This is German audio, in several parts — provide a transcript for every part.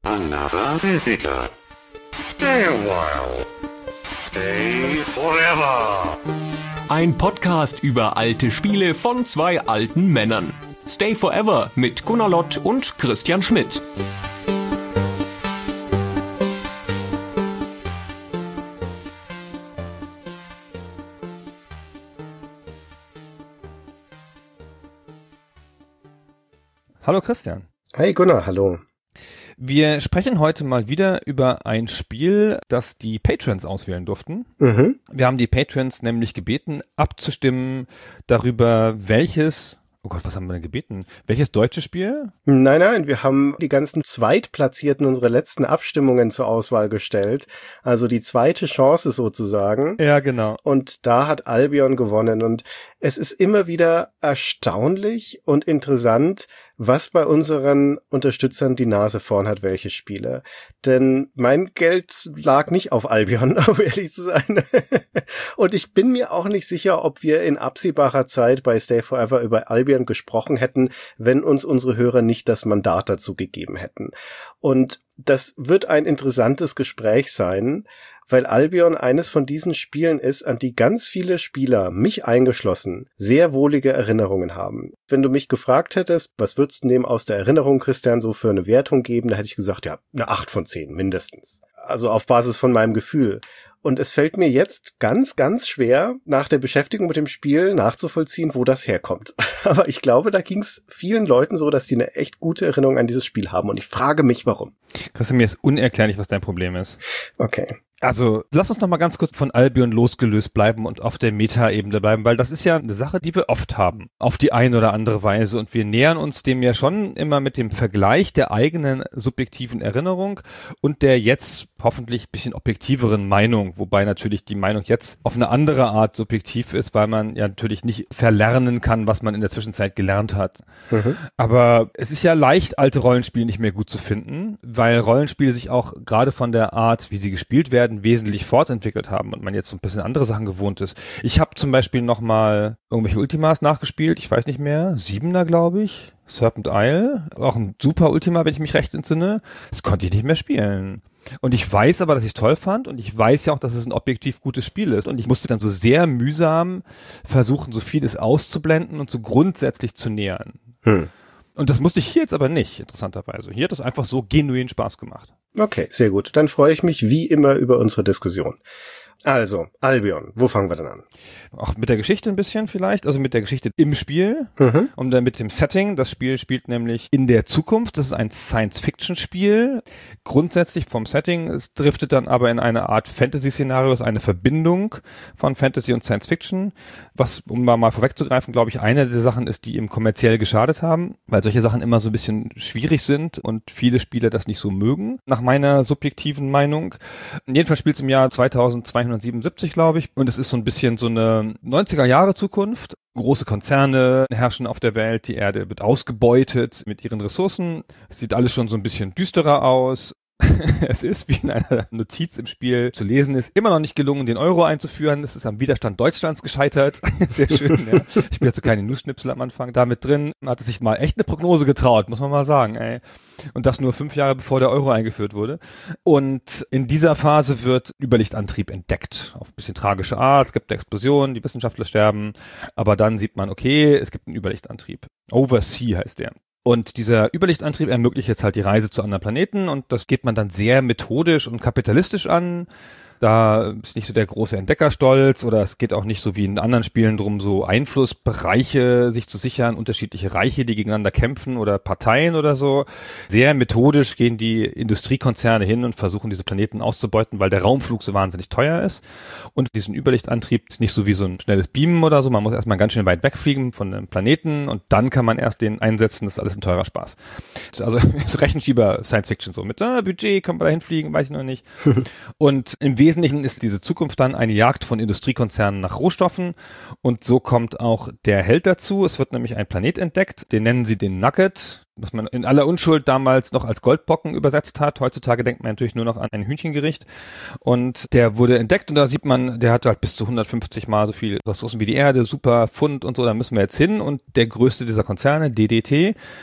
Another visitor. Stay a while. Stay forever. Ein Podcast über alte Spiele von zwei alten Männern. Stay Forever mit Gunnar Lott und Christian Schmidt. Hallo Christian. Hi Gunnar, hallo. Wir sprechen heute mal wieder über ein Spiel, das die Patrons auswählen durften. Mhm. Wir haben die Patrons nämlich gebeten, abzustimmen darüber, welches deutsche Spiel? Nein, wir haben die ganzen Zweitplatzierten unserer letzten Abstimmungen zur Auswahl gestellt. Also die zweite Chance sozusagen. Ja, genau. Und da hat Albion gewonnen. Und es ist immer wieder erstaunlich und interessant, was bei unseren Unterstützern die Nase vorn hat, welche Spiele. Denn mein Geld lag nicht auf Albion, um ehrlich zu sein. Und ich bin mir auch nicht sicher, ob wir in absehbarer Zeit bei Stay Forever über Albion gesprochen hätten, wenn uns unsere Hörer nicht das Mandat dazu gegeben hätten. Und das wird ein interessantes Gespräch sein, weil Albion eines von diesen Spielen ist, an die ganz viele Spieler, mich eingeschlossen, sehr wohlige Erinnerungen haben. Wenn du mich gefragt hättest, was würdest du dem aus der Erinnerung, Christian, so für eine Wertung geben, da hätte ich gesagt, ja, eine 8 von 10 mindestens. Also auf Basis von meinem Gefühl. Und es fällt mir jetzt ganz, ganz schwer, nach der Beschäftigung mit dem Spiel nachzuvollziehen, wo das herkommt. Aber ich glaube, da ging es vielen Leuten so, dass sie eine echt gute Erinnerung an dieses Spiel haben. Und ich frage mich, warum. Christian, mir ist unerklärlich, was dein Problem ist. Okay. Also, lass uns noch mal ganz kurz von Albion losgelöst bleiben und auf der Meta-Ebene bleiben, weil das ist ja eine Sache, die wir oft haben, auf die eine oder andere Weise. Und wir nähern uns dem ja schon immer mit dem Vergleich der eigenen subjektiven Erinnerung und der jetzt hoffentlich ein bisschen objektiveren Meinung, wobei natürlich die Meinung jetzt auf eine andere Art subjektiv ist, weil man ja natürlich nicht verlernen kann, was man in der Zwischenzeit gelernt hat. Mhm. Aber es ist ja leicht, alte Rollenspiele nicht mehr gut zu finden, weil Rollenspiele sich auch gerade von der Art, wie sie gespielt werden, wesentlich fortentwickelt haben und man jetzt so ein bisschen andere Sachen gewohnt ist. Ich habe zum Beispiel nochmal irgendwelche Ultimas nachgespielt, ich weiß nicht mehr, 7er glaube ich, Serpent Isle, auch ein super Ultima, wenn ich mich recht entsinne. Das konnte ich nicht mehr spielen. Und ich weiß aber, dass ich es toll fand und ich weiß ja auch, dass es ein objektiv gutes Spiel ist und ich musste dann so sehr mühsam versuchen, so vieles auszublenden und so grundsätzlich zu nähern. Und das musste ich hier jetzt aber nicht, interessanterweise. Hier hat es einfach so genuin Spaß gemacht. Okay, sehr gut. Dann freue ich mich wie immer über unsere Diskussion. Also, Albion, wo fangen wir denn an? Auch mit der Geschichte ein bisschen vielleicht, also mit der Geschichte im Spiel und dann mit dem Setting. Das Spiel spielt nämlich in der Zukunft. Das ist ein Science-Fiction-Spiel. Grundsätzlich vom Setting. Es driftet dann aber in eine Art Fantasy-Szenario, ist eine Verbindung von Fantasy und Science-Fiction. Was, um mal vorwegzugreifen, glaube ich, eine der Sachen ist, die ihm kommerziell geschadet haben, weil solche Sachen immer so ein bisschen schwierig sind und viele Spieler das nicht so mögen, nach meiner subjektiven Meinung. Jedenfalls spielt es im Jahr 2277, glaube ich. Und es ist so ein bisschen so eine 90er-Jahre Zukunft. Große Konzerne herrschen auf der Welt. Die Erde wird ausgebeutet mit ihren Ressourcen. Es sieht alles schon so ein bisschen düsterer aus. Es ist, wie in einer Notiz im Spiel zu lesen ist, immer noch nicht gelungen, den Euro einzuführen. Es ist am Widerstand Deutschlands gescheitert. Sehr schön, ja. Ich spiele so kleine Nussschnipsel am Anfang. Damit drin hat es sich mal echt eine Prognose getraut, muss man mal sagen, ey. Und das nur 5 Jahre bevor der Euro eingeführt wurde. Und in dieser Phase wird Überlichtantrieb entdeckt. Auf ein bisschen tragische Art. Es gibt eine Explosion, die Wissenschaftler sterben. Aber dann sieht man, okay, es gibt einen Überlichtantrieb. Oversea heißt der. Und dieser Überlichtantrieb ermöglicht jetzt halt die Reise zu anderen Planeten und das geht man dann sehr methodisch und kapitalistisch an. Da ist nicht so der große Entdeckerstolz oder es geht auch nicht so wie in anderen Spielen drum, so Einflussbereiche sich zu sichern, unterschiedliche Reiche, die gegeneinander kämpfen oder Parteien oder so. Sehr methodisch gehen die Industriekonzerne hin und versuchen diese Planeten auszubeuten, weil der Raumflug so wahnsinnig teuer ist. Und diesen Überlichtantrieb ist nicht so wie so ein schnelles Beamen oder so. Man muss erstmal ganz schön weit wegfliegen von einem Planeten und dann kann man erst den einsetzen. Das ist alles ein teurer Spaß. Also so Rechenschieber Science Fiction so mit Budget, kann man da hinfliegen, weiß ich noch nicht. Und im Wesentlichen ist diese Zukunft dann eine Jagd von Industriekonzernen nach Rohstoffen und so kommt auch der Held dazu. Es wird nämlich ein Planet entdeckt, den nennen sie den Nugget, was man in aller Unschuld damals noch als Goldbocken übersetzt hat. Heutzutage denkt man natürlich nur noch an ein Hühnchengericht und der wurde entdeckt und da sieht man, der hat halt bis zu 150 Mal so viel Ressourcen wie die Erde, super Fund und so, da müssen wir jetzt hin und der größte dieser Konzerne, DDT,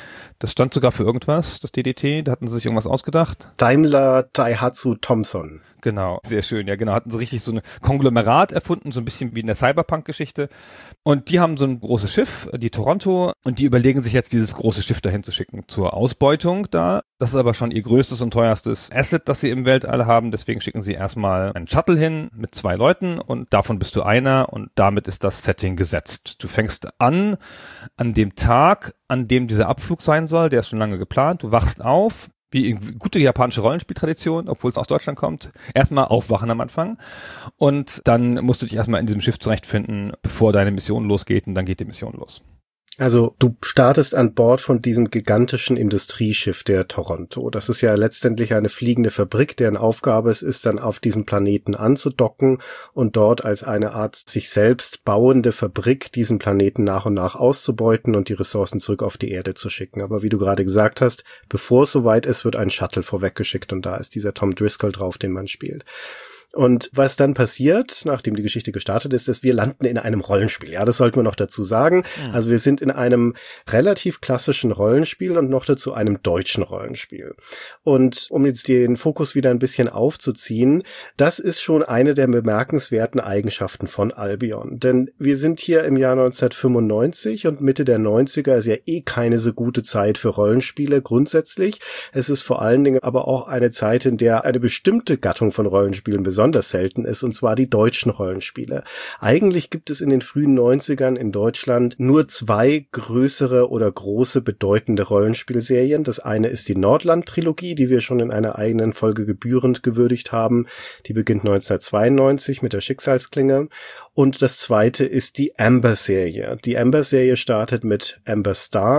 Das stand sogar für irgendwas, das DDT. Da hatten sie sich irgendwas ausgedacht. Daimler Daihatsu Thompson. Genau, sehr schön. Ja, genau. Hatten sie richtig so ein Konglomerat erfunden, so ein bisschen wie in der Cyberpunk-Geschichte. Und die haben so ein großes Schiff, die Toronto, und die überlegen sich jetzt, dieses große Schiff dahin zu schicken zur Ausbeutung da. Das ist aber schon ihr größtes und teuerstes Asset, das sie im Weltall haben. Deswegen schicken sie erstmal einen Shuttle hin mit 2 Leuten und davon bist du einer und damit ist das Setting gesetzt. Du fängst an dem Tag, an dem dieser Abflug sein soll, der ist schon lange geplant. Du wachst auf, wie gute japanische Rollenspieltradition, obwohl es aus Deutschland kommt. Erstmal aufwachen am Anfang und dann musst du dich erstmal in diesem Schiff zurechtfinden, bevor deine Mission losgeht und dann geht die Mission los. Also du startest an Bord von diesem gigantischen Industrieschiff der Toronto. Das ist ja letztendlich eine fliegende Fabrik, deren Aufgabe es ist, dann auf diesem Planeten anzudocken und dort als eine Art sich selbst bauende Fabrik diesen Planeten nach und nach auszubeuten und die Ressourcen zurück auf die Erde zu schicken. Aber wie du gerade gesagt hast, bevor es soweit ist, wird ein Shuttle vorweggeschickt und da ist dieser Tom Driscoll drauf, den man spielt. Und was dann passiert, nachdem die Geschichte gestartet ist, ist, wir landen in einem Rollenspiel. Ja, das sollten wir noch dazu sagen. Also wir sind in einem relativ klassischen Rollenspiel und noch dazu einem deutschen Rollenspiel. Und um jetzt den Fokus wieder ein bisschen aufzuziehen, das ist schon eine der bemerkenswerten Eigenschaften von Albion. Denn wir sind hier im Jahr 1995 und Mitte der 90er ist ja keine so gute Zeit für Rollenspiele grundsätzlich. Es ist vor allen Dingen aber auch eine Zeit, in der eine bestimmte Gattung von Rollenspielen besonders selten ist, und zwar die deutschen Rollenspiele. Eigentlich gibt es in den frühen 90ern in Deutschland nur 2 größere oder große bedeutende Rollenspielserien. Das eine ist die Nordland-Trilogie, die wir schon in einer eigenen Folge gebührend gewürdigt haben. Die beginnt 1992 mit der Schicksalsklinge. Und das zweite ist die Amber-Serie. Die Amber-Serie startet mit Amber Star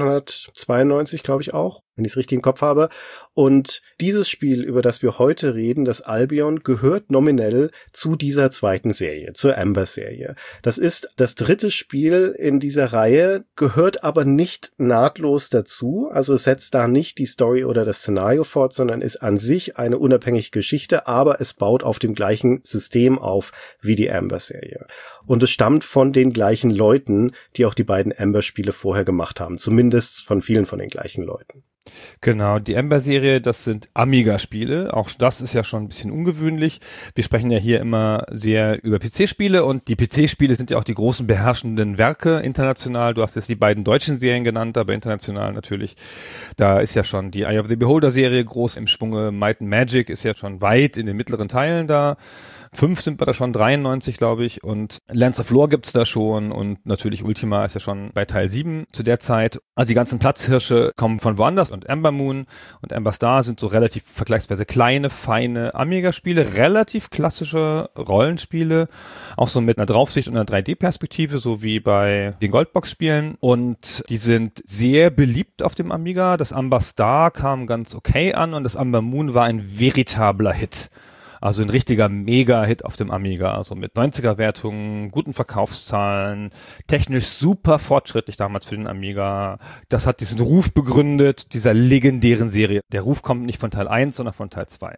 1992, glaube ich auch, wenn ich es richtig im Kopf habe. Und dieses Spiel, über das wir heute reden, das Albion, gehört nominell zu dieser zweiten Serie, zur Amber-Serie. Das ist das 3. Spiel in dieser Reihe, gehört aber nicht nahtlos dazu. Also es setzt da nicht die Story oder das Szenario fort, sondern ist an sich eine unabhängige Geschichte, aber es baut auf dem gleichen System auf wie die Amber-Serie. Und es stammt von den gleichen Leuten, die auch die beiden Amber-Spiele vorher gemacht haben. Zumindest von vielen von den gleichen Leuten. Genau, die Amber-Serie, das sind Amiga-Spiele. Auch das ist ja schon ein bisschen ungewöhnlich. Wir sprechen ja hier immer sehr über PC-Spiele und die PC-Spiele sind ja auch die großen beherrschenden Werke international. Du hast jetzt die beiden deutschen Serien genannt, aber international natürlich. Da ist ja schon die Eye of the Beholder-Serie groß im Schwunge. Might and Magic ist ja schon weit in den mittleren Teilen da. 5 sind wir da schon, 93 glaube ich, und Lands of Lore gibt's da schon und natürlich Ultima ist ja schon bei Teil 7 zu der Zeit. Also die ganzen Platzhirsche kommen von woanders und Amber Moon und Amber Star sind so relativ vergleichsweise kleine, feine Amiga-Spiele, relativ klassische Rollenspiele, auch so mit einer Draufsicht und einer 3D-Perspektive, so wie bei den Goldbox-Spielen, und die sind sehr beliebt auf dem Amiga. Das Amber Star kam ganz okay an und das Amber Moon war ein veritabler Hit. Also ein richtiger Mega-Hit auf dem Amiga, also mit 90er-Wertungen, guten Verkaufszahlen, technisch super fortschrittlich damals für den Amiga. Das hat diesen Ruf begründet, dieser legendären Serie. Der Ruf kommt nicht von Teil 1, sondern von Teil 2.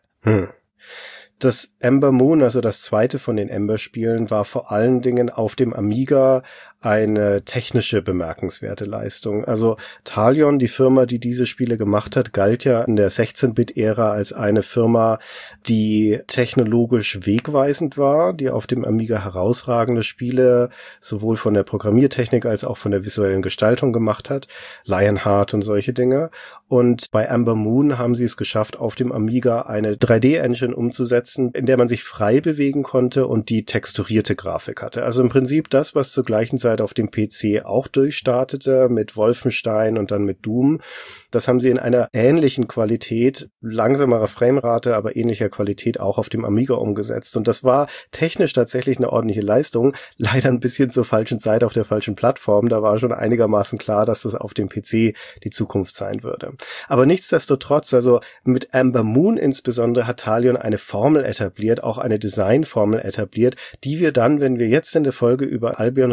Das Amber Moon, also das zweite von den Amber-Spielen, war vor allen Dingen auf dem Amiga eine technische bemerkenswerte Leistung. Also Talion, die Firma, die diese Spiele gemacht hat, galt ja in der 16-Bit-Ära als eine Firma, die technologisch wegweisend war, die auf dem Amiga herausragende Spiele sowohl von der Programmiertechnik als auch von der visuellen Gestaltung gemacht hat, Lionheart und solche Dinge. Und bei Amber Moon haben sie es geschafft, auf dem Amiga eine 3D-Engine umzusetzen, in der man sich frei bewegen konnte und die texturierte Grafik hatte. Also im Prinzip das, was zur gleichen Zeit auf dem PC auch durchstartete, mit Wolfenstein und dann mit Doom. Das haben sie in einer ähnlichen Qualität, langsamerer Framerate, aber ähnlicher Qualität auch auf dem Amiga umgesetzt. Und das war technisch tatsächlich eine ordentliche Leistung. Leider ein bisschen zur falschen Zeit auf der falschen Plattform. Da war schon einigermaßen klar, dass das auf dem PC die Zukunft sein würde. Aber nichtsdestotrotz, also mit Amber Moon insbesondere hat Talion eine Formel etabliert, auch eine Designformel etabliert, die wir dann, wenn wir jetzt in der Folge über Albion reden,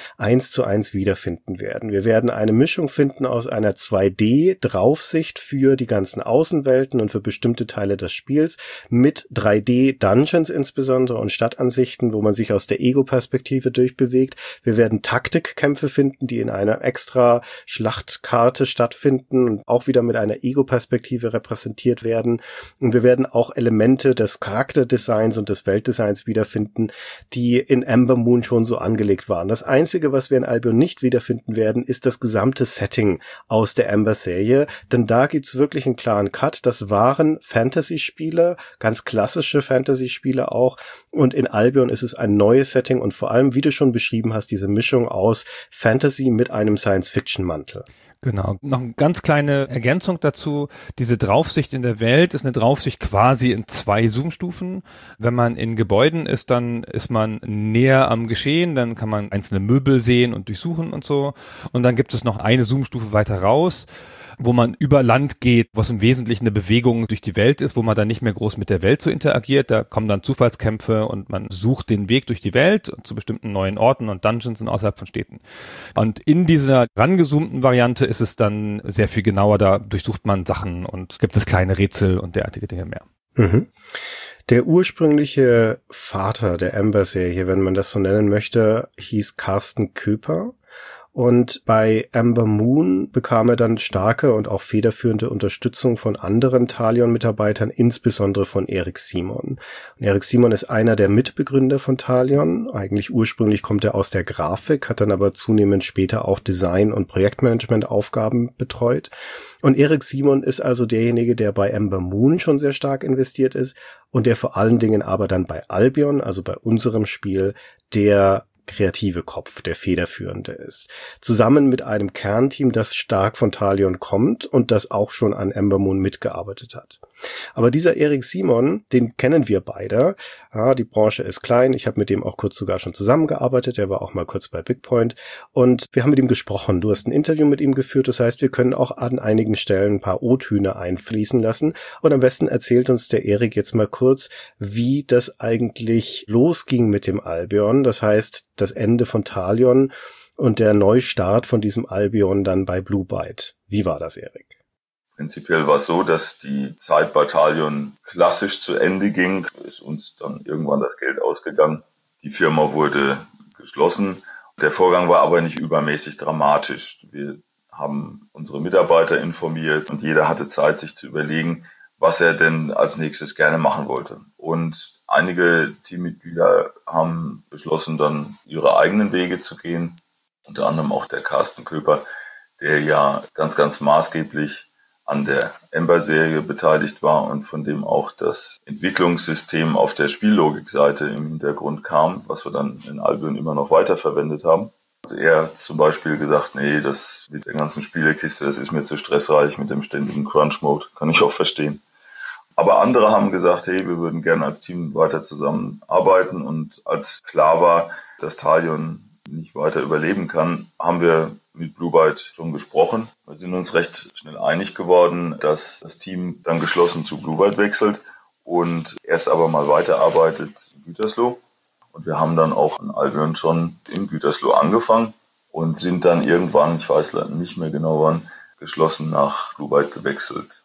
1:1 wiederfinden werden. Wir werden eine Mischung finden aus einer 2D-Draufsicht für die ganzen Außenwelten und für bestimmte Teile des Spiels mit 3D-Dungeons insbesondere und Stadtansichten, wo man sich aus der Ego-Perspektive durchbewegt. Wir werden Taktikkämpfe finden, die in einer extra Schlachtkarte stattfinden und auch wieder mit einer Ego-Perspektive repräsentiert werden. Und wir werden auch Elemente des Charakterdesigns und des Weltdesigns wiederfinden, die in Ember Moon schon so angelegt waren. Das Einzige, was wir in Albion nicht wiederfinden werden, ist das gesamte Setting aus der Ember-Serie, denn da gibt's wirklich einen klaren Cut. Das waren Fantasy-Spiele, ganz klassische Fantasy-Spiele auch, und in Albion ist es ein neues Setting und vor allem, wie du schon beschrieben hast, diese Mischung aus Fantasy mit einem Science-Fiction-Mantel. Genau. Noch eine ganz kleine Ergänzung dazu. Diese Draufsicht in der Welt ist eine Draufsicht quasi in 2 Zoomstufen. Wenn man in Gebäuden ist, dann ist man näher am Geschehen, dann kann man einzelne Möbel sehen und durchsuchen und so. Und dann gibt es noch eine Zoomstufe weiter raus, wo man über Land geht, was im Wesentlichen eine Bewegung durch die Welt ist, wo man dann nicht mehr groß mit der Welt so interagiert. Da kommen dann Zufallskämpfe und man sucht den Weg durch die Welt zu bestimmten neuen Orten und Dungeons und außerhalb von Städten. Und in dieser rangezoomten Variante ist es dann sehr viel genauer, da durchsucht man Sachen und gibt es kleine Rätsel und derartige Dinge mehr. Mhm. Der ursprüngliche Vater der Ember-Serie, wenn man das so nennen möchte, hieß Carsten Köper. Und bei Ember Moon bekam er dann starke und auch federführende Unterstützung von anderen Talion-Mitarbeitern, insbesondere von Erik Simon. Und Erik Simon ist einer der Mitbegründer von Talion. Eigentlich ursprünglich kommt er aus der Grafik, hat dann aber zunehmend später auch Design- und Projektmanagement-Aufgaben betreut. Und Erik Simon ist also derjenige, der bei Ember Moon schon sehr stark investiert ist und der vor allen Dingen aber dann bei Albion, also bei unserem Spiel, der kreative Kopf, der federführende ist. Zusammen mit einem Kernteam, das stark von Talion kommt und das auch schon an Ember Moon mitgearbeitet hat. Aber dieser Erik Simon, den kennen wir beide. Ja, die Branche ist klein. Ich habe mit dem auch kurz sogar schon zusammengearbeitet. Er war auch mal kurz bei Bigpoint. Und wir haben mit ihm gesprochen. Du hast ein Interview mit ihm geführt. Das heißt, wir können auch an einigen Stellen ein paar O-Töne einfließen lassen. Und am besten erzählt uns der Erik jetzt mal kurz, wie das eigentlich losging mit dem Albion. Das heißt, das Ende von Talion und der Neustart von diesem Albion dann bei Blue Byte. Wie war das, Erik? Prinzipiell war es so, dass die Zeit bei Talion klassisch zu Ende ging. Ist uns dann irgendwann das Geld ausgegangen. Die Firma wurde geschlossen. Der Vorgang war aber nicht übermäßig dramatisch. Wir haben unsere Mitarbeiter informiert und jeder hatte Zeit, sich zu überlegen, was er denn als nächstes gerne machen wollte. Und einige Teammitglieder haben beschlossen, dann ihre eigenen Wege zu gehen. Unter anderem auch der Carsten Köper, der ja ganz, ganz maßgeblich an der Ember-Serie beteiligt war und von dem auch das Entwicklungssystem auf der Spiellogikseite im Hintergrund kam, was wir dann in Albion immer noch weiterverwendet haben. Also er hat zum Beispiel gesagt, nee, das mit der ganzen Spielekiste, das ist mir zu stressreich mit dem ständigen Crunch-Mode, kann ich auch verstehen. Aber andere haben gesagt, hey, wir würden gerne als Team weiter zusammenarbeiten, und als klar war, dass Talion nicht weiter überleben kann, haben wir mit Blue Byte schon gesprochen. Wir sind uns recht schnell einig geworden, dass das Team dann geschlossen zu Blue Byte wechselt und erst aber mal weiterarbeitet in Gütersloh. Und wir haben dann auch in Albion schon in Gütersloh angefangen und sind dann irgendwann, ich weiß leider nicht mehr genau wann, geschlossen nach Blue Byte gewechselt.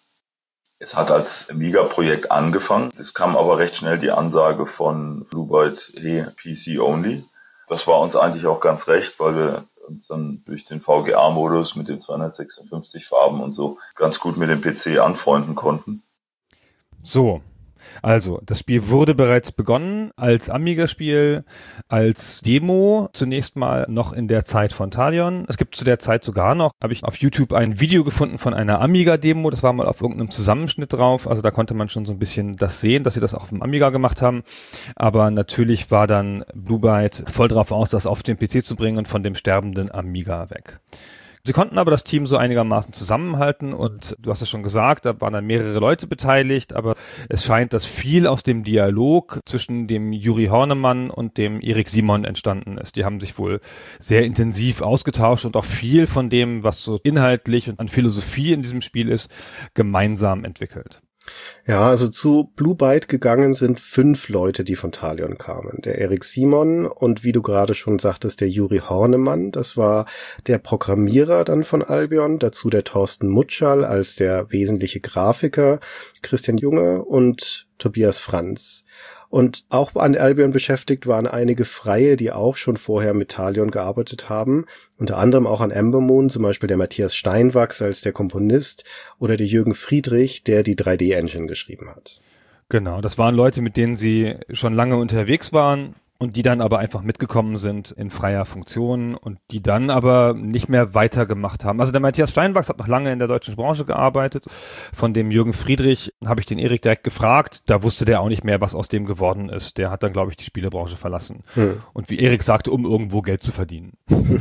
Es hat als Amiga-Projekt angefangen. Es kam aber recht schnell die Ansage von Blue Byte, hey, PC only. Das war uns eigentlich auch ganz recht, weil wir uns dann durch den VGA-Modus mit den 256 Farben und so ganz gut mit dem PC anfreunden konnten. So, also das Spiel wurde bereits begonnen als Amiga-Spiel, als Demo, zunächst mal noch in der Zeit von Talion. Es gibt zu der Zeit sogar noch, habe ich auf YouTube ein Video gefunden von einer Amiga-Demo, das war mal auf irgendeinem Zusammenschnitt drauf, also da konnte man schon so ein bisschen das sehen, dass sie das auch auf dem Amiga gemacht haben, aber natürlich war dann Blue Byte voll drauf aus, das auf den PC zu bringen und von dem sterbenden Amiga weg. Sie konnten aber das Team so einigermaßen zusammenhalten und du hast es schon gesagt, da waren dann mehrere Leute beteiligt, aber es scheint, dass viel aus dem Dialog zwischen dem Juri Hornemann und dem Erik Simon entstanden ist. Die haben sich wohl sehr intensiv ausgetauscht und auch viel von dem, was so inhaltlich und an Philosophie in diesem Spiel ist, gemeinsam entwickelt. Ja, also zu Blue Byte gegangen sind 5 Leute, die von Talion kamen. Der Erik Simon und wie du gerade schon sagtest, der Juri Hornemann, das war der Programmierer dann von Albion, dazu der Thorsten Mutschall als der wesentliche Grafiker, Christian Junge und Tobias Franz. Und auch an Albion beschäftigt waren einige Freie, die auch schon vorher mit Talion gearbeitet haben. Unter anderem auch an Ember Moon, zum Beispiel der Matthias Steinwachs als der Komponist oder der Jürgen Friedrich, der die 3D-Engine geschrieben hat. Genau, das waren Leute, mit denen sie schon lange unterwegs waren und die dann aber einfach mitgekommen sind in freier Funktion und die dann aber nicht mehr weitergemacht haben. Also der Matthias Steinwachs hat noch lange in der deutschen Branche gearbeitet. Von dem Jürgen Friedrich habe ich den Erik direkt gefragt. Da wusste der auch nicht mehr, was aus dem geworden ist. Der hat dann, glaube ich, die Spielebranche verlassen. Und wie Erik sagte, um irgendwo Geld zu verdienen.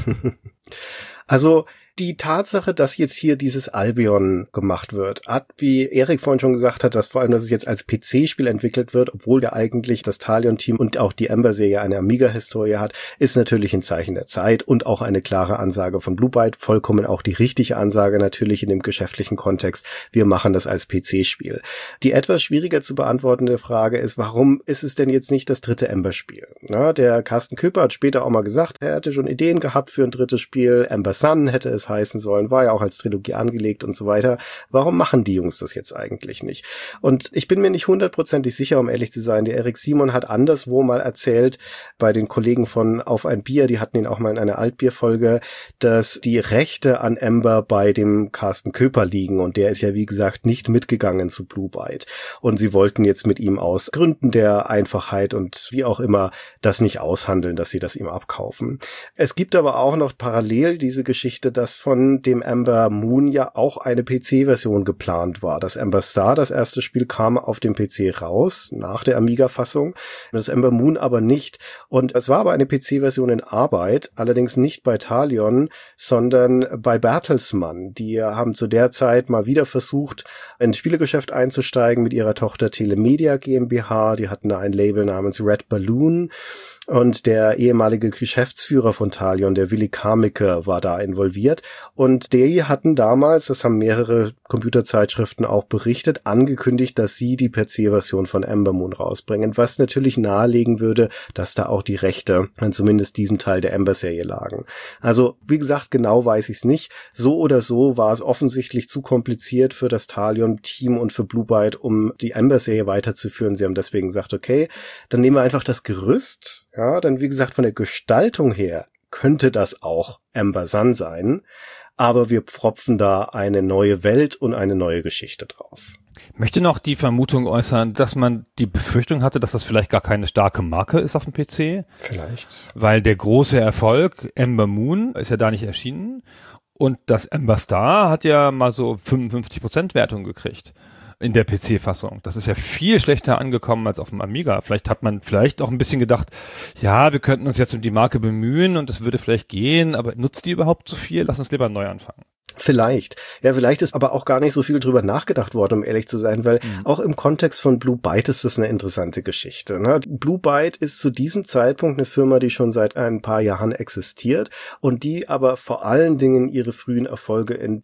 Also die Tatsache, dass jetzt hier dieses Albion gemacht wird, hat, wie Erik vorhin schon gesagt hat, dass vor allem, dass es jetzt als PC-Spiel entwickelt wird, obwohl ja eigentlich das Talion-Team und auch die Ember-Serie eine Amiga-Historie hat, ist natürlich ein Zeichen der Zeit und auch eine klare Ansage von Blue Byte, vollkommen auch die richtige Ansage natürlich in dem geschäftlichen Kontext, wir machen das als PC-Spiel. Die etwas schwieriger zu beantwortende Frage ist, warum ist es denn jetzt nicht das dritte Ember-Spiel? Na, der Carsten Köper hat später auch mal gesagt, er hätte schon Ideen gehabt für ein drittes Spiel, Ember Sun hätte es heißen sollen, war ja auch als Trilogie angelegt und so weiter. Warum machen die Jungs das jetzt eigentlich nicht? Und ich bin mir nicht 100% sicher, um ehrlich zu sein. Der Erik Simon hat anderswo mal erzählt, bei den Kollegen von Auf ein Bier, die hatten ihn auch mal in einer Altbierfolge, dass die Rechte an Ember bei dem Carsten Köper liegen und der ist ja, wie gesagt, nicht mitgegangen zu Blue Byte. Und sie wollten jetzt mit ihm aus Gründen der Einfachheit und wie auch immer das nicht aushandeln, dass sie das ihm abkaufen. Es gibt aber auch noch parallel diese Geschichte, dass von dem Ember Moon ja auch eine PC-Version geplant war. Das Ember Star, das erste Spiel, kam auf dem PC raus, nach der Amiga-Fassung, das Ember Moon aber nicht. Und es war aber eine PC-Version in Arbeit, allerdings nicht bei Talion, sondern bei Bertelsmann. Die haben zu der Zeit mal wieder versucht, ins Spielegeschäft einzusteigen mit ihrer Tochter Telemedia GmbH. Die hatten da ein Label namens Red Balloon. Und der ehemalige Geschäftsführer von Talion, der Willi Kamicke, war da involviert. Und die hatten damals, das haben mehrere Computerzeitschriften auch berichtet, angekündigt, dass sie die PC-Version von Ember Moon rausbringen, was natürlich nahelegen würde, dass da auch die Rechte an zumindest diesem Teil der Ember-Serie lagen. Also, wie gesagt, genau weiß ich es nicht. So oder so war es offensichtlich zu kompliziert für das Talion-Team und für Blue Byte, um die Ember-Serie weiterzuführen. Sie haben deswegen gesagt, okay, dann nehmen wir einfach das Gerüst. Ja, denn wie gesagt, von der Gestaltung her könnte das auch Ember Sun sein, aber wir pfropfen da eine neue Welt und eine neue Geschichte drauf. Ich möchte noch die Vermutung äußern, dass man die Befürchtung hatte, dass das vielleicht gar keine starke Marke ist auf dem PC. Vielleicht. Weil der große Erfolg Ember Moon ist ja da nicht erschienen und das Ember Star hat ja mal so 55% Wertung gekriegt. In der PC-Fassung. Das ist ja viel schlechter angekommen als auf dem Amiga. Vielleicht hat man auch ein bisschen gedacht, ja, wir könnten uns jetzt um die Marke bemühen und es würde vielleicht gehen, aber nutzt die überhaupt so viel? Lass uns lieber neu anfangen. Vielleicht. Ja, vielleicht ist aber auch gar nicht so viel drüber nachgedacht worden, um ehrlich zu sein, weil auch im Kontext von Blue Byte ist das eine interessante Geschichte. Ne? Blue Byte ist zu diesem Zeitpunkt eine Firma, die schon seit ein paar Jahren existiert und die aber vor allen Dingen ihre frühen Erfolge in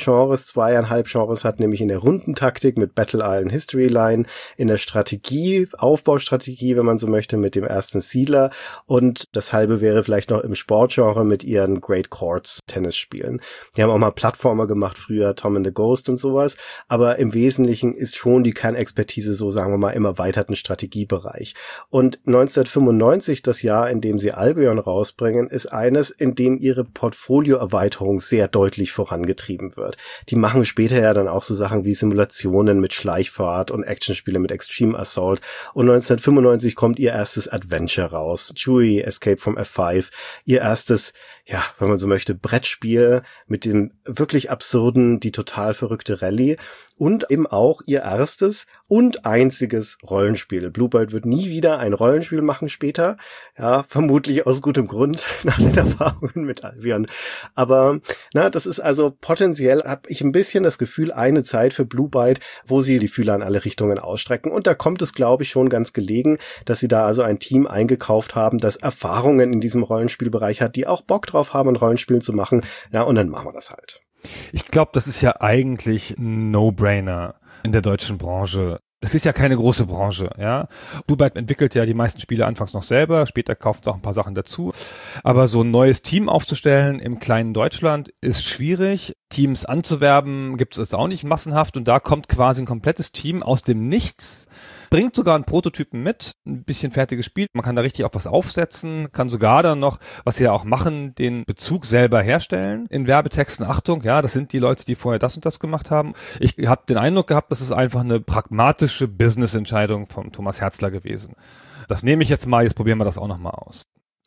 2,5 Genres hat, nämlich in der Rundentaktik mit Battle Island History Line, in der Strategie, Aufbaustrategie, wenn man so möchte, mit dem ersten Siedler und das halbe wäre vielleicht noch im Sportgenre mit ihren Great Courts Tennisspielen. Die haben auch mal Plattformer gemacht früher, Tom and the Ghost und sowas, aber im Wesentlichen ist schon die Kernexpertise so, sagen wir mal, im erweiterten Strategiebereich. Und 1995, das Jahr, in dem sie Albion rausbringen, ist eines, in dem ihre Portfolioerweiterung sehr deutlich vorangetrieben wird. Die machen später ja dann auch so Sachen wie Simulationen mit Schleichfahrt und Actionspiele mit Extreme Assault und 1995 kommt ihr erstes Adventure raus, Chewie Escape from F5, ihr erstes, ja, wenn man so möchte, Brettspiel mit dem wirklich absurden, die total verrückte Rallye und eben auch ihr erstes und einziges Rollenspiel. Blue Byte wird nie wieder ein Rollenspiel machen später, ja, vermutlich aus gutem Grund nach den Erfahrungen mit Albion. Aber das ist also potenziell, habe ich ein bisschen das Gefühl, eine Zeit für Blue Byte, wo sie die Fühler in alle Richtungen ausstrecken. Und da kommt es, glaube ich, schon ganz gelegen, dass sie da also ein Team eingekauft haben, das Erfahrungen in diesem Rollenspielbereich hat, die auch Bock drauf haben, ein Rollenspiel zu machen. Ja, und dann machen wir das halt. Ich glaube, das ist ja eigentlich ein No-Brainer in der deutschen Branche. Das ist ja keine große Branche, ja. Blue Byte entwickelt ja die meisten Spiele anfangs noch selber, später kauft es auch ein paar Sachen dazu. Aber so ein neues Team aufzustellen im kleinen Deutschland ist schwierig. Teams anzuwerben gibt es auch nicht massenhaft und da kommt quasi ein komplettes Team aus dem Nichts, bringt sogar einen Prototypen mit, ein bisschen fertiges Spiel. Man kann da richtig auch was aufsetzen, kann sogar dann noch, was sie ja auch machen, den Bezug selber herstellen. In Werbetexten, Achtung, ja, das sind die Leute, die vorher das und das gemacht haben. Ich habe den Eindruck gehabt, das ist einfach eine pragmatische Business-Entscheidung von Thomas Herzler gewesen. Das nehme ich jetzt mal, jetzt probieren wir das auch nochmal aus.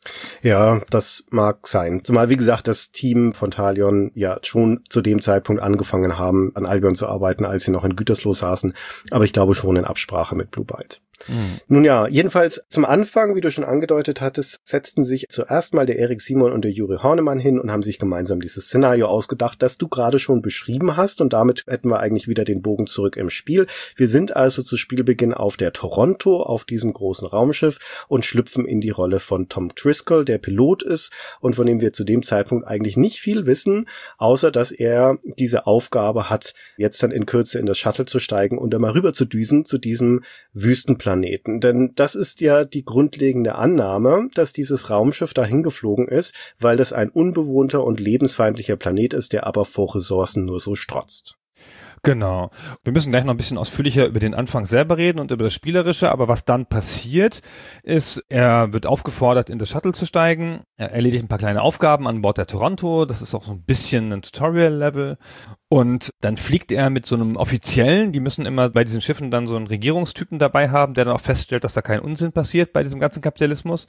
Ja, das mag sein. Zumal, wie gesagt, das Team von Talion ja schon zu dem Zeitpunkt angefangen haben, an Albion zu arbeiten, als sie noch in Gütersloh saßen. Aber ich glaube schon in Absprache mit Blue Byte. Nun ja, jedenfalls zum Anfang, wie du schon angedeutet hattest, setzten sich zuerst mal der Erik Simon und der Juri Hornemann hin und haben sich gemeinsam dieses Szenario ausgedacht, das du gerade schon beschrieben hast, und damit hätten wir eigentlich wieder den Bogen zurück im Spiel. Wir sind also zu Spielbeginn auf der Toronto, auf diesem großen Raumschiff, und schlüpfen in die Rolle von Tom Driscoll, der Pilot ist und von dem wir zu dem Zeitpunkt eigentlich nicht viel wissen, außer dass er diese Aufgabe hat, jetzt dann in Kürze in das Shuttle zu steigen und dann mal rüber zu düsen zu diesem Wüstenplaneten. Denn das ist ja die grundlegende Annahme, dass dieses Raumschiff dahin geflogen ist, weil das ein unbewohnter und lebensfeindlicher Planet ist, der aber vor Ressourcen nur so strotzt. Genau. Wir müssen gleich noch ein bisschen ausführlicher über den Anfang selber reden und über das Spielerische, aber was dann passiert ist, er wird aufgefordert, in das Shuttle zu steigen, er erledigt ein paar kleine Aufgaben an Bord der Toronto, das ist auch so ein bisschen ein Tutorial-Level, und dann fliegt er mit so einem Offiziellen, die müssen immer bei diesen Schiffen dann so einen Regierungstypen dabei haben, der dann auch feststellt, dass da kein Unsinn passiert bei diesem ganzen Kapitalismus.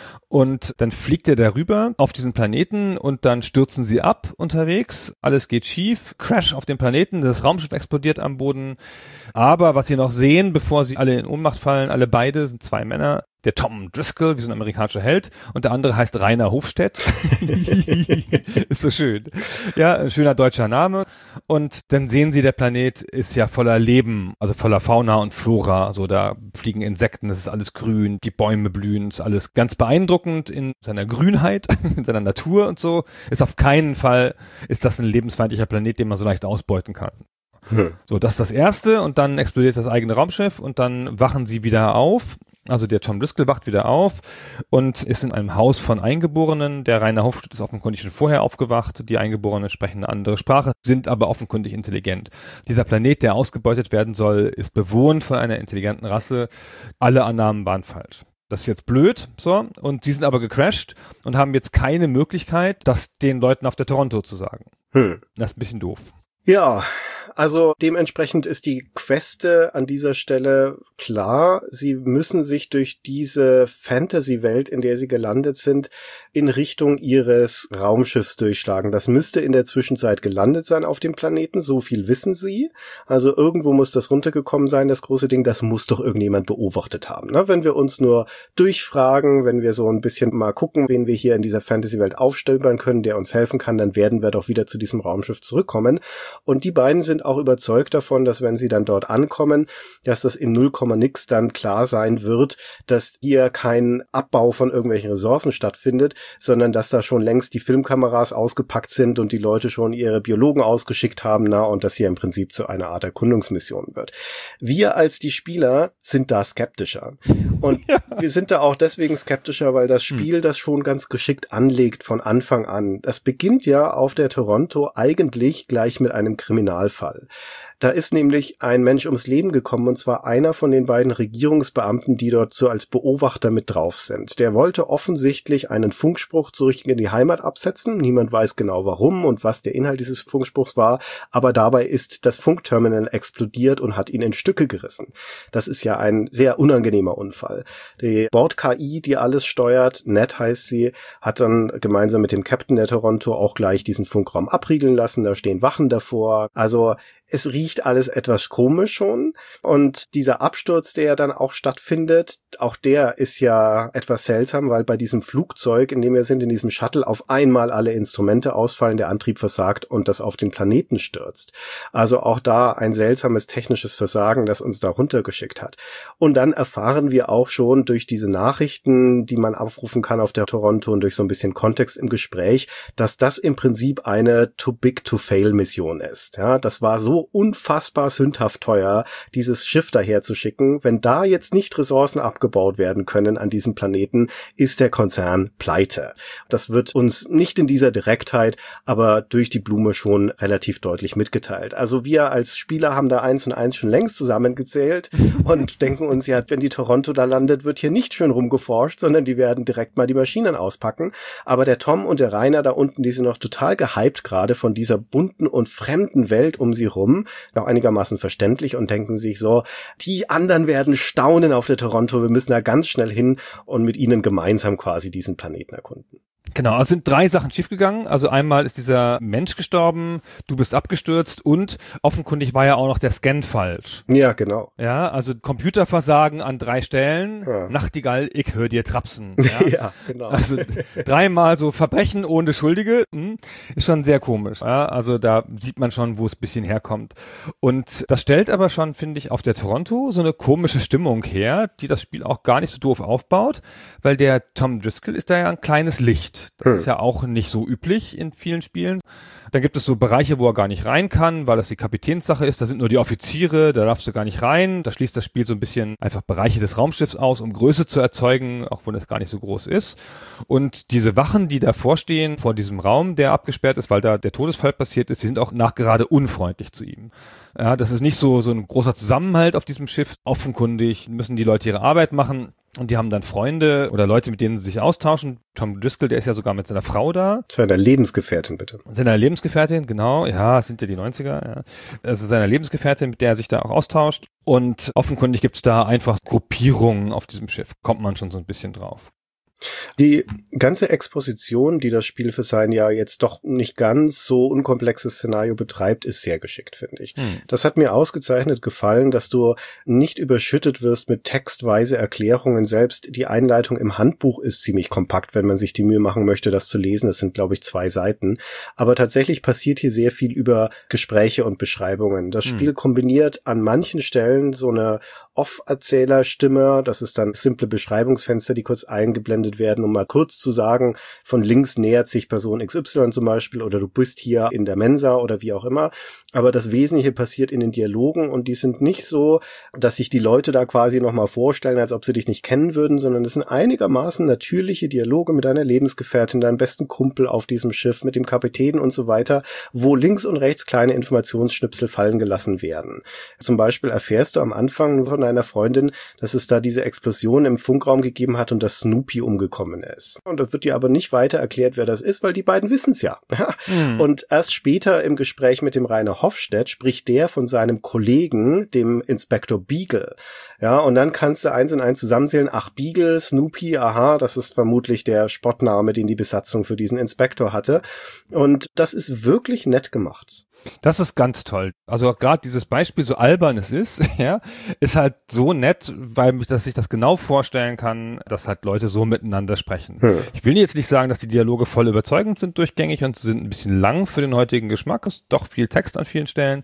Und dann fliegt er darüber auf diesen Planeten und dann stürzen sie ab unterwegs. Alles geht schief, Crash auf dem Planeten, das Raumschiff explodiert am Boden. Aber was sie noch sehen, bevor sie alle in Ohnmacht fallen, alle beide sind zwei Männer. Der Tom Driscoll, wie so ein amerikanischer Held, und der andere heißt Rainer Hofstedt. Ist so schön. Ja, ein schöner deutscher Name. Und dann sehen sie, der Planet ist ja voller Leben, also voller Fauna und Flora. Also da fliegen Insekten, das ist alles grün, die Bäume blühen, ist alles ganz beeindruckend in seiner Grünheit, in seiner Natur und so. Ist auf keinen Fall, ist das ein lebensfeindlicher Planet, den man so leicht ausbeuten kann. So, das ist das Erste, und dann explodiert das eigene Raumschiff und dann wachen sie wieder auf. Also der Tom Driscoll wacht wieder auf und ist in einem Haus von Eingeborenen. Der Rainer Hofstedt ist offenkundig schon vorher aufgewacht. Die Eingeborenen sprechen eine andere Sprache, sind aber offenkundig intelligent. Dieser Planet, der ausgebeutet werden soll, ist bewohnt von einer intelligenten Rasse. Alle Annahmen waren falsch. Das ist jetzt blöd, so. Und sie sind aber gecrashed und haben jetzt keine Möglichkeit, das den Leuten auf der Toronto zu sagen. Das ist ein bisschen doof. Ja, also dementsprechend ist die Queste an dieser Stelle klar. Sie müssen sich durch diese Fantasy-Welt, in der sie gelandet sind, in Richtung ihres Raumschiffs durchschlagen. Das müsste in der Zwischenzeit gelandet sein auf dem Planeten, so viel wissen sie. Also irgendwo muss das runtergekommen sein, das große Ding, das muss doch irgendjemand beobachtet haben. Ne? Wenn wir uns nur durchfragen, wenn wir so ein bisschen mal gucken, wen wir hier in dieser Fantasy-Welt aufstöbern können, der uns helfen kann, dann werden wir doch wieder zu diesem Raumschiff zurückkommen. Und die beiden sind auch überzeugt davon, dass wenn sie dann dort ankommen, dass das in 0,nix dann klar sein wird, dass hier kein Abbau von irgendwelchen Ressourcen stattfindet, sondern dass da schon längst die Filmkameras ausgepackt sind und die Leute schon ihre Biologen ausgeschickt haben, und das hier im Prinzip zu einer Art Erkundungsmission wird. Wir als die Spieler sind da skeptischer. Und wir sind da auch deswegen skeptischer, weil das Spiel das schon ganz geschickt anlegt von Anfang an. Das beginnt ja auf der Toronto eigentlich gleich mit einem Kriminalfall. Da ist nämlich ein Mensch ums Leben gekommen, und zwar einer von den beiden Regierungsbeamten, die dort so als Beobachter mit drauf sind. Der wollte offensichtlich einen Funkspruch zurück in die Heimat absetzen. Niemand weiß genau warum und was der Inhalt dieses Funkspruchs war, aber dabei ist das Funkterminal explodiert und hat ihn in Stücke gerissen. Das ist ja ein sehr unangenehmer Unfall. Die Bord-KI, die alles steuert, Ned heißt sie, hat dann gemeinsam mit dem Captain der Toronto auch gleich diesen Funkraum abriegeln lassen. Da stehen Wachen davor. Also es riecht alles etwas komisch schon. Und dieser Absturz, der ja dann auch stattfindet, auch der ist ja etwas seltsam, weil bei diesem Flugzeug, in dem wir sind, in diesem Shuttle, auf einmal alle Instrumente ausfallen, der Antrieb versagt und das auf den Planeten stürzt. Also auch da ein seltsames technisches Versagen, das uns da runtergeschickt hat. Und dann erfahren wir auch schon durch diese Nachrichten, die man aufrufen kann auf der Toronto und durch so ein bisschen Kontext im Gespräch, dass das im Prinzip eine Too-Big-to-Fail-Mission ist. Ja, das war so unfassbar sündhaft teuer, dieses Schiff daher zu schicken. Wenn da jetzt nicht Ressourcen abgebaut werden können an diesem Planeten, ist der Konzern pleite. Das wird uns nicht in dieser Direktheit, aber durch die Blume schon relativ deutlich mitgeteilt. Also wir als Spieler haben da 1 und 1 schon längst zusammengezählt und denken uns, ja, wenn die Toronto da landet, wird hier nicht schön rumgeforscht, sondern die werden direkt mal die Maschinen auspacken. Aber der Tom und der Rainer da unten, die sind noch total gehypt gerade von dieser bunten und fremden Welt um sie rum, auch einigermaßen verständlich und denken sich so, die anderen werden staunen auf der Toronto, wir müssen da ganz schnell hin und mit ihnen gemeinsam quasi diesen Planeten erkunden. Genau, also sind 3 Sachen schiefgegangen. Also einmal ist dieser Mensch gestorben, du bist abgestürzt und offenkundig war ja auch noch der Scan falsch. Ja, genau. Ja, also Computerversagen an 3 Stellen. Ja. Nachtigall, ich höre dir trapsen. Ja? Ja, genau. Also 3-mal so Verbrechen ohne Schuldige, ist schon sehr komisch. Ja? Also da sieht man schon, wo es ein bisschen herkommt. Und das stellt aber schon, finde ich, auf der Toronto so eine komische Stimmung her, die das Spiel auch gar nicht so doof aufbaut, weil der Tom Driscoll ist da ja ein kleines Licht. Das ist ja auch nicht so üblich in vielen Spielen. Dann gibt es so Bereiche, wo er gar nicht rein kann, weil das die Kapitänssache ist. Da sind nur die Offiziere, da darfst du gar nicht rein. Da schließt das Spiel so ein bisschen einfach Bereiche des Raumschiffs aus, um Größe zu erzeugen, auch wenn das gar nicht so groß ist. Und diese Wachen, die davor stehen, vor diesem Raum, der abgesperrt ist, weil da der Todesfall passiert ist, die sind auch nachgerade unfreundlich zu ihm. Ja, das ist nicht so ein großer Zusammenhalt auf diesem Schiff. Offenkundig müssen die Leute ihre Arbeit machen. Und die haben dann Freunde oder Leute, mit denen sie sich austauschen. Tom Driscoll, der ist ja sogar mit seiner Frau da. Seiner Lebensgefährtin, bitte. Seiner Lebensgefährtin, genau. Ja, es sind ja die 90er. Ja. Also seiner Lebensgefährtin, mit der er sich da auch austauscht. Und offenkundig gibt's da einfach Gruppierungen auf diesem Schiff. Kommt man schon so ein bisschen drauf. Die ganze Exposition, die das Spiel für sein ja jetzt doch nicht ganz so unkomplexes Szenario betreibt, ist sehr geschickt, finde ich. Das hat mir ausgezeichnet gefallen, dass du nicht überschüttet wirst mit textweise Erklärungen. Selbst die Einleitung im Handbuch ist ziemlich kompakt, wenn man sich die Mühe machen möchte, das zu lesen. Das sind, glaube ich, 2 Seiten. Aber tatsächlich passiert hier sehr viel über Gespräche und Beschreibungen. Das Spiel kombiniert an manchen Stellen so eine Off-Erzählerstimme, das ist dann simple Beschreibungsfenster, die kurz eingeblendet werden, um mal kurz zu sagen, von links nähert sich Person XY zum Beispiel oder du bist hier in der Mensa oder wie auch immer. Aber das Wesentliche passiert in den Dialogen und die sind nicht so, dass sich die Leute da quasi nochmal vorstellen, als ob sie dich nicht kennen würden, sondern es sind einigermaßen natürliche Dialoge mit deiner Lebensgefährtin, deinem besten Kumpel auf diesem Schiff, mit dem Kapitän und so weiter, wo links und rechts kleine Informationsschnipsel fallen gelassen werden. Zum Beispiel erfährst du am Anfang von deiner Freundin, dass es da diese Explosion im Funkraum gegeben hat und dass Snoopy umgekommen ist. Und da wird dir aber nicht weiter erklärt, wer das ist, weil die beiden wissen es ja. Und erst später im Gespräch mit dem Rainer Hofstedt spricht der von seinem Kollegen, dem Inspektor Beagle. Ja, und dann kannst du 1 und 1 zusammenzählen. Ach, Beagle, Snoopy, aha, das ist vermutlich der Spottname, den die Besatzung für diesen Inspektor hatte. Und das ist wirklich nett gemacht. Das ist ganz toll. Also gerade dieses Beispiel, so albern es ist, ja, ist halt so nett, weil dass ich das genau vorstellen kann, dass halt Leute so miteinander sprechen. Ich will jetzt nicht sagen, dass die Dialoge voll überzeugend sind durchgängig und sind ein bisschen lang für den heutigen Geschmack. Es ist doch viel Text an vielen Stellen.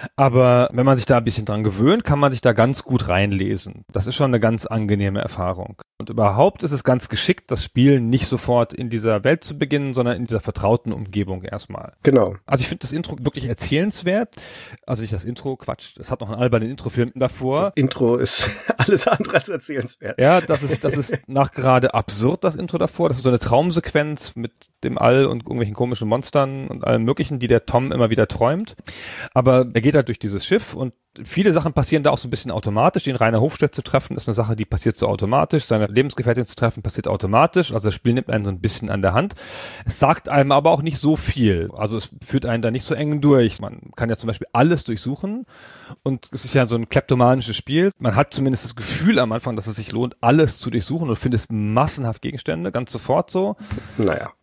Aber wenn man sich da ein bisschen dran gewöhnt, kann man sich da ganz gut reinlesen. Das ist schon eine ganz angenehme Erfahrung. Und überhaupt ist es ganz geschickt, das Spiel nicht sofort in dieser Welt zu beginnen, sondern in dieser vertrauten Umgebung erstmal. Genau. Also ich finde das Intro wirklich erzählenswert. Also nicht das Intro, Quatsch. Es hat noch einen albernen Introfilm davor. Das Intro ist alles andere als erzählenswert. Ja, das ist nachgerade absurd, das Intro davor. Das ist so eine Traumsequenz mit dem All und irgendwelchen komischen Monstern und allem Möglichen, die der Tom immer wieder träumt. Aber er geht halt durch dieses Schiff und viele Sachen passieren da auch so ein bisschen automatisch. Den Rainer Hofstedt zu treffen ist eine Sache, die passiert so automatisch. Seine Lebensgefährtin zu treffen passiert automatisch. Also das Spiel nimmt einen so ein bisschen an der Hand. Es sagt einem aber auch nicht so viel. Also es führt einen da nicht so eng durch. Man kann ja zum Beispiel alles durchsuchen und es ist ja so ein kleptomanisches Spiel. Man hat zumindest das Gefühl am Anfang, dass es sich lohnt, alles zu durchsuchen und findest massenhaft Gegenstände, ganz sofort so. Naja.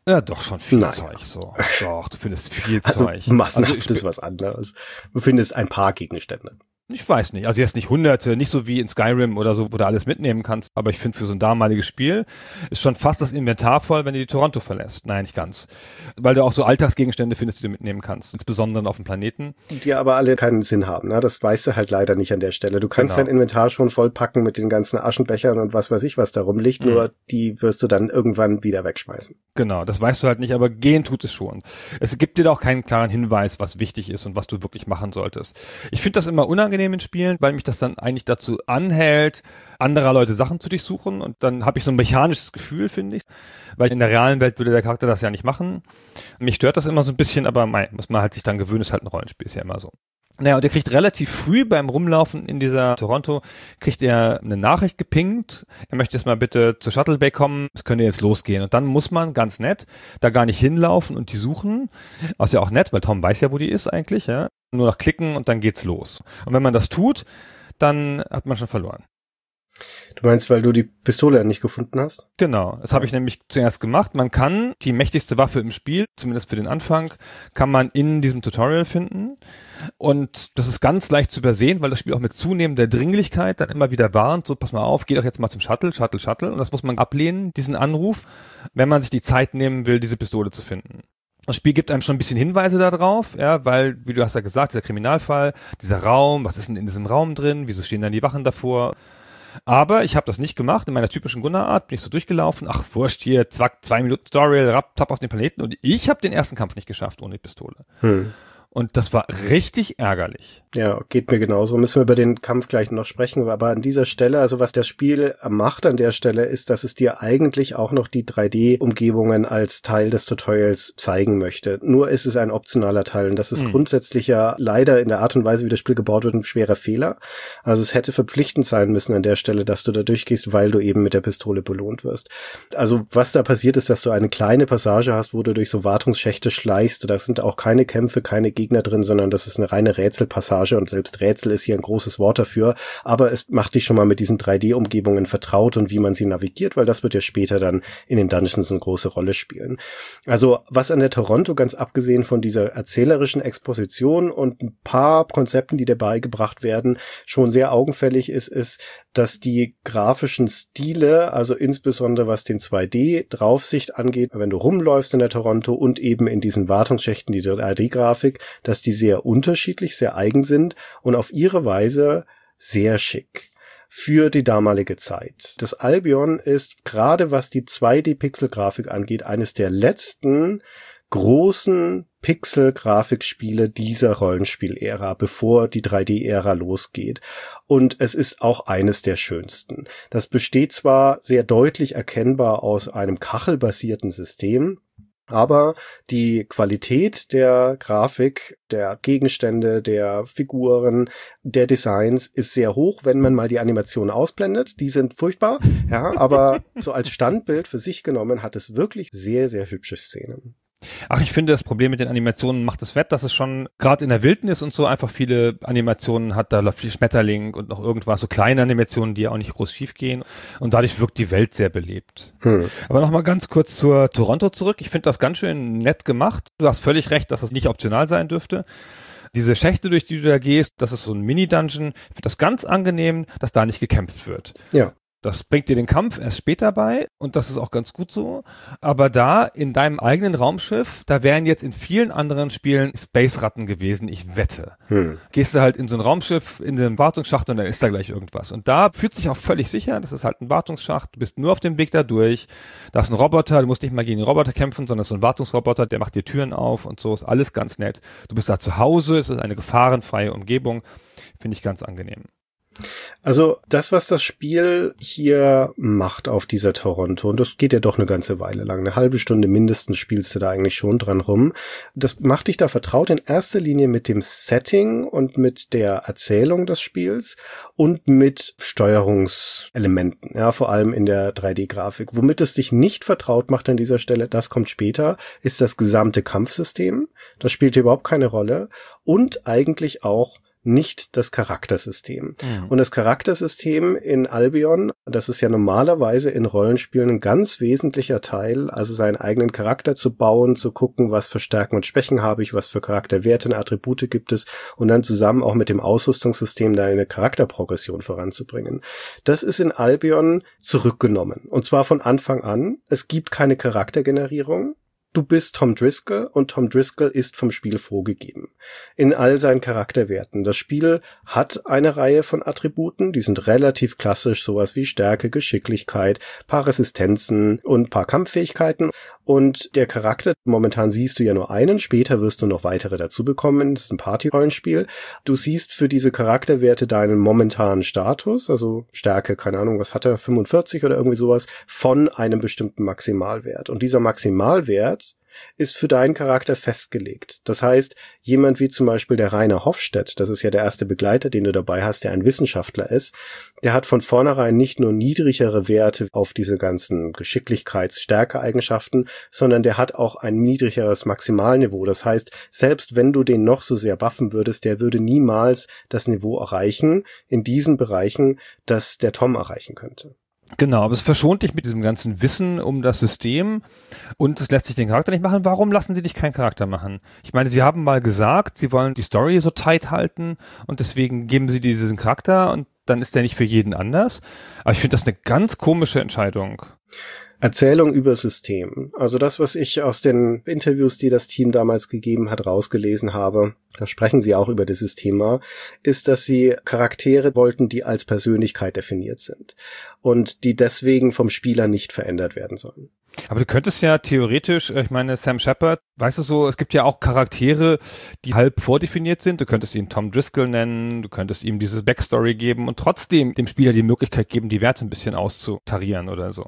Ja, doch, schon viel Nein. Zeug so. Doch, du findest viel Also Zeug. massenhaft ist was anderes. Du findest ein paar Gegenstände. Ich weiß nicht. Also jetzt nicht Hunderte, nicht so wie in Skyrim oder so, wo du alles mitnehmen kannst. Aber ich finde, für so ein damaliges Spiel ist schon fast das Inventar voll, wenn du die Toronto verlässt. Nein, nicht ganz. Weil du auch so Alltagsgegenstände findest, die du mitnehmen kannst. Insbesondere auf dem Planeten. Die aber alle keinen Sinn haben. Ne? Das weißt du halt leider nicht an der Stelle. Du kannst dein Inventar schon vollpacken mit den ganzen Aschenbechern und was weiß ich, was da rumliegt. Nur die wirst du dann irgendwann wieder wegschmeißen. Genau, das weißt du halt nicht, aber gehen tut es schon. Es gibt dir da auch keinen klaren Hinweis, was wichtig ist und was du wirklich machen solltest. Ich finde das immer unangenehm in Spielen, weil mich das dann eigentlich dazu anhält, anderer Leute Sachen zu durchsuchen, und dann habe ich so ein mechanisches Gefühl, finde ich, weil in der realen Welt würde der Charakter das ja nicht machen. Mich stört das immer so ein bisschen, aber muss man halt sich dann gewöhnen, ist halt ein Rollenspiel, ist ja immer so. Naja, und er kriegt relativ früh beim Rumlaufen in dieser Toronto, kriegt er eine Nachricht gepingt, er möchte jetzt mal bitte zur Shuttle Bay kommen, es könnte jetzt losgehen. Und dann muss man, ganz nett, da gar nicht hinlaufen und die suchen. Das ist ja auch nett, weil Tom weiß ja, wo die ist eigentlich, ja. Nur noch klicken und dann geht's los. Und wenn man das tut, dann hat man schon verloren. Du meinst, weil du die Pistole nicht gefunden hast? Genau, das habe ich nämlich zuerst gemacht. Man kann die mächtigste Waffe im Spiel, zumindest für den Anfang, kann man in diesem Tutorial finden. Und das ist ganz leicht zu übersehen, weil das Spiel auch mit zunehmender Dringlichkeit dann immer wieder warnt, so pass mal auf, geh doch jetzt mal zum Shuttle. Und das muss man ablehnen, diesen Anruf, wenn man sich die Zeit nehmen will, diese Pistole zu finden. Das Spiel gibt einem schon ein bisschen Hinweise darauf, ja, weil, wie du hast ja gesagt, dieser Kriminalfall, dieser Raum, was ist denn in diesem Raum drin, wieso stehen dann die Wachen davor? Aber ich habe das nicht gemacht. In meiner typischen Gunnar-Art bin ich so durchgelaufen. Ach, wurscht hier, zack, 2 Minuten Tutorial, rapp, tapp auf den Planeten. Und ich habe den ersten Kampf nicht geschafft ohne die Pistole. Und das war richtig ärgerlich. Ja, geht mir genauso. Müssen wir über den Kampf gleich noch sprechen. Aber an dieser Stelle, also was das Spiel macht an der Stelle, ist, dass es dir eigentlich auch noch die 3D-Umgebungen als Teil des Tutorials zeigen möchte. Nur ist es ein optionaler Teil. Und das ist grundsätzlich ja leider in der Art und Weise, wie das Spiel gebaut wird, ein schwerer Fehler. Also es hätte verpflichtend sein müssen an der Stelle, dass du da durchgehst, weil du eben mit der Pistole belohnt wirst. Also was da passiert ist, dass du eine kleine Passage hast, wo du durch so Wartungsschächte schleichst. Da sind auch keine Kämpfe, keine Gegner drin, sondern das ist eine reine Rätselpassage, und selbst Rätsel ist hier ein großes Wort dafür, aber es macht dich schon mal mit diesen 3D-Umgebungen vertraut und wie man sie navigiert, weil das wird ja später dann in den Dungeons eine große Rolle spielen. Also was an der Toronto, ganz abgesehen von dieser erzählerischen Exposition und ein paar Konzepten, die dabei gebracht werden, schon sehr augenfällig ist, dass die grafischen Stile, also insbesondere was den 2D-Draufsicht angeht, wenn du rumläufst in der Toronto und eben in diesen Wartungsschächten, die 3D-Grafik, dass die sehr unterschiedlich, sehr eigen sind und auf ihre Weise sehr schick für die damalige Zeit. Das Albion ist, gerade was die 2D-Pixel-Grafik angeht, eines der letzten großen Pixel-Grafikspiele dieser Rollenspiel-Ära, bevor die 3D-Ära losgeht. Und es ist auch eines der schönsten. Das besteht zwar sehr deutlich erkennbar aus einem kachelbasierten System, aber die Qualität der Grafik, der Gegenstände, der Figuren, der Designs ist sehr hoch, wenn man mal die Animationen ausblendet. Die sind furchtbar, ja, aber so als Standbild für sich genommen hat es wirklich sehr, sehr hübsche Szenen. Ach, ich finde, das Problem mit den Animationen macht es wett, dass es schon gerade in der Wildnis und so einfach viele Animationen hat. Da läuft viel Schmetterling und noch irgendwas, so kleine Animationen, die ja auch nicht groß schief gehen. Und dadurch wirkt die Welt sehr belebt. Aber nochmal ganz kurz zur Toronto zurück. Ich finde das ganz schön nett gemacht. Du hast völlig recht, dass das nicht optional sein dürfte. Diese Schächte, durch die du da gehst, das ist so ein Mini-Dungeon. Ich finde das ganz angenehm, dass da nicht gekämpft wird. Ja. Das bringt dir den Kampf erst später bei, und das ist auch ganz gut so. Aber da in deinem eigenen Raumschiff, da wären jetzt in vielen anderen Spielen Space-Ratten gewesen, ich wette. Gehst du halt in so ein Raumschiff, in den Wartungsschacht, und dann ist da gleich irgendwas. Und da fühlt sich auch völlig sicher, das ist halt ein Wartungsschacht, du bist nur auf dem Weg da durch, da ist ein Roboter, du musst nicht mal gegen den Roboter kämpfen, sondern es ist so ein Wartungsroboter, der macht dir Türen auf und so, ist alles ganz nett. Du bist da zu Hause, es ist eine gefahrenfreie Umgebung, finde ich ganz angenehm. Also das, was das Spiel hier macht auf dieser Toronto, und das geht ja doch eine ganze Weile lang, eine halbe Stunde mindestens spielst du da eigentlich schon dran rum, das macht dich da vertraut in erster Linie mit dem Setting und mit der Erzählung des Spiels und mit Steuerungselementen, ja, vor allem in der 3D-Grafik. Womit es dich nicht vertraut macht an dieser Stelle, das kommt später, ist das gesamte Kampfsystem, das spielt hier überhaupt keine Rolle, und eigentlich auch nicht das Charaktersystem. Und das Charaktersystem in Albion, das ist ja normalerweise in Rollenspielen ein ganz wesentlicher Teil, also seinen eigenen Charakter zu bauen, zu gucken, was für Stärken und Schwächen habe ich, was für Charakterwerte und Attribute gibt es und dann zusammen auch mit dem Ausrüstungssystem deine Charakterprogression voranzubringen. Das ist in Albion zurückgenommen. Und zwar von Anfang an. Es gibt keine Charaktergenerierung. Du bist Tom Driscoll und Tom Driscoll ist vom Spiel vorgegeben. In all seinen Charakterwerten. Das Spiel hat eine Reihe von Attributen, die sind relativ klassisch, sowas wie Stärke, Geschicklichkeit, paar Resistenzen und paar Kampffähigkeiten. Und der Charakter, momentan siehst du ja nur einen, später wirst du noch weitere dazu bekommen, das ist ein Party-Rollenspiel. Du siehst für diese Charakterwerte deinen momentanen Status, also Stärke, keine Ahnung, was hat er, 45 oder irgendwie sowas, von einem bestimmten Maximalwert. Und dieser Maximalwert ist für deinen Charakter festgelegt. Das heißt, jemand wie zum Beispiel der Rainer Hofstedt, das ist ja der erste Begleiter, den du dabei hast, der ein Wissenschaftler ist, der hat von vornherein nicht nur niedrigere Werte auf diese ganzen Geschicklichkeits-Stärke-Eigenschaften, sondern der hat auch ein niedrigeres Maximalniveau. Das heißt, selbst wenn du den noch so sehr buffen würdest, der würde niemals das Niveau erreichen in diesen Bereichen, das der Tom erreichen könnte. Genau, aber es verschont dich mit diesem ganzen Wissen um das System und es lässt sich den Charakter nicht machen. Warum lassen sie dich keinen Charakter machen? Ich meine, sie haben mal gesagt, sie wollen die Story so tight halten und deswegen geben sie dir diesen Charakter und dann ist der nicht für jeden anders. Aber ich finde das eine ganz komische Entscheidung. Erzählung über System. Also das, was ich aus den Interviews, die das Team damals gegeben hat, rausgelesen habe, da sprechen sie auch über dieses Thema, ist, dass sie Charaktere wollten, die als Persönlichkeit definiert sind und die deswegen vom Spieler nicht verändert werden sollen. Aber du könntest ja theoretisch, ich meine, Sam Shepard, weißt du so, es gibt ja auch Charaktere, die halb vordefiniert sind. Du könntest ihn Tom Driscoll nennen, du könntest ihm dieses Backstory geben und trotzdem dem Spieler die Möglichkeit geben, die Werte ein bisschen auszutarieren oder so.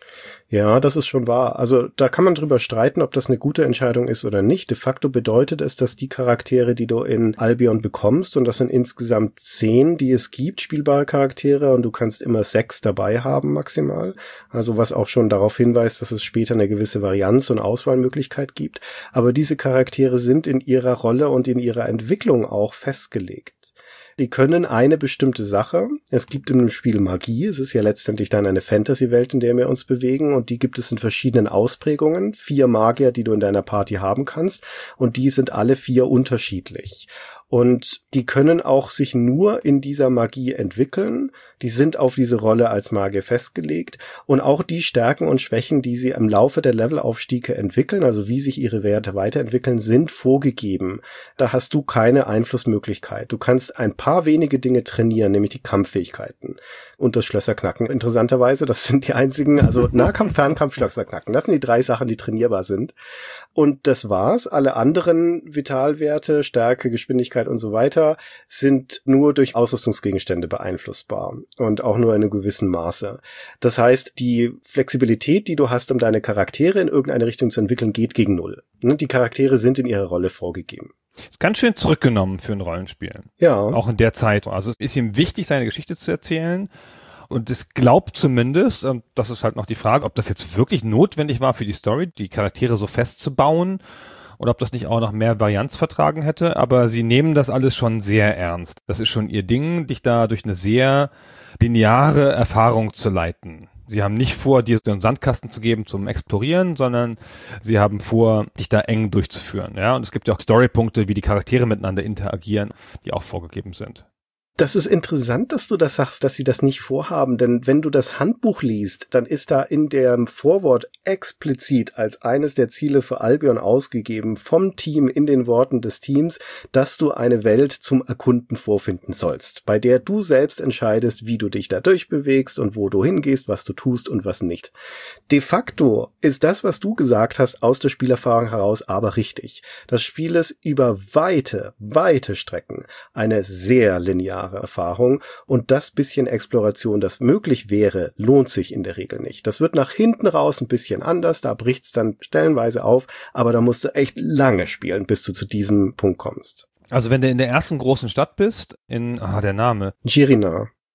Ja, das ist schon wahr. Also da kann man drüber streiten, ob das eine gute Entscheidung ist oder nicht. De facto bedeutet es, dass die Charaktere, die du in Albion bekommst, und das sind insgesamt 10, die es gibt, spielbare Charaktere, und du kannst immer 6 dabei haben maximal. Also was auch schon darauf hinweist, dass es später eine gewisse Varianz und Auswahlmöglichkeit gibt. Aber diese Charaktere sind in ihrer Rolle und in ihrer Entwicklung auch festgelegt. Die können eine bestimmte Sache. Es gibt in dem Spiel Magie. Es ist ja letztendlich dann eine Fantasy-Welt, in der wir uns bewegen. Und die gibt es in verschiedenen Ausprägungen. 4 Magier, die du in deiner Party haben kannst. Und die sind alle 4 unterschiedlich. Und die können auch sich nur in dieser Magie entwickeln. Die sind auf diese Rolle als Magier festgelegt. Und auch die Stärken und Schwächen, die sie im Laufe der Levelaufstiege entwickeln, also wie sich ihre Werte weiterentwickeln, sind vorgegeben. Da hast du keine Einflussmöglichkeit. Du kannst ein paar wenige Dinge trainieren, nämlich die Kampffähigkeiten und das Schlösserknacken. Interessanterweise, das sind die einzigen, also Nahkampf, Fernkampf, Schlösserknacken. Das sind die 3 Sachen, die trainierbar sind. Und das war's. Alle anderen Vitalwerte, Stärke, Geschwindigkeit und so weiter, sind nur durch Ausrüstungsgegenstände beeinflussbar und auch nur in einem gewissen Maße. Das heißt, die Flexibilität, die du hast, um deine Charaktere in irgendeine Richtung zu entwickeln, geht gegen 0. Die Charaktere sind in ihrer Rolle vorgegeben. Ist ganz schön zurückgenommen für ein Rollenspiel. Ja. Auch in der Zeit. Also es ist ihm wichtig, seine Geschichte zu erzählen. Und es glaubt zumindest, und das ist halt noch die Frage, ob das jetzt wirklich notwendig war für die Story, die Charaktere so festzubauen, oder ob das nicht auch noch mehr Varianz vertragen hätte. Aber sie nehmen das alles schon sehr ernst. Das ist schon ihr Ding, dich da durch eine sehr lineare Erfahrung zu leiten. Sie haben nicht vor, dir so einen Sandkasten zu geben zum Explorieren, sondern sie haben vor, dich da eng durchzuführen. Ja, und es gibt ja auch Storypunkte, wie die Charaktere miteinander interagieren, die auch vorgegeben sind. Das ist interessant, dass du das sagst, dass sie das nicht vorhaben, denn wenn du das Handbuch liest, dann ist da in dem Vorwort explizit als eines der Ziele für Albion ausgegeben vom Team in den Worten des Teams, dass du eine Welt zum Erkunden vorfinden sollst, bei der du selbst entscheidest, wie du dich da durchbewegst und wo du hingehst, was du tust und was nicht. De facto ist das, was du gesagt hast, aus der Spielerfahrung heraus aber richtig. Das Spiel ist über weite Strecken eine sehr lineare Erfahrung und das bisschen Exploration, das möglich wäre, lohnt sich in der Regel nicht. Das wird nach hinten raus ein bisschen anders, da bricht's dann stellenweise auf, aber da musst du echt lange spielen, bis du zu diesem Punkt kommst. Also wenn du in der ersten großen Stadt bist, der Name. Jirina.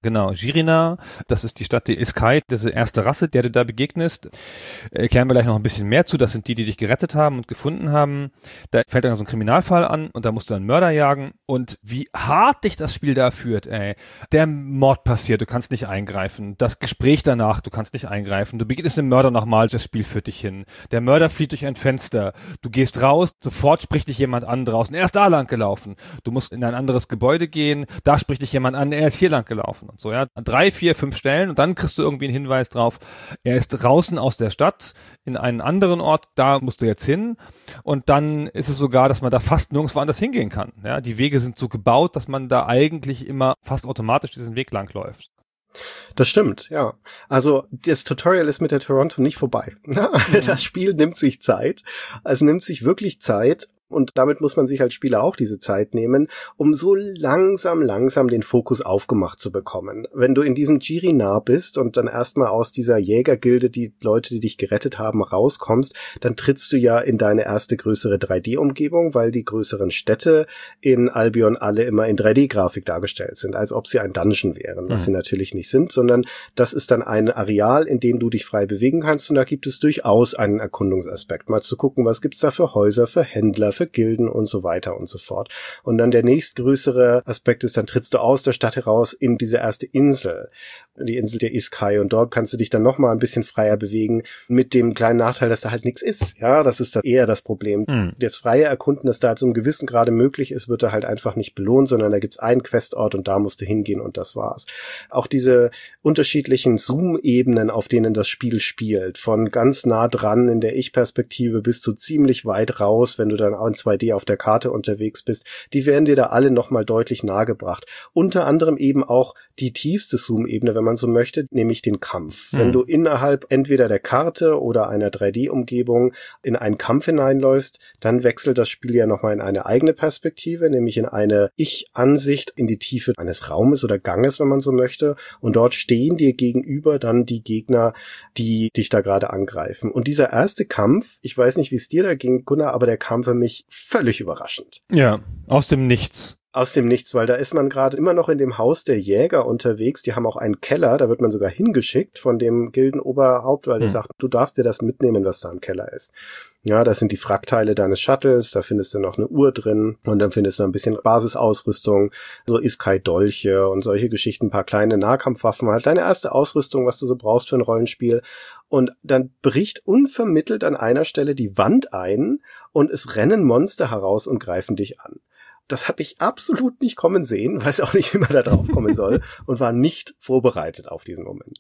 Genau, Jirina, das ist die Stadt der Iskai, diese erste Rasse, der du da begegnest. Erklären wir gleich noch ein bisschen mehr zu. Das sind die dich gerettet haben und gefunden haben. Da fällt dann so ein Kriminalfall an und da musst du einen Mörder jagen. Und wie hart dich das Spiel da führt, ey. Der Mord passiert, du kannst nicht eingreifen. Das Gespräch danach, du kannst nicht eingreifen. Du begegnest dem Mörder nochmal, das Spiel führt dich hin. Der Mörder flieht durch ein Fenster. Du gehst raus, sofort spricht dich jemand an draußen. Er ist da lang gelaufen. Du musst in ein anderes Gebäude gehen, da spricht dich jemand an, er ist hier lang gelaufen. So, ja, 3, 4, 5 Stellen und dann kriegst du irgendwie einen Hinweis drauf, er ist draußen aus der Stadt in einen anderen Ort, da musst du jetzt hin und dann ist es sogar, dass man da fast nirgendwo anders hingehen kann. Ja, die Wege sind so gebaut, dass man da eigentlich immer fast automatisch diesen Weg lang läuft. Das stimmt, ja. Also das Tutorial ist mit der Toronto nicht vorbei. Das Spiel nimmt sich Zeit. Es nimmt sich wirklich Zeit. Und damit muss man sich als Spieler auch diese Zeit nehmen, um so langsam den Fokus aufgemacht zu bekommen. Wenn du in diesem Jirina bist und dann erstmal aus dieser Jägergilde, die Leute, die dich gerettet haben, rauskommst, dann trittst du ja in deine erste größere 3D-Umgebung, weil die größeren Städte in Albion alle immer in 3D-Grafik dargestellt sind, als ob sie ein Dungeon wären, was sie natürlich nicht sind, sondern das ist dann ein Areal, in dem du dich frei bewegen kannst und da gibt es durchaus einen Erkundungsaspekt. Mal zu gucken, was gibt's da für Häuser, für Händler, für Gilden und so weiter und so fort. Und dann der nächstgrößere Aspekt ist, dann trittst du aus der Stadt heraus in diese erste Insel, die Insel der Iskai, und dort kannst du dich dann nochmal ein bisschen freier bewegen, mit dem kleinen Nachteil, dass da halt nichts ist. Ja, das ist eher das Problem. Das freie Erkunden, das da zu einem gewissen Grade möglich ist, wird da halt einfach nicht belohnt, sondern da gibt's einen Questort und da musst du hingehen und das war's. Auch diese unterschiedlichen Zoom-Ebenen, auf denen das Spiel spielt, von ganz nah dran in der Ich-Perspektive bis zu ziemlich weit raus, wenn du dann auch in 2D auf der Karte unterwegs bist, die werden dir da alle nochmal deutlich nahegebracht. Unter anderem eben auch die tiefste Zoom-Ebene, wenn man so möchte, nämlich den Kampf. Wenn du innerhalb entweder der Karte oder einer 3D-Umgebung in einen Kampf hineinläufst, dann wechselt das Spiel ja nochmal in eine eigene Perspektive, nämlich in eine Ich-Ansicht in die Tiefe eines Raumes oder Ganges, wenn man so möchte. Und dort stehen dir gegenüber dann die Gegner, die dich da gerade angreifen. Und dieser erste Kampf, ich weiß nicht, wie es dir da ging, Gunnar, aber der kam für mich völlig überraschend. Ja, aus dem Nichts. Aus dem Nichts, weil da ist man gerade immer noch in dem Haus der Jäger unterwegs. Die haben auch einen Keller, da wird man sogar hingeschickt von dem Gildenoberhaupt, weil der sagt, du darfst dir das mitnehmen, was da im Keller ist. Ja, das sind die Frackteile deines Shuttles, da findest du noch eine Uhr drin und dann findest du ein bisschen Basisausrüstung, so Iskai-Dolche und solche Geschichten, ein paar kleine Nahkampfwaffen, halt deine erste Ausrüstung, was du so brauchst für ein Rollenspiel. Und dann bricht unvermittelt an einer Stelle die Wand ein und es rennen Monster heraus und greifen dich an. Das habe ich absolut nicht kommen sehen, weiß auch nicht, wie man da drauf kommen soll und war nicht vorbereitet auf diesen Moment.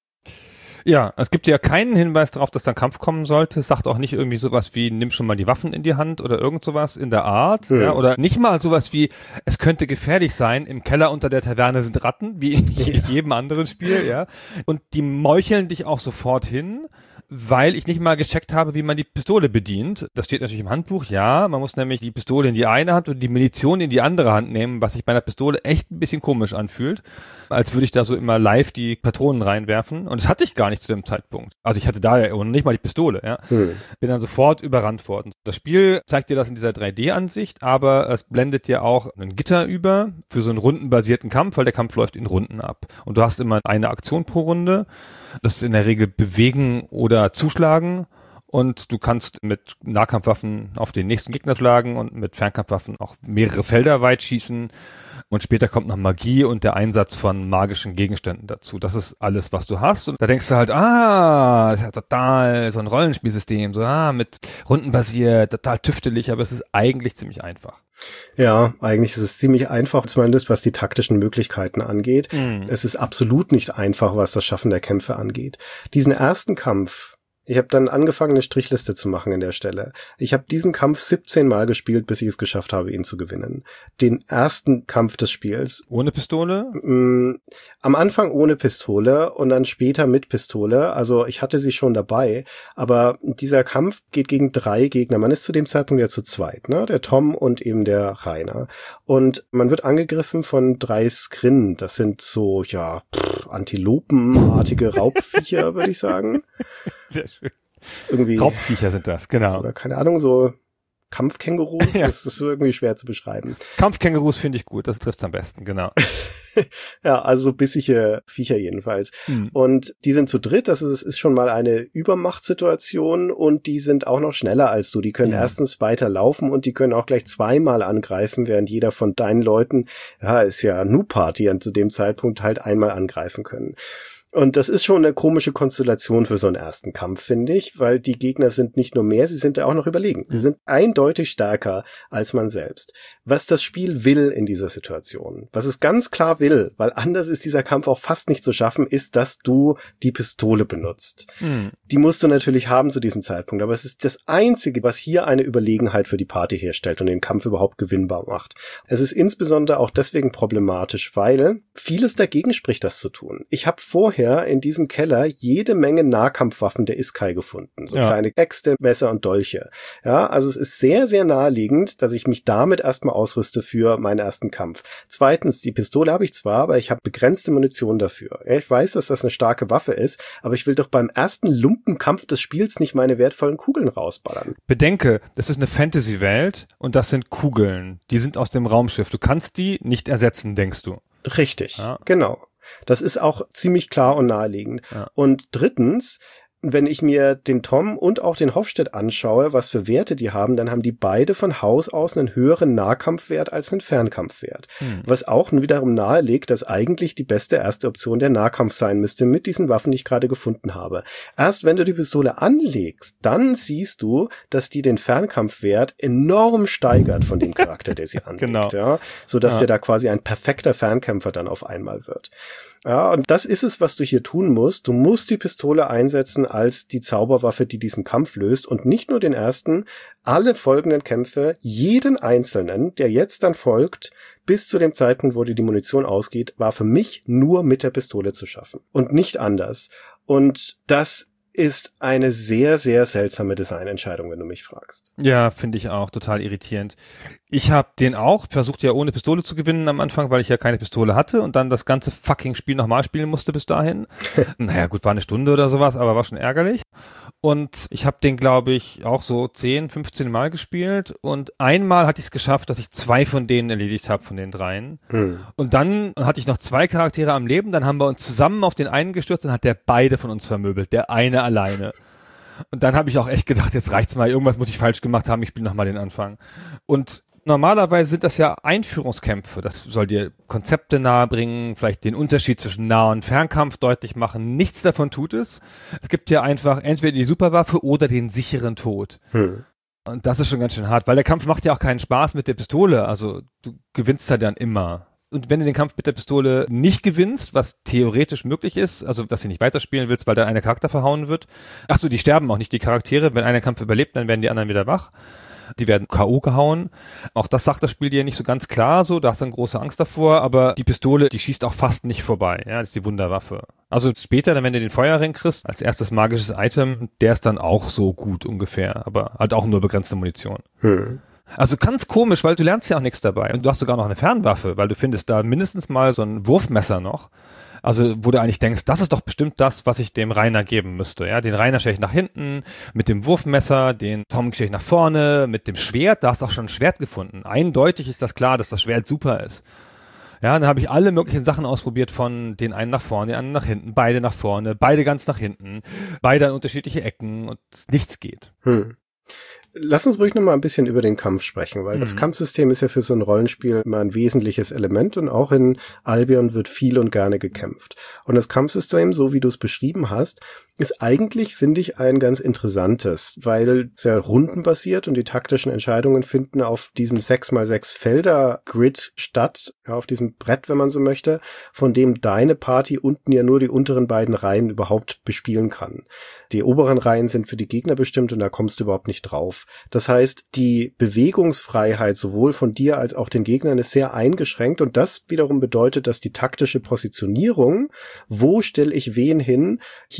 Ja, es gibt ja keinen Hinweis darauf, dass da ein Kampf kommen sollte. Es sagt auch nicht irgendwie sowas wie, nimm schon mal die Waffen in die Hand oder irgend sowas in der Art. Ja, oder nicht mal sowas wie, es könnte gefährlich sein, im Keller unter der Taverne sind Ratten, wie in jedem anderen Spiel, ja. Und die meucheln dich auch sofort hin, weil ich nicht mal gecheckt habe, wie man die Pistole bedient. Das steht natürlich im Handbuch, ja. Man muss nämlich die Pistole in die eine Hand und die Munition in die andere Hand nehmen, was sich bei einer Pistole echt ein bisschen komisch anfühlt. Als würde ich da so immer live die Patronen reinwerfen. Und das hatte ich gar nicht zu dem Zeitpunkt. Also ich hatte da ja nicht mal die Pistole, ja. Bin dann sofort überrannt worden. Das Spiel zeigt dir das in dieser 3D-Ansicht, aber es blendet dir auch ein Gitter über für so einen rundenbasierten Kampf, weil der Kampf läuft in Runden ab. Und du hast immer eine Aktion pro Runde. Das ist in der Regel bewegen oder zuschlagen und du kannst mit Nahkampfwaffen auf den nächsten Gegner schlagen und mit Fernkampfwaffen auch mehrere Felder weit schießen und später kommt noch Magie und der Einsatz von magischen Gegenständen dazu. Das ist alles, was du hast und da denkst du halt, das ist ja total so ein Rollenspielsystem, so mit rundenbasiert, total tüftelig, aber es ist eigentlich ziemlich einfach. Ja, eigentlich ist es ziemlich einfach, zumindest was die taktischen Möglichkeiten angeht. Es ist absolut nicht einfach, was das Schaffen der Kämpfe angeht. Diesen ersten Kampf, ich habe dann angefangen, eine Strichliste zu machen in der Stelle. Ich habe diesen Kampf 17 Mal gespielt, bis ich es geschafft habe, ihn zu gewinnen. Den ersten Kampf des Spiels. Ohne Pistole? Am Anfang ohne Pistole und dann später mit Pistole. Also ich hatte sie schon dabei. Aber dieser Kampf geht gegen 3 Gegner. Man ist zu dem Zeitpunkt ja zu zweit, ne? Der Tom und eben der Rainer. Und man wird angegriffen von 3 Skrinnen. Das sind so, antilopenartige Raubviecher, würde ich sagen. Sehr schön. Irgendwie Raubviecher sind das, genau. Oder keine Ahnung, so Kampfkängurus, das ist so irgendwie schwer zu beschreiben. Kampfkängurus finde ich gut, das trifft's am besten, genau. Ja, also so bissige Viecher jedenfalls. Und die sind zu dritt, das ist schon mal eine Übermachtssituation und die sind auch noch schneller als du. Die können erstens weiter laufen und die können auch gleich zweimal angreifen, während jeder von deinen Leuten, ja, ist ja Nu-Party, zu dem Zeitpunkt halt einmal angreifen können. Und das ist schon eine komische Konstellation für so einen ersten Kampf, finde ich, weil die Gegner sind nicht nur mehr, sie sind ja auch noch überlegen. Sie sind eindeutig stärker als man selbst. Was das Spiel will in dieser Situation, was es ganz klar will, weil anders ist dieser Kampf auch fast nicht zu schaffen, ist, dass du die Pistole benutzt. Die musst du natürlich haben zu diesem Zeitpunkt, aber es ist das Einzige, was hier eine Überlegenheit für die Party herstellt und den Kampf überhaupt gewinnbar macht. Es ist insbesondere auch deswegen problematisch, weil vieles dagegen spricht, das zu tun. Ich habe vorher in diesem Keller jede Menge Nahkampfwaffen der Isekai gefunden. So kleine Äxte, Messer und Dolche. Ja, also es ist sehr, sehr naheliegend, dass ich mich damit erstmal ausrüste für meinen ersten Kampf. Zweitens, die Pistole habe ich zwar, aber ich habe begrenzte Munition dafür. Ja, ich weiß, dass das eine starke Waffe ist, aber ich will doch beim ersten Lumpenkampf des Spiels nicht meine wertvollen Kugeln rausballern. Bedenke, das ist eine Fantasy-Welt und das sind Kugeln. Die sind aus dem Raumschiff. Du kannst die nicht ersetzen, denkst du. Richtig, genau. Das ist auch ziemlich klar und naheliegend. Ja. Und drittens, wenn ich mir den Tom und auch den Hofstedt anschaue, was für Werte die haben, dann haben die beide von Haus aus einen höheren Nahkampfwert als einen Fernkampfwert. Was auch wiederum nahelegt, dass eigentlich die beste erste Option der Nahkampf sein müsste mit diesen Waffen, die ich gerade gefunden habe. Erst wenn du die Pistole anlegst, dann siehst du, dass die den Fernkampfwert enorm steigert von dem Charakter, der sie anlegt. Genau. Ja, sodass der da quasi ein perfekter Fernkämpfer dann auf einmal wird. Ja, und das ist es, was du hier tun musst. Du musst die Pistole einsetzen als die Zauberwaffe, die diesen Kampf löst und nicht nur den ersten, alle folgenden Kämpfe, jeden einzelnen, der jetzt dann folgt, bis zu dem Zeitpunkt, wo dir die Munition ausgeht, war für mich nur mit der Pistole zu schaffen und nicht anders. Und das ist eine sehr, sehr seltsame Designentscheidung, wenn du mich fragst. Ja, finde ich auch total irritierend. Ich habe den auch versucht, ja ohne Pistole zu gewinnen am Anfang, weil ich ja keine Pistole hatte und dann das ganze fucking Spiel nochmal spielen musste bis dahin. Naja gut, war eine Stunde oder sowas, aber war schon ärgerlich. Und ich habe den, glaube ich, auch so 10, 15 Mal gespielt und einmal hatte ich es geschafft, dass ich 2 von denen erledigt habe, von den 3. Und dann hatte ich noch 2 Charaktere am Leben, dann haben wir uns zusammen auf den einen gestürzt und hat der beide von uns vermöbelt, der eine alleine. Und dann habe ich auch echt gedacht, jetzt reicht's mal, irgendwas muss ich falsch gemacht haben, ich spiele nochmal den Anfang. Und normalerweise sind das ja Einführungskämpfe. Das soll dir Konzepte nahebringen, vielleicht den Unterschied zwischen Nah- und Fernkampf deutlich machen. Nichts davon tut es. Es gibt ja einfach entweder die Superwaffe oder den sicheren Tod. Und das ist schon ganz schön hart, weil der Kampf macht ja auch keinen Spaß mit der Pistole. Also du gewinnst halt dann immer. Und wenn du den Kampf mit der Pistole nicht gewinnst, was theoretisch möglich ist, also dass du nicht weiterspielen willst, weil dann einer Charakter verhauen wird. Ach so, die sterben auch nicht, die Charaktere. Wenn einer Kampf überlebt, dann werden die anderen wieder wach. Die werden K.O. gehauen. Auch das sagt das Spiel dir nicht so ganz klar so, da hast du dann große Angst davor, aber die Pistole, die schießt auch fast nicht vorbei. Ja, das ist die Wunderwaffe. Also später, dann wenn du den Feuerring kriegst, als erstes magisches Item, der ist dann auch so gut ungefähr, aber halt auch nur begrenzte Munition. Also ganz komisch, weil du lernst ja auch nichts dabei. Und du hast sogar noch eine Fernwaffe, weil du findest da mindestens mal so ein Wurfmesser noch. Also wo du eigentlich denkst, das ist doch bestimmt das, was ich dem Rainer geben müsste. Ja, den Rainer stelle ich nach hinten, mit dem Wurfmesser, den Tom stelle ich nach vorne, mit dem Schwert, da hast du auch schon ein Schwert gefunden. Eindeutig ist das klar, dass das Schwert super ist. Ja, dann habe ich alle möglichen Sachen ausprobiert, von den einen nach vorne, den anderen nach hinten, beide nach vorne, beide ganz nach hinten, beide an unterschiedliche Ecken und nichts geht. Lass uns ruhig noch mal ein bisschen über den Kampf sprechen, weil das Kampfsystem ist ja für so ein Rollenspiel immer ein wesentliches Element und auch in Albion wird viel und gerne gekämpft. Und das Kampfsystem, so wie du es beschrieben hast, ist eigentlich, finde ich, ein ganz interessantes, weil es ja rundenbasiert und die taktischen Entscheidungen finden auf diesem 6x6 Felder-Grid statt, ja, auf diesem Brett, wenn man so möchte, von dem deine Party unten ja nur die unteren beiden Reihen überhaupt bespielen kann. Die oberen Reihen sind für die Gegner bestimmt und da kommst du überhaupt nicht drauf. Das heißt, die Bewegungsfreiheit sowohl von dir als auch den Gegnern ist sehr eingeschränkt und das wiederum bedeutet, dass die taktische Positionierung, wo stelle ich wen hin, hier in Albion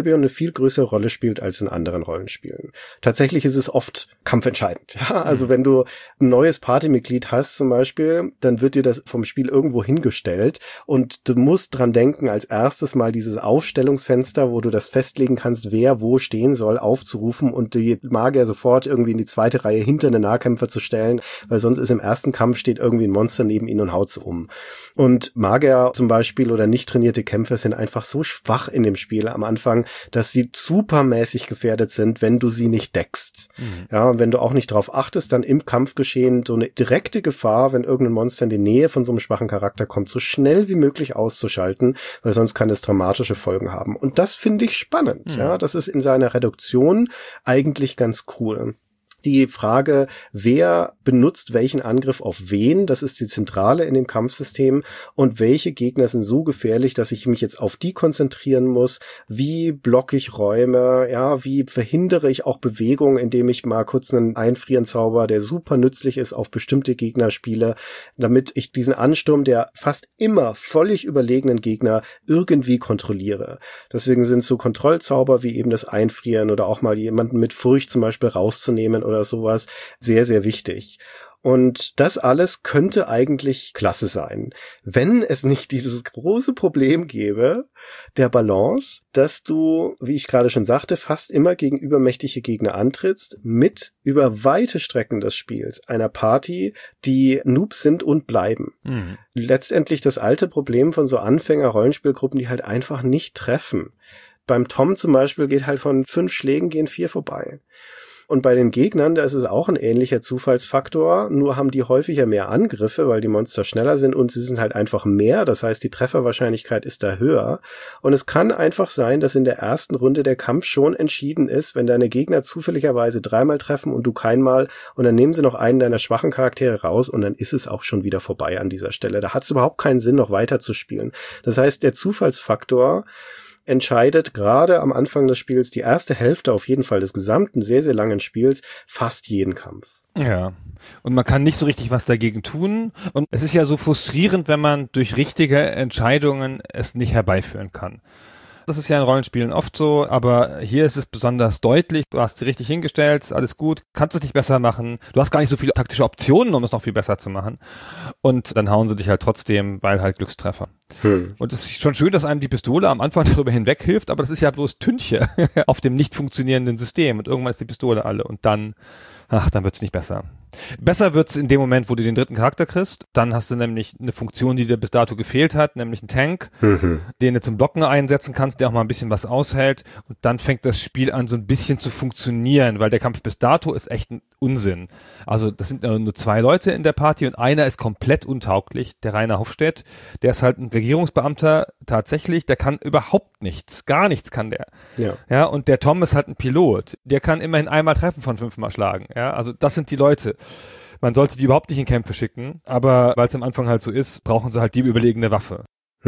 Albion eine viel größere Rolle spielt als in anderen Rollenspielen. Tatsächlich ist es oft kampfentscheidend. Ja, also wenn du ein neues Partymitglied hast zum Beispiel, dann wird dir das vom Spiel irgendwo hingestellt und du musst dran denken, als erstes mal dieses Aufstellungsfenster, wo du das festlegen kannst, wer wo stehen soll, aufzurufen und die Magier sofort irgendwie in die zweite Reihe hinter den Nahkämpfer zu stellen, weil sonst ist im ersten Kampf steht irgendwie ein Monster neben ihnen und haut's um. Und Magier zum Beispiel oder nicht trainierte Kämpfer sind einfach so schwach in dem Spiel am Anfang, dass sie supermäßig gefährdet sind, wenn du sie nicht deckst. Ja, und wenn du auch nicht drauf achtest, dann im Kampfgeschehen so eine direkte Gefahr, wenn irgendein Monster in die Nähe von so einem schwachen Charakter kommt, so schnell wie möglich auszuschalten, weil sonst kann es dramatische Folgen haben. Und das finde ich spannend. Ja, das ist in seiner Reduktion eigentlich ganz cool. Die Frage, wer benutzt welchen Angriff auf wen, das ist die Zentrale in dem Kampfsystem und welche Gegner sind so gefährlich, dass ich mich jetzt auf die konzentrieren muss, wie blocke ich Räume, ja, wie verhindere ich auch Bewegung, indem ich mal kurz einen Einfrieren-Zauber, der super nützlich ist, auf bestimmte Gegner spiele, damit ich diesen Ansturm der fast immer völlig überlegenen Gegner irgendwie kontrolliere. Deswegen sind so Kontrollzauber wie eben das Einfrieren oder auch mal jemanden mit Furcht zum Beispiel rauszunehmen oder sowas, sehr, sehr wichtig. Und das alles könnte eigentlich klasse sein, wenn es nicht dieses große Problem gäbe, der Balance, dass du, wie ich gerade schon sagte, fast immer gegen übermächtige Gegner antrittst, mit über weite Strecken des Spiels einer Party, die Noobs sind und bleiben. Letztendlich das alte Problem von so Anfänger-Rollenspielgruppen, die halt einfach nicht treffen. Beim Tom zum Beispiel geht halt von 5 Schlägen gehen 4 vorbei. Und bei den Gegnern, da ist es auch ein ähnlicher Zufallsfaktor, nur haben die häufiger mehr Angriffe, weil die Monster schneller sind und sie sind halt einfach mehr, das heißt, die Trefferwahrscheinlichkeit ist da höher. Und es kann einfach sein, dass in der ersten Runde der Kampf schon entschieden ist, wenn deine Gegner zufälligerweise 3-mal treffen und du keinmal und dann nehmen sie noch einen deiner schwachen Charaktere raus und dann ist es auch schon wieder vorbei an dieser Stelle. Da hat es überhaupt keinen Sinn, noch weiter zu spielen. Das heißt, der Zufallsfaktor entscheidet gerade am Anfang des Spiels, die erste Hälfte auf jeden Fall des gesamten, sehr, sehr langen Spiels, fast jeden Kampf. Ja, und man kann nicht so richtig was dagegen tun. Und es ist ja so frustrierend, wenn man durch richtige Entscheidungen es nicht herbeiführen kann. Das ist ja in Rollenspielen oft so, aber hier ist es besonders deutlich. Du hast sie richtig hingestellt, alles gut, kannst es nicht besser machen. Du hast gar nicht so viele taktische Optionen, um es noch viel besser zu machen. Und dann hauen sie dich halt trotzdem, weil halt Glückstreffer. Und es ist schon schön, dass einem die Pistole am Anfang darüber hinweg hilft, aber das ist ja bloß Tünche auf dem nicht funktionierenden System. Und irgendwann ist die Pistole alle und dann wird's nicht besser. Besser wird's in dem Moment, wo du den dritten Charakter kriegst. Dann hast du nämlich eine Funktion, die dir bis dato gefehlt hat, nämlich einen Tank, den du zum Blocken einsetzen kannst, der auch mal ein bisschen was aushält. Und dann fängt das Spiel an, so ein bisschen zu funktionieren, weil der Kampf bis dato ist echt ein Unsinn. Also das sind nur 2 Leute in der Party und einer ist komplett untauglich, der Rainer Hofstedt. Der ist halt ein Regierungsbeamter tatsächlich, der kann überhaupt nichts, gar nichts kann der. Ja, und der Tom ist halt ein Pilot. Der kann immerhin einmal treffen von 5-mal schlagen. Ja, also das sind die Leute. Man sollte die überhaupt nicht in Kämpfe schicken, aber weil es am Anfang halt so ist, brauchen sie halt die überlegene Waffe.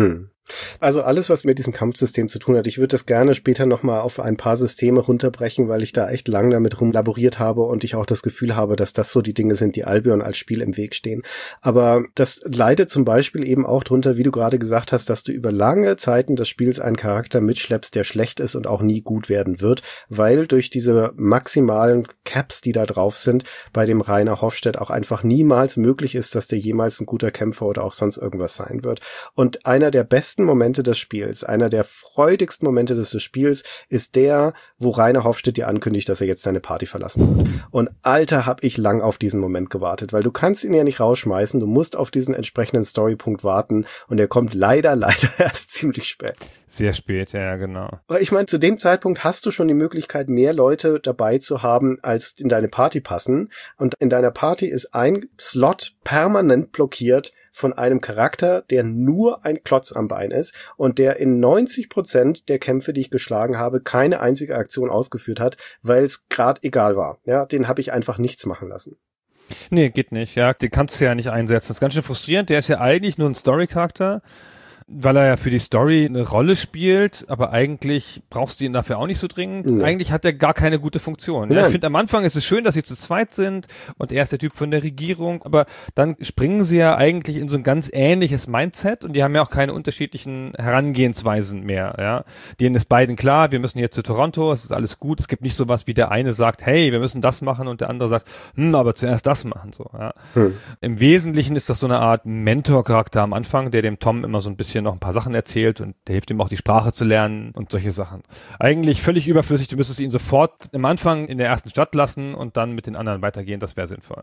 Also alles, was mit diesem Kampfsystem zu tun hat, ich würde das gerne später nochmal auf ein paar Systeme runterbrechen, weil ich da echt lang damit rumlaboriert habe und ich auch das Gefühl habe, dass das so die Dinge sind, die Albion als Spiel im Weg stehen. Aber das leidet zum Beispiel eben auch drunter, wie du gerade gesagt hast, dass du über lange Zeiten des Spiels einen Charakter mitschleppst, der schlecht ist und auch nie gut werden wird, weil durch diese maximalen Caps, die da drauf sind, bei dem Rainer Hofstedt auch einfach niemals möglich ist, dass der jemals ein guter Kämpfer oder auch sonst irgendwas sein wird. Und einer der besten Momente des Spiels, einer der freudigsten Momente des Spiels ist der, wo Rainer Hofstedt dir ankündigt, dass er jetzt seine Party verlassen wird. Und Alter, hab ich lang auf diesen Moment gewartet, weil du kannst ihn ja nicht rausschmeißen, du musst auf diesen entsprechenden Storypunkt warten und er kommt leider erst ziemlich spät. Sehr spät, ja, genau. Aber ich meine, zu dem Zeitpunkt hast du schon die Möglichkeit, mehr Leute dabei zu haben, als in deine Party passen. Und in deiner Party ist ein Slot permanent blockiert von einem Charakter, der nur ein Klotz am Bein ist und der in 90% der Kämpfe, die ich geschlagen habe, keine einzige Aktion ausgeführt hat, weil es gerade egal war. Ja, den habe ich einfach nichts machen lassen. Nee, geht nicht. Ja, den kannst du ja nicht einsetzen. Das ist ganz schön frustrierend. Der ist ja eigentlich nur ein Story-Charakter. weil er ja für die Story eine Rolle spielt, aber eigentlich brauchst du ihn dafür auch nicht so dringend. Nee. Eigentlich hat er gar keine gute Funktion. Ja, ich finde, am Anfang ist es schön, dass sie zu zweit sind und er ist der Typ von der Regierung, aber dann springen sie ja eigentlich in so ein ganz ähnliches Mindset und die haben ja auch keine unterschiedlichen Herangehensweisen mehr. Ja, denen ist beiden klar, wir müssen jetzt zu Toronto, es ist alles gut. Es gibt nicht sowas, wie der eine sagt, hey, wir müssen das machen und der andere sagt, aber zuerst das machen. So. Ja. Im Wesentlichen ist das so eine Art Mentor-Charakter am Anfang, der dem Tom immer so ein bisschen noch ein paar Sachen erzählt und der hilft ihm auch die Sprache zu lernen und solche Sachen. Eigentlich völlig überflüssig, du müsstest ihn sofort am Anfang in der ersten Stadt lassen und dann mit den anderen weitergehen, das wäre sinnvoll.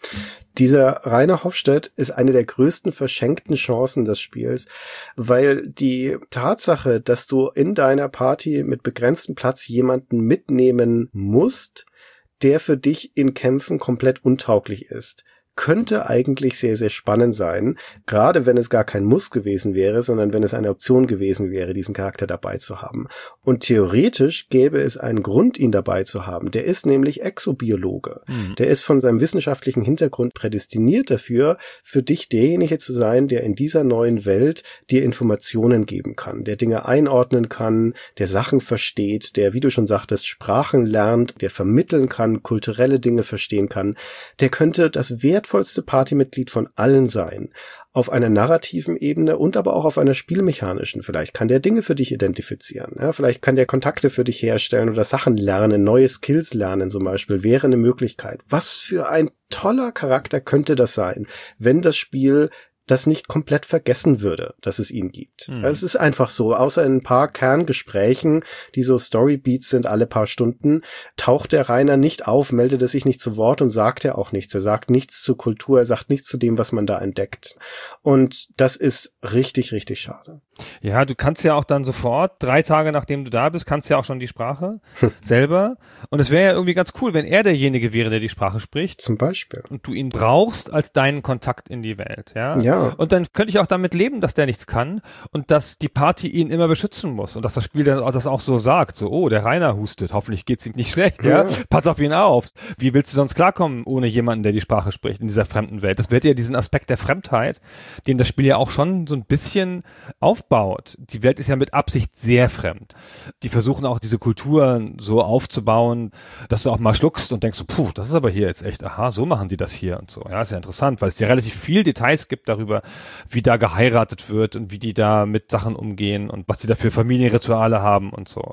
Dieser Rainer Hofstedt ist eine der größten verschenkten Chancen des Spiels, weil die Tatsache, dass du in deiner Party mit begrenztem Platz jemanden mitnehmen musst, der für dich in Kämpfen komplett untauglich ist, könnte eigentlich sehr, sehr spannend sein, gerade wenn es gar kein Muss gewesen wäre, sondern wenn es eine Option gewesen wäre, diesen Charakter dabei zu haben. Und theoretisch gäbe es einen Grund, ihn dabei zu haben. Der ist nämlich Exobiologe. Der ist von seinem wissenschaftlichen Hintergrund prädestiniert dafür, für dich derjenige zu sein, der in dieser neuen Welt dir Informationen geben kann, der Dinge einordnen kann, der Sachen versteht, der, wie du schon sagtest, Sprachen lernt, der vermitteln kann, kulturelle Dinge verstehen kann. Der könnte das wertvollste Partymitglied von allen sein. Auf einer narrativen Ebene und aber auch auf einer spielmechanischen. Vielleicht kann der Dinge für dich identifizieren. Ja, vielleicht kann der Kontakte für dich herstellen oder Sachen lernen, neue Skills lernen zum Beispiel, wäre eine Möglichkeit. Was für ein toller Charakter könnte das sein, wenn das Spiel das nicht komplett vergessen würde, dass es ihn gibt. Es ist einfach so, außer in ein paar Kerngesprächen, die so Storybeats sind alle paar Stunden, taucht der Rainer nicht auf, meldet er sich nicht zu Wort und sagt er auch nichts. Er sagt nichts zur Kultur, er sagt nichts zu dem, was man da entdeckt. Und das ist richtig, richtig schade. Ja, du kannst ja auch dann sofort, 3 Tage nachdem du da bist, kannst ja auch schon die Sprache selber. Und es wäre ja irgendwie ganz cool, wenn er derjenige wäre, der die Sprache spricht. Zum Beispiel. Und du ihn brauchst als deinen Kontakt in die Welt, ja. Ja. Und dann könnte ich auch damit leben, dass der nichts kann und dass die Party ihn immer beschützen muss und dass das Spiel dann das auch so sagt, so, oh, der Rainer hustet, hoffentlich geht's ihm nicht schlecht, ja. Pass auf ihn auf. Wie willst du sonst klarkommen ohne jemanden, der die Sprache spricht in dieser fremden Welt? Das wird ja diesen Aspekt der Fremdheit, den das Spiel ja auch schon so ein bisschen aufbaut. Die Welt ist ja mit Absicht sehr fremd. Die versuchen auch diese Kulturen so aufzubauen, dass du auch mal schluckst und denkst so, puh, das ist aber hier jetzt echt, aha, so machen die das hier und so. Ja, ist ja interessant, weil es ja relativ viel Details gibt darüber, wie da geheiratet wird und wie die da mit Sachen umgehen und was die da für Familienrituale haben und so.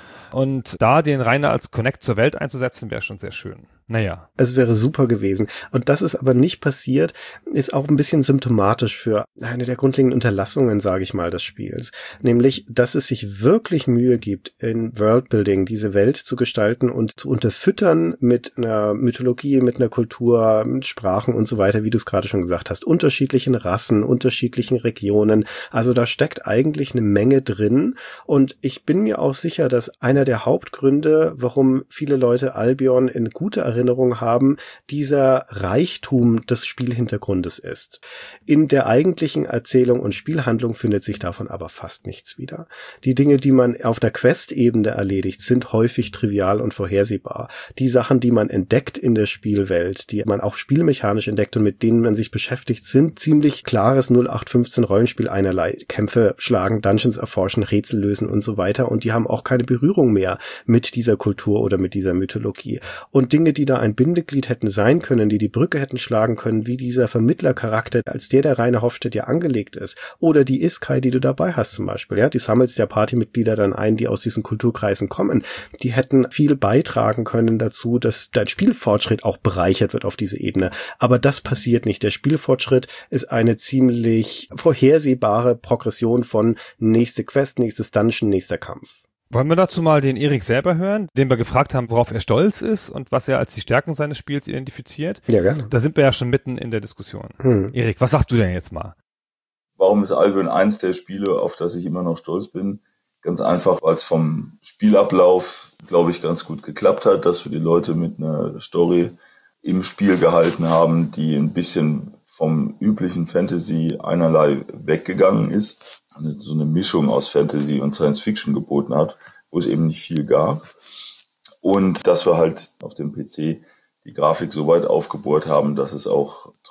Und da den Rainer als Connect zur Welt einzusetzen, wäre schon sehr schön. Naja. Es wäre super gewesen. Und dass es aber nicht passiert, ist auch ein bisschen symptomatisch für eine der grundlegenden Unterlassungen, sage ich mal, des Spiels. Nämlich, dass es sich wirklich Mühe gibt, in Worldbuilding diese Welt zu gestalten und zu unterfüttern mit einer Mythologie, mit einer Kultur, mit Sprachen und so weiter, wie du es gerade schon gesagt hast. Unterschiedlichen Rassen, unterschiedlichen Regionen. Also da steckt eigentlich eine Menge drin. Und ich bin mir auch sicher, dass einer der Hauptgründe, warum viele Leute Albion in guter Erinnerung haben, dieser Reichtum des Spielhintergrundes ist. In der eigentlichen Erzählung und Spielhandlung findet sich davon aber fast nichts wieder. Die Dinge, die man auf der Quest-Ebene erledigt, sind häufig trivial und vorhersehbar. Die Sachen, die man entdeckt in der Spielwelt, die man auch spielmechanisch entdeckt und mit denen man sich beschäftigt, sind ziemlich klares 0815 Rollenspiel einerlei. Kämpfe schlagen, Dungeons erforschen, Rätsel lösen und so weiter, und die haben auch keine Berührung mehr mit dieser Kultur oder mit dieser Mythologie. Und Dinge, die da ein Bindeglied hätten sein können, die Brücke hätten schlagen können, wie dieser Vermittlercharakter, als der Rainer Hofstedt ja angelegt ist, oder die Iskai, die du dabei hast zum Beispiel, ja, die sammelst ja Partymitglieder dann ein, die aus diesen Kulturkreisen kommen, die hätten viel beitragen können dazu, dass dein Spielfortschritt auch bereichert wird auf diese Ebene. Aber das passiert nicht. Der Spielfortschritt ist eine ziemlich vorhersehbare Progression von nächste Quest, nächstes Dungeon, nächster Kampf. Wollen wir dazu mal den Erik selber hören, den wir gefragt haben, worauf er stolz ist und was er als die Stärken seines Spiels identifiziert? Ja, gerne. Da sind wir ja schon mitten in der Diskussion. Erik, was sagst du denn jetzt mal? Warum ist Albion eins der Spiele, auf das ich immer noch stolz bin? Ganz einfach, weil es vom Spielablauf, glaube ich, ganz gut geklappt hat, dass wir die Leute mit einer Story im Spiel gehalten haben, die ein bisschen vom üblichen Fantasy einerlei weggegangen ist. So eine Mischung aus Fantasy und Science Fiction geboten hat, wo es eben nicht viel gab. Und dass wir halt auf dem PC die Grafik so weit aufgebohrt haben, dass es auch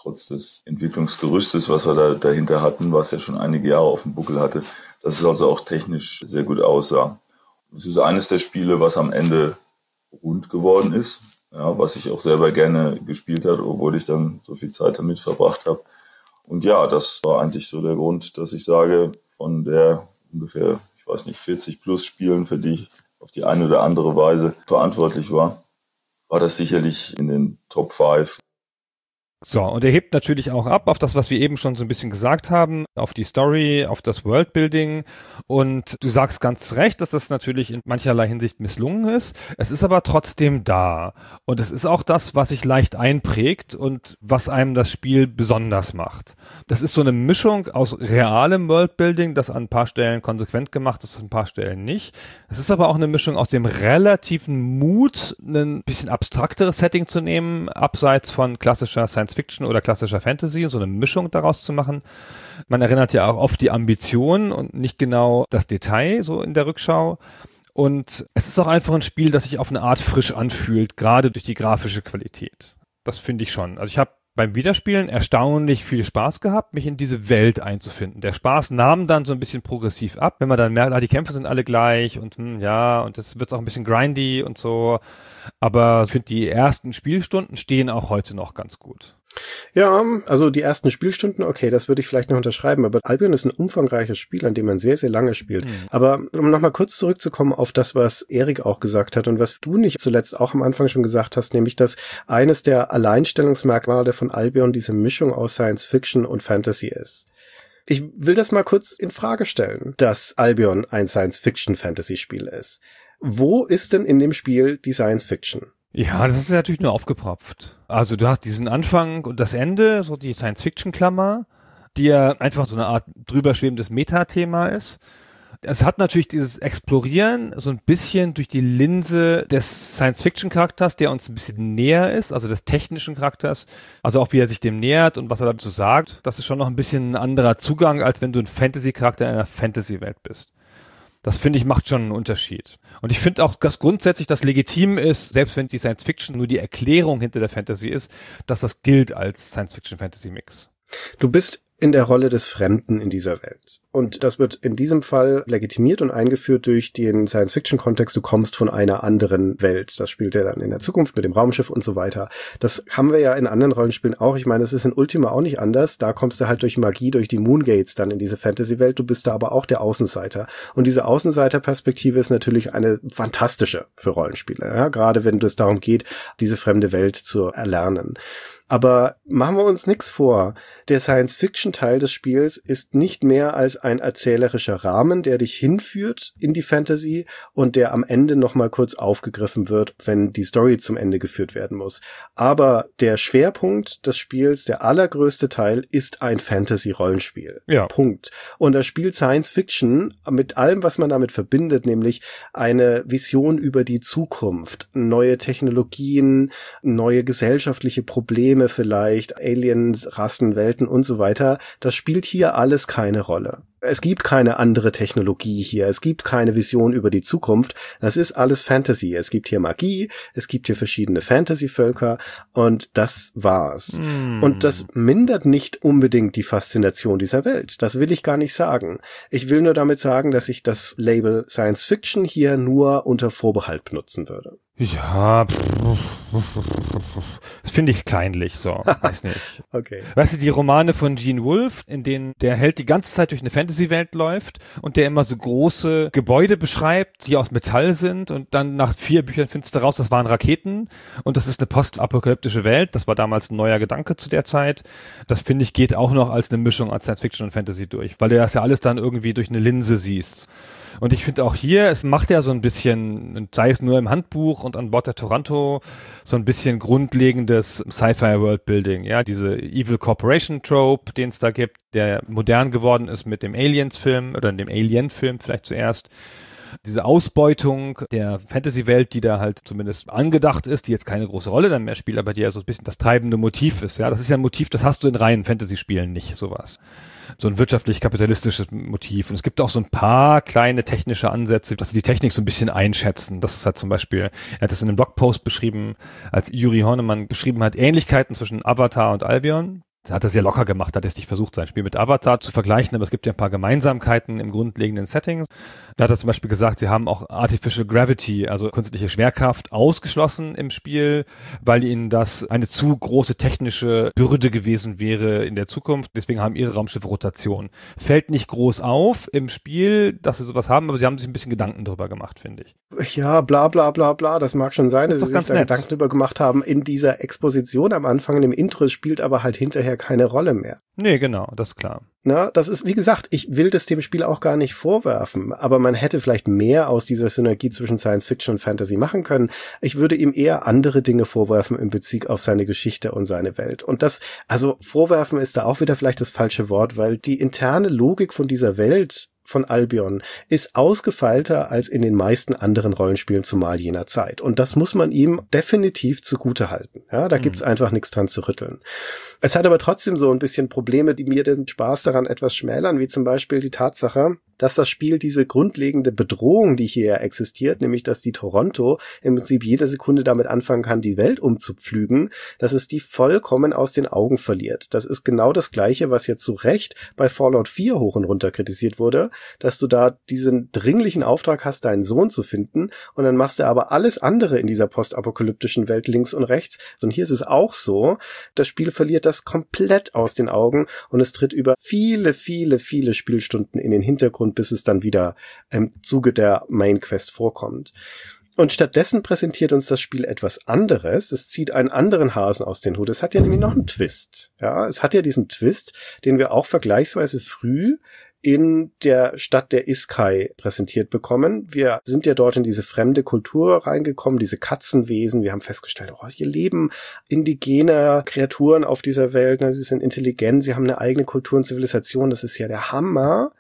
trotz des Entwicklungsgerüstes, was wir dahinter hatten, was ja schon einige Jahre auf dem Buckel hatte, dass es also auch technisch sehr gut aussah. Es ist eines der Spiele, was am Ende rund geworden ist, ja, was ich auch selber gerne gespielt habe, obwohl ich dann so viel Zeit damit verbracht habe. Und ja, das war eigentlich so der Grund, dass ich sage, von der ungefähr, 40 plus Spielen, für die ich auf die eine oder andere Weise verantwortlich war das sicherlich in den Top 5. So, und er hebt natürlich auch ab auf das, was wir eben schon so ein bisschen gesagt haben, auf die Story, auf das Worldbuilding. Und du sagst ganz recht, dass das natürlich in mancherlei Hinsicht misslungen ist. Es ist aber trotzdem da. Und es ist auch das, was sich leicht einprägt und was einem das Spiel besonders macht. Das ist so eine Mischung aus realem Worldbuilding, das an ein paar Stellen konsequent gemacht ist, an ein paar Stellen nicht. Es ist aber auch eine Mischung aus dem relativen Mut, ein bisschen abstrakteres Setting zu nehmen, abseits von klassischer Science-Fiction oder klassischer Fantasy, so eine Mischung daraus zu machen. Man erinnert ja auch oft die Ambition und nicht genau das Detail, so in der Rückschau. Und es ist auch einfach ein Spiel, das sich auf eine Art frisch anfühlt, gerade durch die grafische Qualität. Das finde ich schon. Also ich habe beim Wiederspielen erstaunlich viel Spaß gehabt, mich in diese Welt einzufinden. Der Spaß nahm dann so ein bisschen progressiv ab, wenn man dann merkt, die Kämpfe sind alle gleich und und das wird auch ein bisschen grindy und so. Aber ich finde, die ersten Spielstunden stehen auch heute noch ganz gut. Ja, also die ersten Spielstunden, okay, das würde ich vielleicht noch unterschreiben, aber Albion ist ein umfangreiches Spiel, an dem man sehr, sehr lange spielt. Aber um nochmal kurz zurückzukommen auf das, was Erik auch gesagt hat und was du nicht zuletzt auch am Anfang schon gesagt hast, nämlich, dass eines der Alleinstellungsmerkmale von Albion diese Mischung aus Science Fiction und Fantasy ist. Ich will das mal kurz in Frage stellen, dass Albion ein Science-Fiction-Fantasy-Spiel ist. Wo ist denn in dem Spiel die Science-Fiction? Ja, das ist natürlich nur aufgepropft. Also du hast diesen Anfang und das Ende, so die Science-Fiction-Klammer, die ja einfach so eine Art drüber schwebendes Metathema ist. Es hat natürlich dieses Explorieren so ein bisschen durch die Linse des Science-Fiction-Charakters, der uns ein bisschen näher ist, also des technischen Charakters, also auch wie er sich dem nähert und was er dazu sagt. Das ist schon noch ein bisschen ein anderer Zugang, als wenn du ein Fantasy-Charakter in einer Fantasy-Welt bist. Das finde ich macht schon einen Unterschied. Und ich finde auch, dass grundsätzlich das legitim ist, selbst wenn die Science-Fiction nur die Erklärung hinter der Fantasy ist, dass das gilt als Science-Fiction-Fantasy-Mix. Du bist in der Rolle des Fremden in dieser Welt. Und das wird in diesem Fall legitimiert und eingeführt durch den Science-Fiction-Kontext. Du kommst von einer anderen Welt. Das spielt ja dann in der Zukunft mit dem Raumschiff und so weiter. Das haben wir ja in anderen Rollenspielen auch. Ich meine, es ist in Ultima auch nicht anders. Da kommst du halt durch Magie, durch die Moongates dann in diese Fantasy-Welt. Du bist da aber auch der Außenseiter. Und diese Außenseiter-Perspektive ist natürlich eine fantastische für Rollenspieler. Ja? Gerade wenn es darum geht, diese fremde Welt zu erlernen. Aber machen wir uns nichts vor. Der Science-Fiction-Teil des Spiels ist nicht mehr als ein erzählerischer Rahmen, der dich hinführt in die Fantasy und der am Ende nochmal kurz aufgegriffen wird, wenn die Story zum Ende geführt werden muss. Aber der Schwerpunkt des Spiels, der allergrößte Teil, ist ein Fantasy-Rollenspiel. Ja. Punkt. Und das Spiel Science-Fiction mit allem, was man damit verbindet, nämlich eine Vision über die Zukunft, neue Technologien, neue gesellschaftliche Probleme vielleicht, Aliens, Rassen, Welten und so weiter, das spielt hier alles keine Rolle. Es gibt keine andere Technologie hier, es gibt keine Vision über die Zukunft, das ist alles Fantasy. Es gibt hier Magie, es gibt hier verschiedene Fantasy-Völker und das war's. Und das mindert nicht unbedingt die Faszination dieser Welt, das will ich gar nicht sagen. Ich will nur damit sagen, dass ich das Label Science Fiction hier nur unter Vorbehalt benutzen würde. Ja, das finde ich kleinlich, so, weiß nicht. Okay. Weißt du, die Romane von Gene Wolfe, in denen der Held die ganze Zeit durch eine Fantasy-Welt läuft und der immer so große Gebäude beschreibt, die aus Metall sind und dann nach 4 Büchern findest du raus, das waren Raketen und das ist eine postapokalyptische Welt, das war damals ein neuer Gedanke zu der Zeit. Das finde ich geht auch noch als eine Mischung aus Science-Fiction und Fantasy durch, weil du das ja alles dann irgendwie durch eine Linse siehst. Und ich finde auch hier, es macht ja so ein bisschen, sei es nur im Handbuch und an Bord der Taranto, so ein bisschen grundlegendes Sci-Fi-Worldbuilding, ja, diese Evil Corporation-Trope, den es da gibt, der modern geworden ist mit dem Aliens-Film oder dem Alien-Film vielleicht zuerst. Diese Ausbeutung der Fantasy-Welt, die da halt zumindest angedacht ist, die jetzt keine große Rolle dann mehr spielt, aber die ja so ein bisschen das treibende Motiv ist, ja. Das ist ja ein Motiv, das hast du in reinen Fantasy-Spielen nicht, sowas. So ein wirtschaftlich-kapitalistisches Motiv. Und es gibt auch so ein paar kleine technische Ansätze, dass sie die Technik so ein bisschen einschätzen. Das ist halt zum Beispiel, er hat das in einem Blogpost beschrieben, als Juri Hornemann beschrieben hat, Ähnlichkeiten zwischen Avatar und Albion. Da hat er sehr locker gemacht, hat es nicht versucht, sein Spiel mit Avatar zu vergleichen, aber es gibt ja ein paar Gemeinsamkeiten im grundlegenden Setting. Da hat er zum Beispiel gesagt, sie haben auch Artificial Gravity, also künstliche Schwerkraft, ausgeschlossen im Spiel, weil ihnen das eine zu große technische Bürde gewesen wäre in der Zukunft. Deswegen haben ihre Raumschiffe Rotation. Fällt nicht groß auf im Spiel, dass sie sowas haben, aber sie haben sich ein bisschen Gedanken darüber gemacht, finde ich. Ja, bla bla bla bla, das mag schon sein, dass sie sich da Gedanken darüber gemacht haben in dieser Exposition am Anfang, in dem Intro, es spielt aber halt hinterher keine Rolle mehr. Nee, genau, das ist klar. Na, das ist, wie gesagt, ich will das dem Spiel auch gar nicht vorwerfen, aber man hätte vielleicht mehr aus dieser Synergie zwischen Science Fiction und Fantasy machen können. Ich würde ihm eher andere Dinge vorwerfen in Bezug auf seine Geschichte und seine Welt. Und das, also vorwerfen ist da auch wieder vielleicht das falsche Wort, weil die interne Logik von dieser Welt von Albion ist ausgefeilter als in den meisten anderen Rollenspielen zumal jener Zeit. Und das muss man ihm definitiv zugutehalten. Ja, da gibt's einfach nichts dran zu rütteln. Es hat aber trotzdem so ein bisschen Probleme, die mir den Spaß daran etwas schmälern, wie zum Beispiel die Tatsache, dass das Spiel diese grundlegende Bedrohung, die hier existiert, nämlich dass die Toronto im Prinzip jede Sekunde damit anfangen kann, die Welt umzupflügen, dass es die vollkommen aus den Augen verliert. Das ist genau das Gleiche, was jetzt zu Recht bei Fallout 4 hoch und runter kritisiert wurde, dass du da diesen dringlichen Auftrag hast, deinen Sohn zu finden, und dann machst du aber alles andere in dieser postapokalyptischen Welt links und rechts. Und hier ist es auch so, das Spiel verliert das komplett aus den Augen und es tritt über viele, viele, viele Spielstunden in den Hintergrund, bis es dann wieder im Zuge der Main Quest vorkommt. Und stattdessen präsentiert uns das Spiel etwas anderes. Es zieht einen anderen Hasen aus den Hut. Es hat ja nämlich noch einen Twist. Ja, es hat ja diesen Twist, den wir auch vergleichsweise früh in der Stadt der Iskai präsentiert bekommen. Wir sind ja dort in diese fremde Kultur reingekommen, diese Katzenwesen. Wir haben festgestellt, oh, hier leben indigene Kreaturen auf dieser Welt. Sie sind intelligent, sie haben eine eigene Kultur und Zivilisation. Das ist ja der Hammer.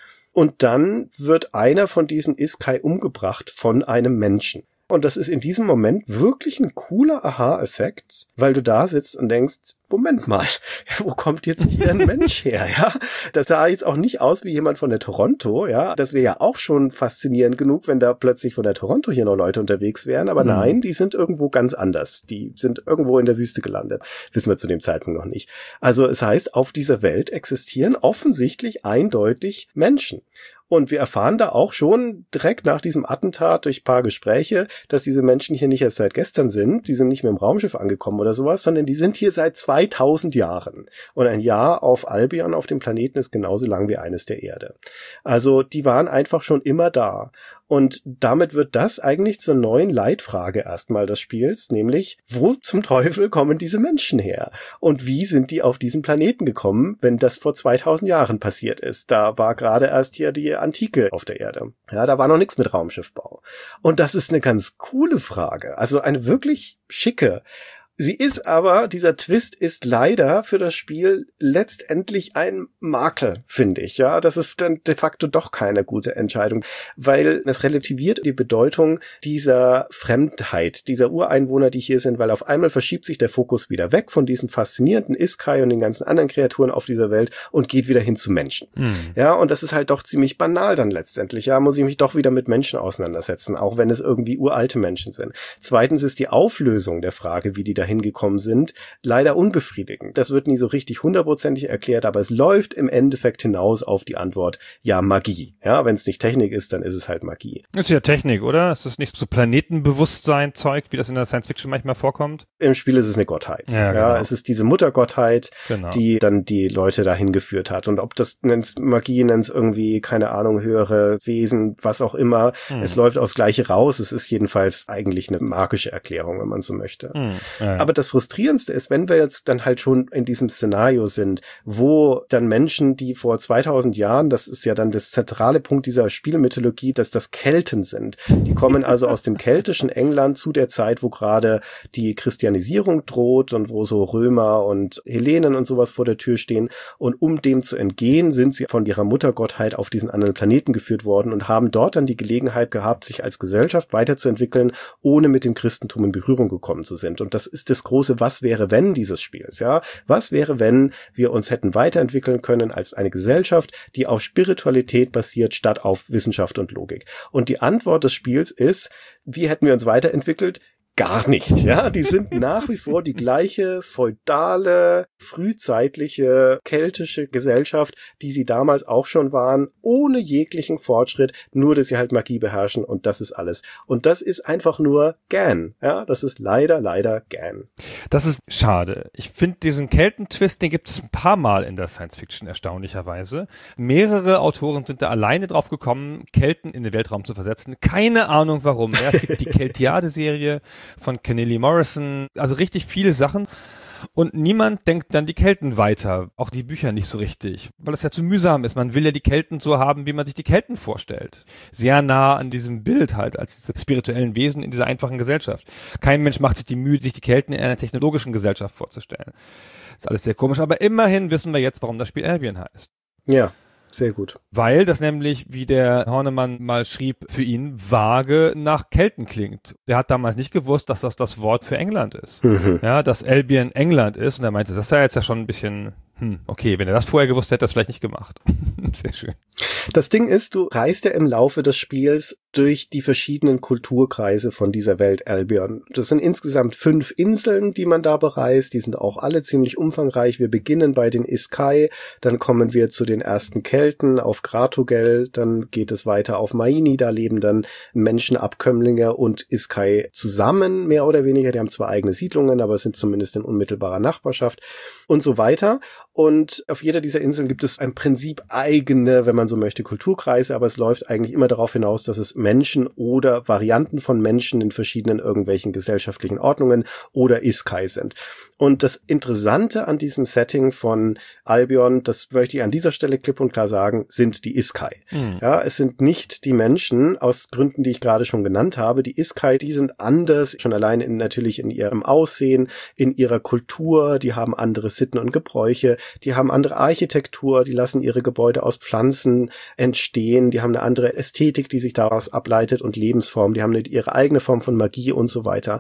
Und dann wird einer von diesen Iskai umgebracht von einem Menschen. Und das ist in diesem Moment wirklich ein cooler Aha-Effekt, weil du da sitzt und denkst, Moment mal, wo kommt jetzt hier ein Mensch her, ja? Das sah jetzt auch nicht aus wie jemand von der Toronto, ja? Das wäre ja auch schon faszinierend genug, wenn da plötzlich von der Toronto hier noch Leute unterwegs wären, aber nein, die sind irgendwo ganz anders. Die sind irgendwo in der Wüste gelandet. Wissen wir zu dem Zeitpunkt noch nicht. Also es heißt, auf dieser Welt existieren offensichtlich eindeutig Menschen. Und wir erfahren da auch schon direkt nach diesem Attentat durch ein paar Gespräche, dass diese Menschen hier nicht erst seit gestern sind, die sind nicht mehr im Raumschiff angekommen oder sowas, sondern die sind hier seit 2000 Jahren. Und ein Jahr auf Albion, auf dem Planeten, ist genauso lang wie eines der Erde. Also die waren einfach schon immer da. Und damit wird das eigentlich zur neuen Leitfrage erstmal des Spiels, nämlich, wo zum Teufel kommen diese Menschen her? Und wie sind die auf diesen Planeten gekommen, wenn das vor 2000 Jahren passiert ist? Da war gerade erst hier die Antike auf der Erde. Ja, da war noch nichts mit Raumschiffbau. Und das ist eine ganz coole Frage. Also eine wirklich schicke. Sie ist aber, dieser Twist ist leider für das Spiel letztendlich ein Makel, finde ich. Ja, das ist dann de facto doch keine gute Entscheidung, weil es relativiert die Bedeutung dieser Fremdheit, dieser Ureinwohner, die hier sind, weil auf einmal verschiebt sich der Fokus wieder weg von diesen faszinierenden Iskai und den ganzen anderen Kreaturen auf dieser Welt und geht wieder hin zu Menschen. Ja, und das ist halt doch ziemlich banal dann letztendlich. Ja, muss ich mich doch wieder mit Menschen auseinandersetzen, auch wenn es irgendwie uralte Menschen sind. Zweitens ist die Auflösung der Frage, wie die dahin gekommen sind, leider unbefriedigend. Das wird nie so richtig hundertprozentig erklärt, aber es läuft im Endeffekt hinaus auf die Antwort, ja, Magie. Ja, wenn es nicht Technik ist, dann ist es halt Magie. Ist ja Technik, oder? Ist das nicht so Planetenbewusstsein-Zeug, wie das in der Science-Fiction manchmal vorkommt? Im Spiel ist es eine Gottheit. Ja, genau. Es ist diese Muttergottheit, die dann die Leute dahin geführt hat. Und ob das nennst Magie, nennst irgendwie, keine Ahnung, höhere Wesen, was auch immer. Es läuft aufs Gleiche raus. Es ist jedenfalls eigentlich eine magische Erklärung, wenn man so möchte. Aber das Frustrierendste ist, wenn wir jetzt dann halt schon in diesem Szenario sind, wo dann Menschen, die vor 2000 Jahren, das ist ja dann das zentrale Punkt dieser Spielmythologie, dass das Kelten sind. Die kommen also aus dem keltischen England zu der Zeit, wo gerade die Christianisierung droht und wo so Römer und Hellenen und sowas vor der Tür stehen. Und um dem zu entgehen, sind sie von ihrer Muttergottheit auf diesen anderen Planeten geführt worden und haben dort dann die Gelegenheit gehabt, sich als Gesellschaft weiterzuentwickeln, ohne mit dem Christentum in Berührung gekommen zu sind. Und das ist das große Was wäre wenn dieses Spiels, ja? Was wäre, wenn wir uns hätten weiterentwickeln können als eine Gesellschaft, die auf Spiritualität basiert, statt auf Wissenschaft und Logik? Und die Antwort des Spiels ist, wie hätten wir uns weiterentwickelt? gar nicht, ja. Die sind nach wie vor die gleiche feudale, frühzeitliche, keltische Gesellschaft, die sie damals auch schon waren, ohne jeglichen Fortschritt, nur dass sie halt Magie beherrschen und das ist alles. Und das ist einfach nur Gan, ja. Das ist leider Gan. Das ist schade. Ich finde diesen Kelten-Twist, den gibt es ein paar Mal in der Science-Fiction, erstaunlicherweise. Mehrere Autoren sind da alleine drauf gekommen, Kelten in den Weltraum zu versetzen. Keine Ahnung warum. Ja, es gibt die Keltiade-Serie von Kennelly Morrison, also richtig viele Sachen. Und niemand denkt dann die Kelten weiter, auch die Bücher nicht so richtig, weil das ja zu mühsam ist. Man will ja die Kelten so haben, wie man sich die Kelten vorstellt. Sehr nah an diesem Bild halt, als diese spirituellen Wesen in dieser einfachen Gesellschaft. Kein Mensch macht sich die Mühe, sich die Kelten in einer technologischen Gesellschaft vorzustellen. Ist alles sehr komisch, aber immerhin wissen wir jetzt, warum das Spiel Albion heißt. Ja. Sehr gut. Weil das nämlich, wie der Hornemann mal schrieb, für ihn vage nach Kelten klingt. Der hat damals nicht gewusst, dass das Wort für England ist. Ja, dass Albion England ist. Und er meinte, das sei jetzt ja schon ein bisschen, okay, wenn er das vorher gewusst hätte, das vielleicht nicht gemacht. Sehr schön. Das Ding ist, du reist ja im Laufe des Spiels durch die verschiedenen Kulturkreise von dieser Welt Albion. Das sind insgesamt 5 Inseln, die man da bereist. Die sind auch alle ziemlich umfangreich. Wir beginnen bei den Iskai, dann kommen wir zu den ersten Kelten auf Gratogel, dann geht es weiter auf Maini, da leben dann Menschenabkömmlinge und Iskai zusammen, mehr oder weniger. Die haben zwar eigene Siedlungen, aber sind zumindest in unmittelbarer Nachbarschaft und so weiter. Und auf jeder dieser Inseln gibt es im Prinzip eigene, wenn man so möchte, Kulturkreise, aber es läuft eigentlich immer darauf hinaus, dass es Menschen oder Varianten von Menschen in verschiedenen irgendwelchen gesellschaftlichen Ordnungen oder Iskai sind. Und das Interessante an diesem Setting von Albion, das möchte ich an dieser Stelle klipp und klar sagen, sind die Iskai. Ja, es sind nicht die Menschen, aus Gründen, die ich gerade schon genannt habe. Die Iskai, die sind anders, schon allein natürlich in ihrem Aussehen, in ihrer Kultur, die haben andere Sitten und Gebräuche, die haben andere Architektur, die lassen ihre Gebäude aus Pflanzen entstehen, die haben eine andere Ästhetik, die sich daraus ableitet und Lebensform, die haben ihre eigene Form von Magie und so weiter.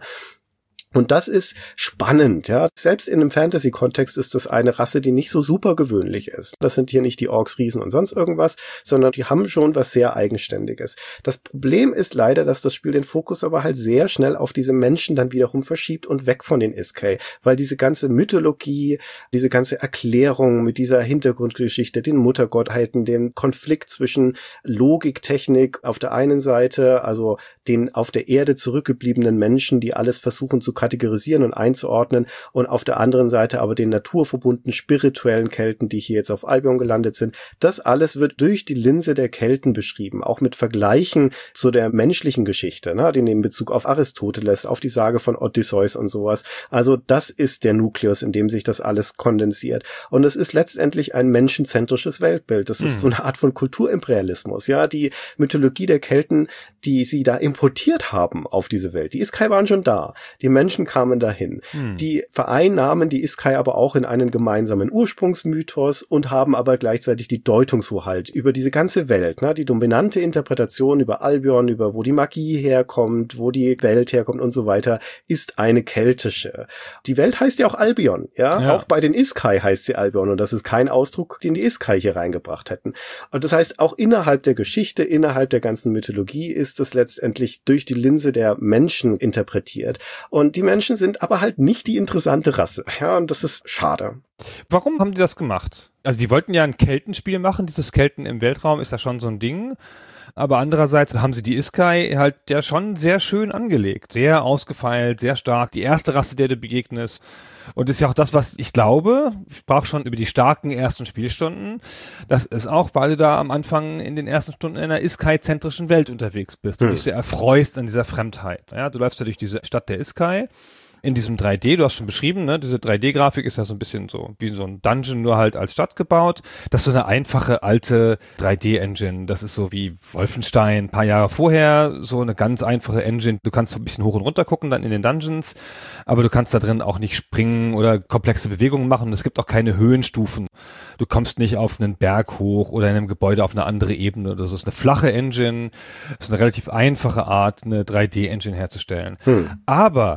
Und das ist spannend, ja. Selbst in einem Fantasy-Kontext ist das eine Rasse, die nicht so super gewöhnlich ist. Das sind hier nicht die Orks, Riesen und sonst irgendwas, sondern die haben schon was sehr Eigenständiges. Das Problem ist leider, dass das Spiel den Fokus aber halt sehr schnell auf diese Menschen dann wiederum verschiebt und weg von den Iskai, weil diese ganze Mythologie, diese ganze Erklärung mit dieser Hintergrundgeschichte, den Muttergottheiten, dem Konflikt zwischen Logik, Technik auf der einen Seite, also den auf der Erde zurückgebliebenen Menschen, die alles versuchen zu kategorisieren und einzuordnen, und auf der anderen Seite aber den naturverbundenen spirituellen Kelten, die hier jetzt auf Albion gelandet sind. Das alles wird durch die Linse der Kelten beschrieben, auch mit Vergleichen zu der menschlichen Geschichte, ne, die nehmen Bezug auf Aristoteles, auf die Sage von Odysseus und sowas. Also das ist der Nukleus, in dem sich das alles kondensiert. Und es ist letztendlich ein menschenzentrisches Weltbild. Das ist so eine Art von Kulturimperialismus, ja, die Mythologie der Kelten, die sie da importiert haben auf diese Welt. Die Iskai waren schon da. Die Menschen kamen dahin. Die vereinnahmen die Iskai aber auch in einen gemeinsamen Ursprungsmythos und haben aber gleichzeitig die Deutungshoheit über diese ganze Welt. Ne? Die dominante Interpretation über Albion, über wo die Magie herkommt, wo die Welt herkommt und so weiter, ist eine keltische. Die Welt heißt ja auch Albion. Ja? Auch bei den Iskai heißt sie Albion, und das ist kein Ausdruck, den die Iskai hier reingebracht hätten. Und das heißt, auch innerhalb der Geschichte, innerhalb der ganzen Mythologie ist es letztendlich durch die Linse der Menschen interpretiert. Und die Menschen sind aber halt nicht die interessante Rasse. Ja, und das ist schade. Warum haben die das gemacht? Also die wollten ja ein Keltenspiel machen. Dieses Kelten im Weltraum ist ja schon so ein Ding. Aber andererseits haben sie die Iskai halt ja schon sehr schön angelegt. Sehr ausgefeilt, sehr stark. Die erste Rasse, der du begegnest. Und das ist ja auch das, was ich glaube, ich sprach schon über die starken ersten Spielstunden. Das ist auch, weil du da am Anfang in den ersten Stunden in einer Iskai-zentrischen Welt unterwegs bist und dich sehr erfreust an dieser Fremdheit. Ja, du läufst ja durch diese Stadt der Iskai in diesem 3D, du hast schon beschrieben, ne, diese 3D-Grafik ist ja so ein bisschen so wie so ein Dungeon, nur halt als Stadt gebaut. Das ist so eine einfache, alte 3D-Engine. Das ist so wie Wolfenstein, ein paar Jahre vorher, so eine ganz einfache Engine. Du kannst so ein bisschen hoch und runter gucken dann in den Dungeons, aber du kannst da drin auch nicht springen oder komplexe Bewegungen machen. Es gibt auch keine Höhenstufen. Du kommst nicht auf einen Berg hoch oder in einem Gebäude auf eine andere Ebene oder so. Es ist eine flache Engine, es ist eine relativ einfache Art, eine 3D-Engine herzustellen. Aber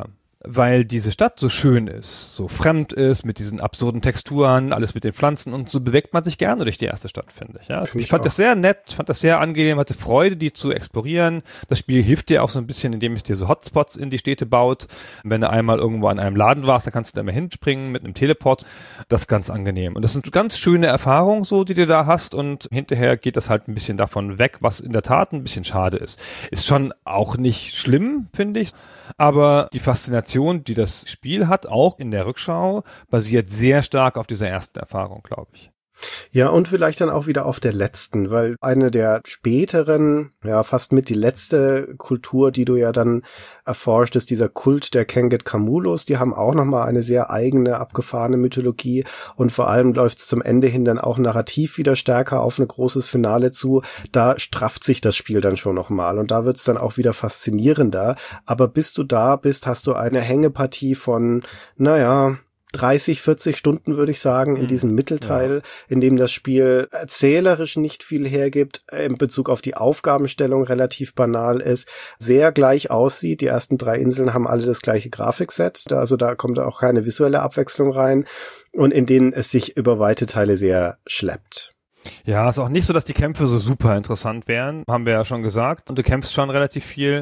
weil diese Stadt so schön ist, so fremd ist, mit diesen absurden Texturen, alles mit den Pflanzen und so bewegt man sich gerne durch die erste Stadt, finde ich. Ja, also ich fand das sehr nett, fand das sehr angenehm, hatte Freude, die zu explorieren. Das Spiel hilft dir auch so ein bisschen, indem es dir so Hotspots in die Städte baut. Wenn du einmal irgendwo an einem Laden warst, dann kannst du da mal hinspringen mit einem Teleport. Das ist ganz angenehm. Und das sind ganz schöne Erfahrungen so, die du da hast und hinterher geht das halt ein bisschen davon weg, was in der Tat ein bisschen schade ist. Ist schon auch nicht schlimm, finde ich, aber die Faszination, die das Spiel hat, auch in der Rückschau, basiert sehr stark auf dieser ersten Erfahrung, glaube ich. Ja, und vielleicht dann auch wieder auf der letzten, weil eine der späteren, ja fast mit die letzte Kultur, die du ja dann erforscht, ist dieser Kult der Kenget-Kamulos. Die haben auch nochmal eine sehr eigene, abgefahrene Mythologie und vor allem läuft es zum Ende hin dann auch narrativ wieder stärker auf ein großes Finale zu. Da strafft sich das Spiel dann schon nochmal und da wird es dann auch wieder faszinierender. Aber bis du da bist, hast du eine Hängepartie von, 30, 40 Stunden, würde ich sagen, in diesem Mittelteil, in dem das Spiel erzählerisch nicht viel hergibt, in Bezug auf die Aufgabenstellung relativ banal ist, sehr gleich aussieht. Die ersten 3 Inseln haben alle das gleiche Grafikset, also da kommt auch keine visuelle Abwechslung rein und in denen es sich über weite Teile sehr schleppt. Ja, ist auch nicht so, dass die Kämpfe so super interessant wären, haben wir ja schon gesagt. Und du kämpfst schon relativ viel.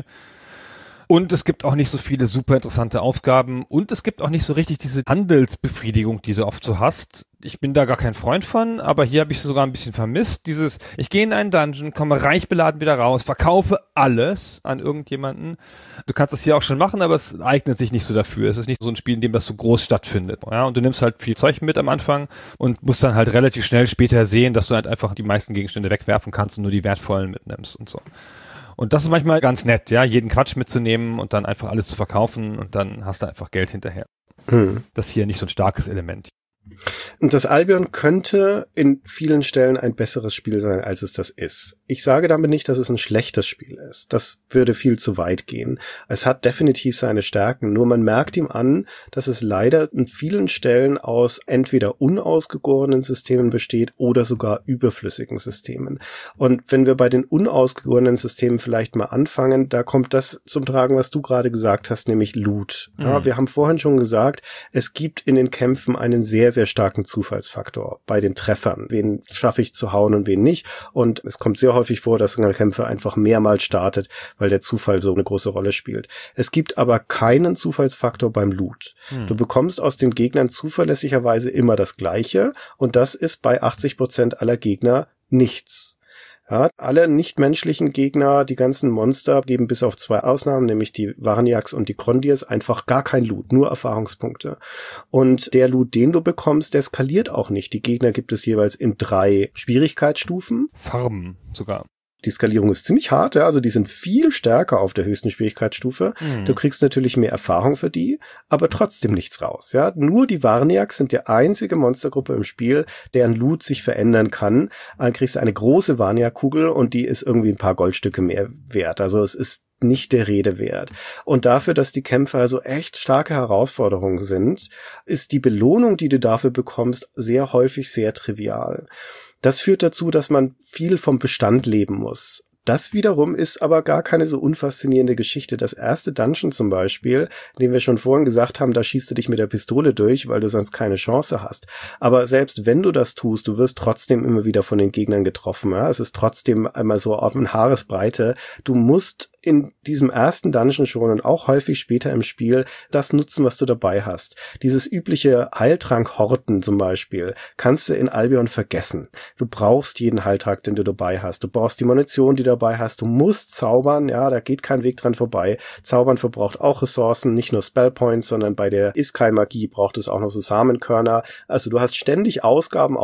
Und es gibt auch nicht so viele super interessante Aufgaben und es gibt auch nicht so richtig diese Handelsbefriedigung, die du oft so hast. Ich bin da gar kein Freund von, aber hier habe ich es sogar ein bisschen vermisst. Ich gehe in einen Dungeon, komme reich beladen wieder raus, verkaufe alles an irgendjemanden. Du kannst das hier auch schon machen, aber es eignet sich nicht so dafür. Es ist nicht so ein Spiel, in dem das so groß stattfindet. Ja, und du nimmst halt viel Zeug mit am Anfang und musst dann halt relativ schnell später sehen, dass du halt einfach die meisten Gegenstände wegwerfen kannst und nur die wertvollen mitnimmst und so. Und das ist manchmal ganz nett, ja, jeden Quatsch mitzunehmen und dann einfach alles zu verkaufen und dann hast du einfach Geld hinterher. Das ist hier nicht so ein starkes Element. Und das Albion könnte in vielen Stellen ein besseres Spiel sein, als es das ist. Ich sage damit nicht, dass es ein schlechtes Spiel ist. Das würde viel zu weit gehen. Es hat definitiv seine Stärken, nur man merkt ihm an, dass es leider in vielen Stellen aus entweder unausgegorenen Systemen besteht oder sogar überflüssigen Systemen. Und wenn wir bei den unausgegorenen Systemen vielleicht mal anfangen, da kommt das zum Tragen, was du gerade gesagt hast, nämlich Loot. Ja, wir haben vorhin schon gesagt, es gibt in den Kämpfen einen sehr, sehr starken Zufallsfaktor bei den Treffern. Wen schaffe ich zu hauen und wen nicht? Und es kommt sehr häufig vor, dass ein Kämpfer einfach mehrmals startet, weil der Zufall so eine große Rolle spielt. Es gibt aber keinen Zufallsfaktor beim Loot. Du bekommst aus den Gegnern zuverlässigerweise immer das Gleiche und das ist bei 80% aller Gegner nichts. Ja, alle nichtmenschlichen Gegner, die ganzen Monster, geben bis auf 2 Ausnahmen, nämlich die Varniaks und die Krondirs, einfach gar kein Loot, nur Erfahrungspunkte. Und der Loot, den du bekommst, der skaliert auch nicht. Die Gegner gibt es jeweils in 3 Schwierigkeitsstufen. Farben sogar. Die Skalierung ist ziemlich hart, ja, also die sind viel stärker auf der höchsten Schwierigkeitsstufe. Du kriegst natürlich mehr Erfahrung für die, aber trotzdem nichts raus, ja. Nur die Varniaks sind die einzige Monstergruppe im Spiel, deren Loot sich verändern kann. Dann kriegst du eine große Varniak-Kugel und die ist irgendwie ein paar Goldstücke mehr wert. Also es ist nicht der Rede wert. Und dafür, dass die Kämpfe also echt starke Herausforderungen sind, ist die Belohnung, die du dafür bekommst, sehr häufig sehr trivial. Das führt dazu, dass man viel vom Bestand leben muss. Das wiederum ist aber gar keine so unfaszinierende Geschichte. Das erste Dungeon zum Beispiel, den wir schon vorhin gesagt haben, da schießt du dich mit der Pistole durch, weil du sonst keine Chance hast. Aber selbst wenn du das tust, du wirst trotzdem immer wieder von den Gegnern getroffen. Ja? Es ist trotzdem einmal so auf eine Haaresbreite. Du musst in diesem ersten Dungeon schon und auch häufig später im Spiel das nutzen, was du dabei hast. Dieses übliche Heiltrank-Horten zum Beispiel kannst du in Albion vergessen. Du brauchst jeden Heiltrank, den du dabei hast. Du brauchst die Munition, die du dabei hast. Du musst zaubern, ja, da geht kein Weg dran vorbei. Zaubern verbraucht auch Ressourcen, nicht nur Spellpoints, sondern bei der Iskai-Magie braucht es auch noch so Samenkörner. Also du hast ständig Ausgaben.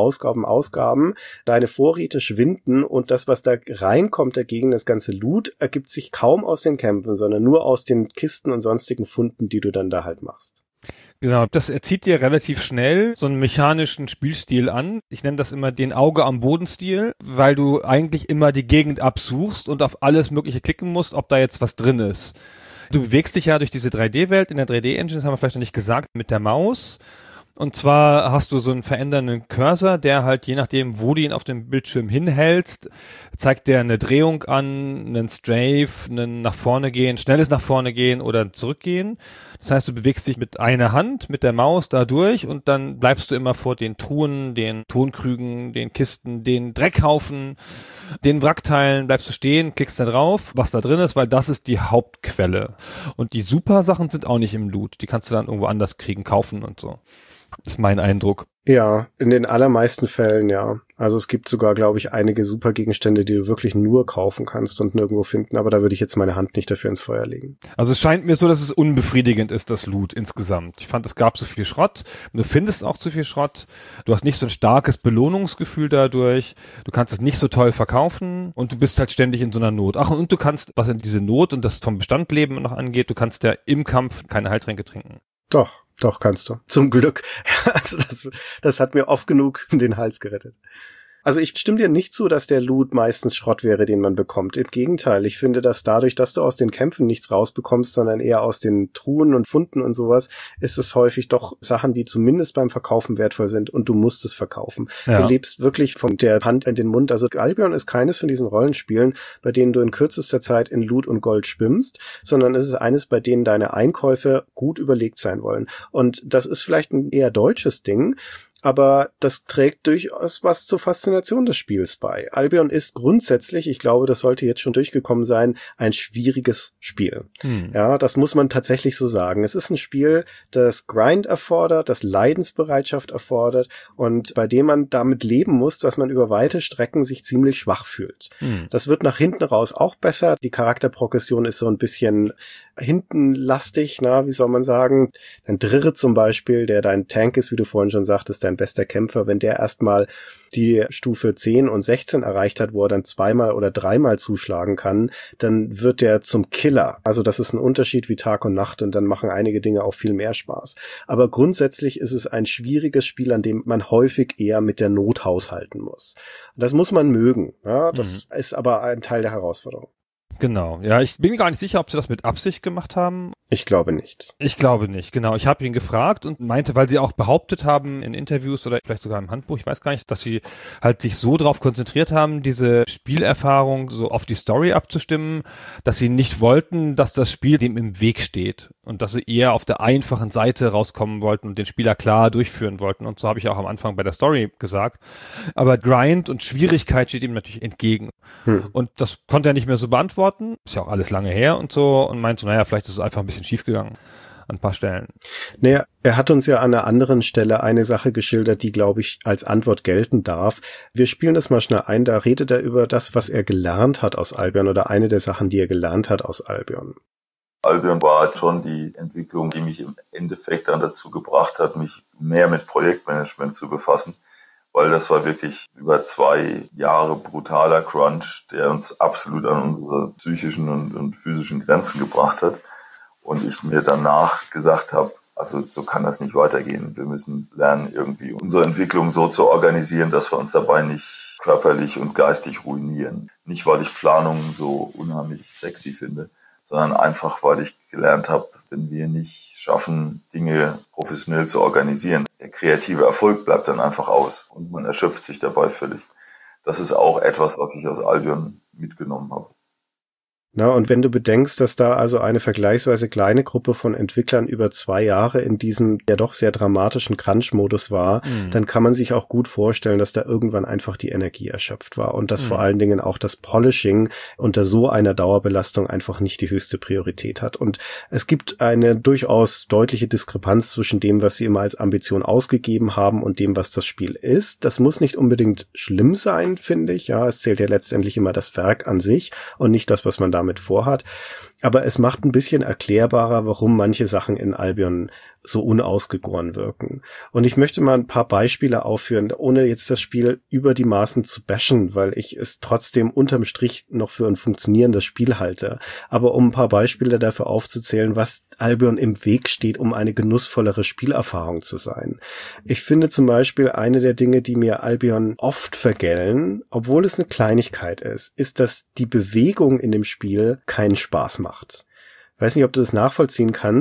Deine Vorräte schwinden und das, was da reinkommt dagegen, das ganze Loot, ergibt sich kaum aus den Kämpfen, sondern nur aus den Kisten und sonstigen Funden, die du dann da halt machst. Genau, das erzieht dir relativ schnell so einen mechanischen Spielstil an. Ich nenne das immer den Auge am Boden-Stil, weil du eigentlich immer die Gegend absuchst und auf alles Mögliche klicken musst, ob da jetzt was drin ist. Du bewegst dich ja durch diese 3D-Welt in der 3D-Engine, das haben wir vielleicht noch nicht gesagt, mit der Maus. Und zwar hast du so einen verändernden Cursor, der halt je nachdem, wo du ihn auf dem Bildschirm hinhältst, zeigt der eine Drehung an, einen Strafe, einen nach vorne gehen, schnelles nach vorne gehen oder zurückgehen. Das heißt, du bewegst dich mit einer Hand, mit der Maus da durch und dann bleibst du immer vor den Truhen, den Tonkrügen, den Kisten, den Dreckhaufen, den Wrackteilen, bleibst du stehen, klickst da drauf, was da drin ist, weil das ist die Hauptquelle. Und die Super-Sachen sind auch nicht im Loot. Die kannst du dann irgendwo anders kriegen, kaufen und so. Das ist mein Eindruck. Ja, in den allermeisten Fällen, ja. Also es gibt sogar, glaube ich, einige Supergegenstände, die du wirklich nur kaufen kannst und nirgendwo finden, aber da würde ich jetzt meine Hand nicht dafür ins Feuer legen. Also es scheint mir so, dass es unbefriedigend ist, das Loot insgesamt. Ich fand, es gab so viel Schrott. Du findest auch zu viel Schrott. Du hast nicht so ein starkes Belohnungsgefühl dadurch. Du kannst es nicht so toll verkaufen und du bist halt ständig in so einer Not. Ach, und du kannst, was in diese Not und das vom Bestandleben noch angeht, du kannst ja im Kampf keine Heiltränke trinken. Doch, kannst du. Zum Glück. Also das hat mir oft genug den Hals gerettet. Also ich stimme dir nicht zu, dass der Loot meistens Schrott wäre, den man bekommt. Im Gegenteil, ich finde, dass dadurch, dass du aus den Kämpfen nichts rausbekommst, sondern eher aus den Truhen und Funden und sowas, ist es häufig doch Sachen, die zumindest beim Verkaufen wertvoll sind und du musst es verkaufen. Ja. Du lebst wirklich von der Hand in den Mund. Also Albion ist keines von diesen Rollenspielen, bei denen du in kürzester Zeit in Loot und Gold schwimmst, sondern es ist eines, bei denen deine Einkäufe gut überlegt sein wollen. Und das ist vielleicht ein eher deutsches Ding, aber das trägt durchaus was zur Faszination des Spiels bei. Albion ist grundsätzlich, ich glaube, das sollte jetzt schon durchgekommen sein, ein schwieriges Spiel. Ja, das muss man tatsächlich so sagen. Es ist ein Spiel, das Grind erfordert, das Leidensbereitschaft erfordert und bei dem man damit leben muss, dass man über weite Strecken sich ziemlich schwach fühlt. Das wird nach hinten raus auch besser. Die Charakterprogression ist so ein bisschen hintenlastig, wie soll man sagen. Dein Drirre zum Beispiel, der dein Tank ist, wie du vorhin schon sagtest, dein bester Kämpfer, wenn der erstmal die Stufe 10 und 16 erreicht hat, wo er dann 2-mal oder 3-mal zuschlagen kann, dann wird der zum Killer. Also das ist ein Unterschied wie Tag und Nacht und dann machen einige Dinge auch viel mehr Spaß. Aber grundsätzlich ist es ein schwieriges Spiel, an dem man häufig eher mit der Not haushalten muss. Das muss man mögen. Ja? Das ist aber ein Teil der Herausforderung. Genau, ja, ich bin gar nicht sicher, ob sie das mit Absicht gemacht haben. Ich glaube nicht. Ich glaube nicht, genau. Ich habe ihn gefragt und meinte, weil sie auch behauptet haben in Interviews oder vielleicht sogar im Handbuch, ich weiß gar nicht, dass sie halt sich so drauf konzentriert haben, diese Spielerfahrung so auf die Story abzustimmen, dass sie nicht wollten, dass das Spiel dem im Weg steht und dass sie eher auf der einfachen Seite rauskommen wollten und den Spieler klar durchführen wollten. Und so habe ich auch am Anfang bei der Story gesagt. Aber Grind und Schwierigkeit steht ihm natürlich entgegen. Und das konnte er nicht mehr so beantworten. Ist ja auch alles lange her und so und meint so, naja, vielleicht ist es einfach ein bisschen schiefgegangen an ein paar Stellen. Naja, er hat uns ja an einer anderen Stelle eine Sache geschildert, die, glaube ich, als Antwort gelten darf. Wir spielen das mal schnell ein, da redet er über das, was er gelernt hat aus Albion oder eine der Sachen, die er gelernt hat aus Albion. Albion war schon die Entwicklung, die mich im Endeffekt dann dazu gebracht hat, mich mehr mit Projektmanagement zu befassen, weil das war wirklich über 2 Jahre brutaler Crunch, der uns absolut an unsere psychischen und physischen Grenzen gebracht hat. Und ich mir danach gesagt habe, also so kann das nicht weitergehen. Wir müssen lernen, irgendwie unsere Entwicklung so zu organisieren, dass wir uns dabei nicht körperlich und geistig ruinieren. Nicht, weil ich Planungen so unheimlich sexy finde, sondern einfach, weil ich gelernt habe, wenn wir nicht schaffen, Dinge professionell zu organisieren, der kreative Erfolg bleibt dann einfach aus und man erschöpft sich dabei völlig. Das ist auch etwas, was ich aus Albion mitgenommen habe. Na, und wenn du bedenkst, dass da also eine vergleichsweise kleine Gruppe von Entwicklern über 2 Jahre in diesem ja doch sehr dramatischen Crunch-Modus war, dann kann man sich auch gut vorstellen, dass da irgendwann einfach die Energie erschöpft war und dass vor allen Dingen auch das Polishing unter so einer Dauerbelastung einfach nicht die höchste Priorität hat. Und es gibt eine durchaus deutliche Diskrepanz zwischen dem, was sie immer als Ambition ausgegeben haben und dem, was das Spiel ist. Das muss nicht unbedingt schlimm sein, finde ich. Ja, es zählt ja letztendlich immer das Werk an sich und nicht das, was man damit vorhat. Aber es macht ein bisschen erklärbarer, warum manche Sachen in Albion so unausgegoren wirken. Und ich möchte mal ein paar Beispiele aufführen, ohne jetzt das Spiel über die Maßen zu bashen, weil ich es trotzdem unterm Strich noch für ein funktionierendes Spiel halte. Aber um ein paar Beispiele dafür aufzuzählen, was Albion im Weg steht, um eine genussvollere Spielerfahrung zu sein. Ich finde zum Beispiel eine der Dinge, die mir Albion oft vergällen, obwohl es eine Kleinigkeit ist, dass die Bewegung in dem Spiel keinen Spaß macht. Ich weiß nicht, ob du das nachvollziehen kannst,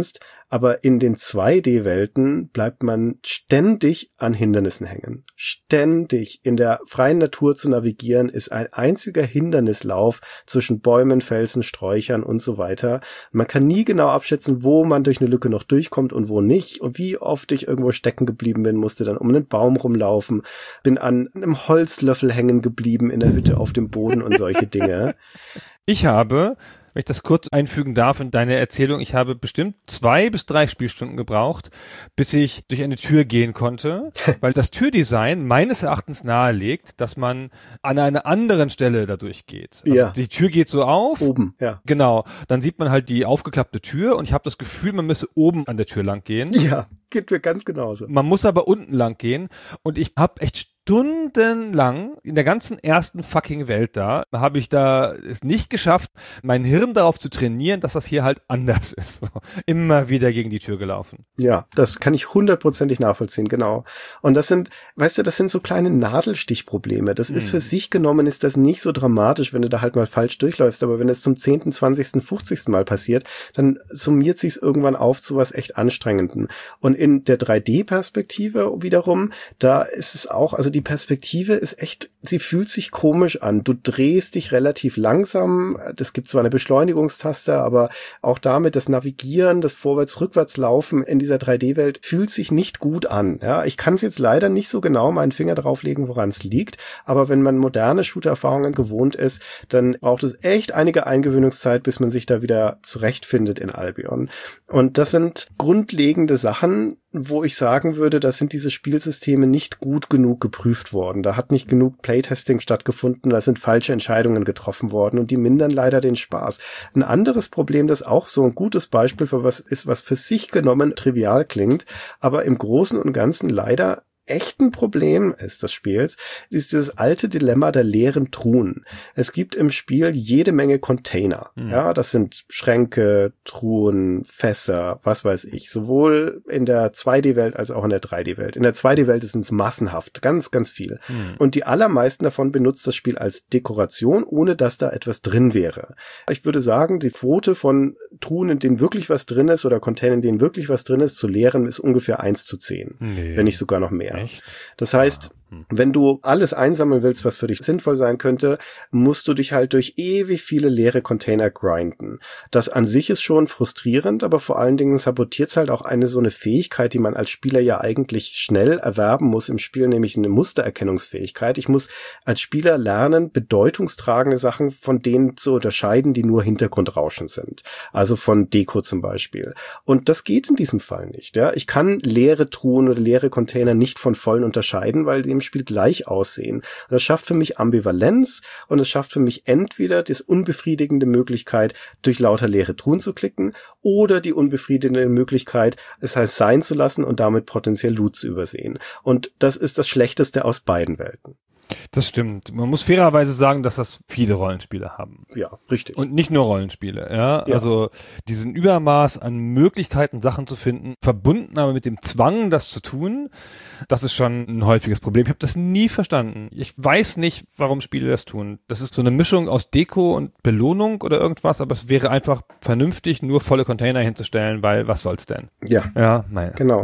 Aber in den 2D-Welten bleibt man ständig an Hindernissen hängen. Ständig. In der freien Natur zu navigieren ist ein einziger Hindernislauf zwischen Bäumen, Felsen, Sträuchern und so weiter. Man kann nie genau abschätzen, wo man durch eine Lücke noch durchkommt und wo nicht. Und wie oft ich irgendwo stecken geblieben bin, musste dann um einen Baum rumlaufen, bin an einem Holzlöffel hängen geblieben in der Hütte auf dem Boden und solche Dinge. Ich habe, wenn ich das kurz einfügen darf in deine Erzählung, ich habe bestimmt 2 bis 3 Spielstunden gebraucht, bis ich durch eine Tür gehen konnte, weil das Türdesign meines Erachtens nahelegt, dass man an einer anderen Stelle da durchgeht. Also Ja. die Tür geht so auf. Oben, ja. Genau. Dann sieht man halt die aufgeklappte Tür und ich habe das Gefühl, man müsse oben an der Tür lang gehen. Ja, geht mir ganz genauso. Man muss aber unten lang gehen und ich habe echt stundenlang in der ganzen ersten fucking Welt habe ich da es nicht geschafft, mein Hirn darauf zu trainieren, dass das hier halt anders ist. Immer wieder gegen die Tür gelaufen. Ja, das kann ich 100%ig nachvollziehen, genau. Und das sind, weißt du, das sind so kleine Nadelstichprobleme. Das ist für sich genommen, ist das nicht so dramatisch, wenn du da halt mal falsch durchläufst. Aber wenn es zum 10., 20., 50. Mal passiert, dann summiert sich's irgendwann auf zu was echt Anstrengendem. Und in der 3D-Perspektive wiederum, da ist es auch, also die Perspektive ist echt, sie fühlt sich komisch an. Du drehst dich relativ langsam. Es gibt zwar eine Beschleunigungstaste, aber auch damit das Navigieren, das Vorwärts-Rückwärts-Laufen in dieser 3D-Welt fühlt sich nicht gut an. Ja, ich kann es jetzt leider nicht so genau meinen Finger drauflegen, woran es liegt. Aber wenn man moderne Shooter-Erfahrungen gewohnt ist, dann braucht es echt einige Eingewöhnungszeit, bis man sich da wieder zurechtfindet in Albion. Und das sind grundlegende Sachen, wo ich sagen würde, da sind diese Spielsysteme nicht gut genug geprüft worden. Da hat nicht genug Playtesting stattgefunden, da sind falsche Entscheidungen getroffen worden und die mindern leider den Spaß. Ein anderes Problem, das auch so ein gutes Beispiel für was ist, was für sich genommen trivial klingt, aber im Großen und Ganzen leider echt ein Problem ist des Spiels, ist dieses alte Dilemma der leeren Truhen. Es gibt im Spiel jede Menge Container. Ja, das sind Schränke, Truhen, Fässer, was weiß ich. Sowohl in der 2D-Welt als auch in der 3D-Welt. In der 2D-Welt sind es massenhaft, ganz, ganz viel. Und die allermeisten davon benutzt das Spiel als Dekoration, ohne dass da etwas drin wäre. Ich würde sagen, die Quote von Truhen, in denen wirklich was drin ist, oder Containern, in denen wirklich was drin ist, zu leeren, ist ungefähr 1:10. Wenn nicht sogar noch mehr. Echt? Das heißt, wenn du alles einsammeln willst, was für dich sinnvoll sein könnte, musst du dich halt durch ewig viele leere Container grinden. Das an sich ist schon frustrierend, aber vor allen Dingen sabotiert es halt auch so eine Fähigkeit, die man als Spieler ja eigentlich schnell erwerben muss im Spiel, nämlich eine Mustererkennungsfähigkeit. Ich muss als Spieler lernen, bedeutungstragende Sachen von denen zu unterscheiden, die nur Hintergrundrauschen sind. Also von Deko zum Beispiel. Und das geht in diesem Fall nicht. Ja? Ich kann leere Truhen oder leere Container nicht von vollen unterscheiden, weil die im Spiel gleich aussehen. Und das schafft für mich Ambivalenz und es schafft für mich entweder die unbefriedigende Möglichkeit, durch lauter leere Truhen zu klicken oder die unbefriedigende Möglichkeit, es heißt sein zu lassen und damit potenziell Loot zu übersehen. Und das ist das Schlechteste aus beiden Welten. Das stimmt. Man muss fairerweise sagen, dass das viele Rollenspiele haben. Ja, richtig. Und nicht nur Rollenspiele, ja. Ja. Also diesen Übermaß an Möglichkeiten, Sachen zu finden, verbunden aber mit dem Zwang, das zu tun, das ist schon ein häufiges Problem. Ich habe das nie verstanden. Ich weiß nicht, warum Spiele das tun. Das ist so eine Mischung aus Deko und Belohnung oder irgendwas, aber es wäre einfach vernünftig, nur volle Container hinzustellen, weil was soll's denn? Ja, Ja, naja. genau.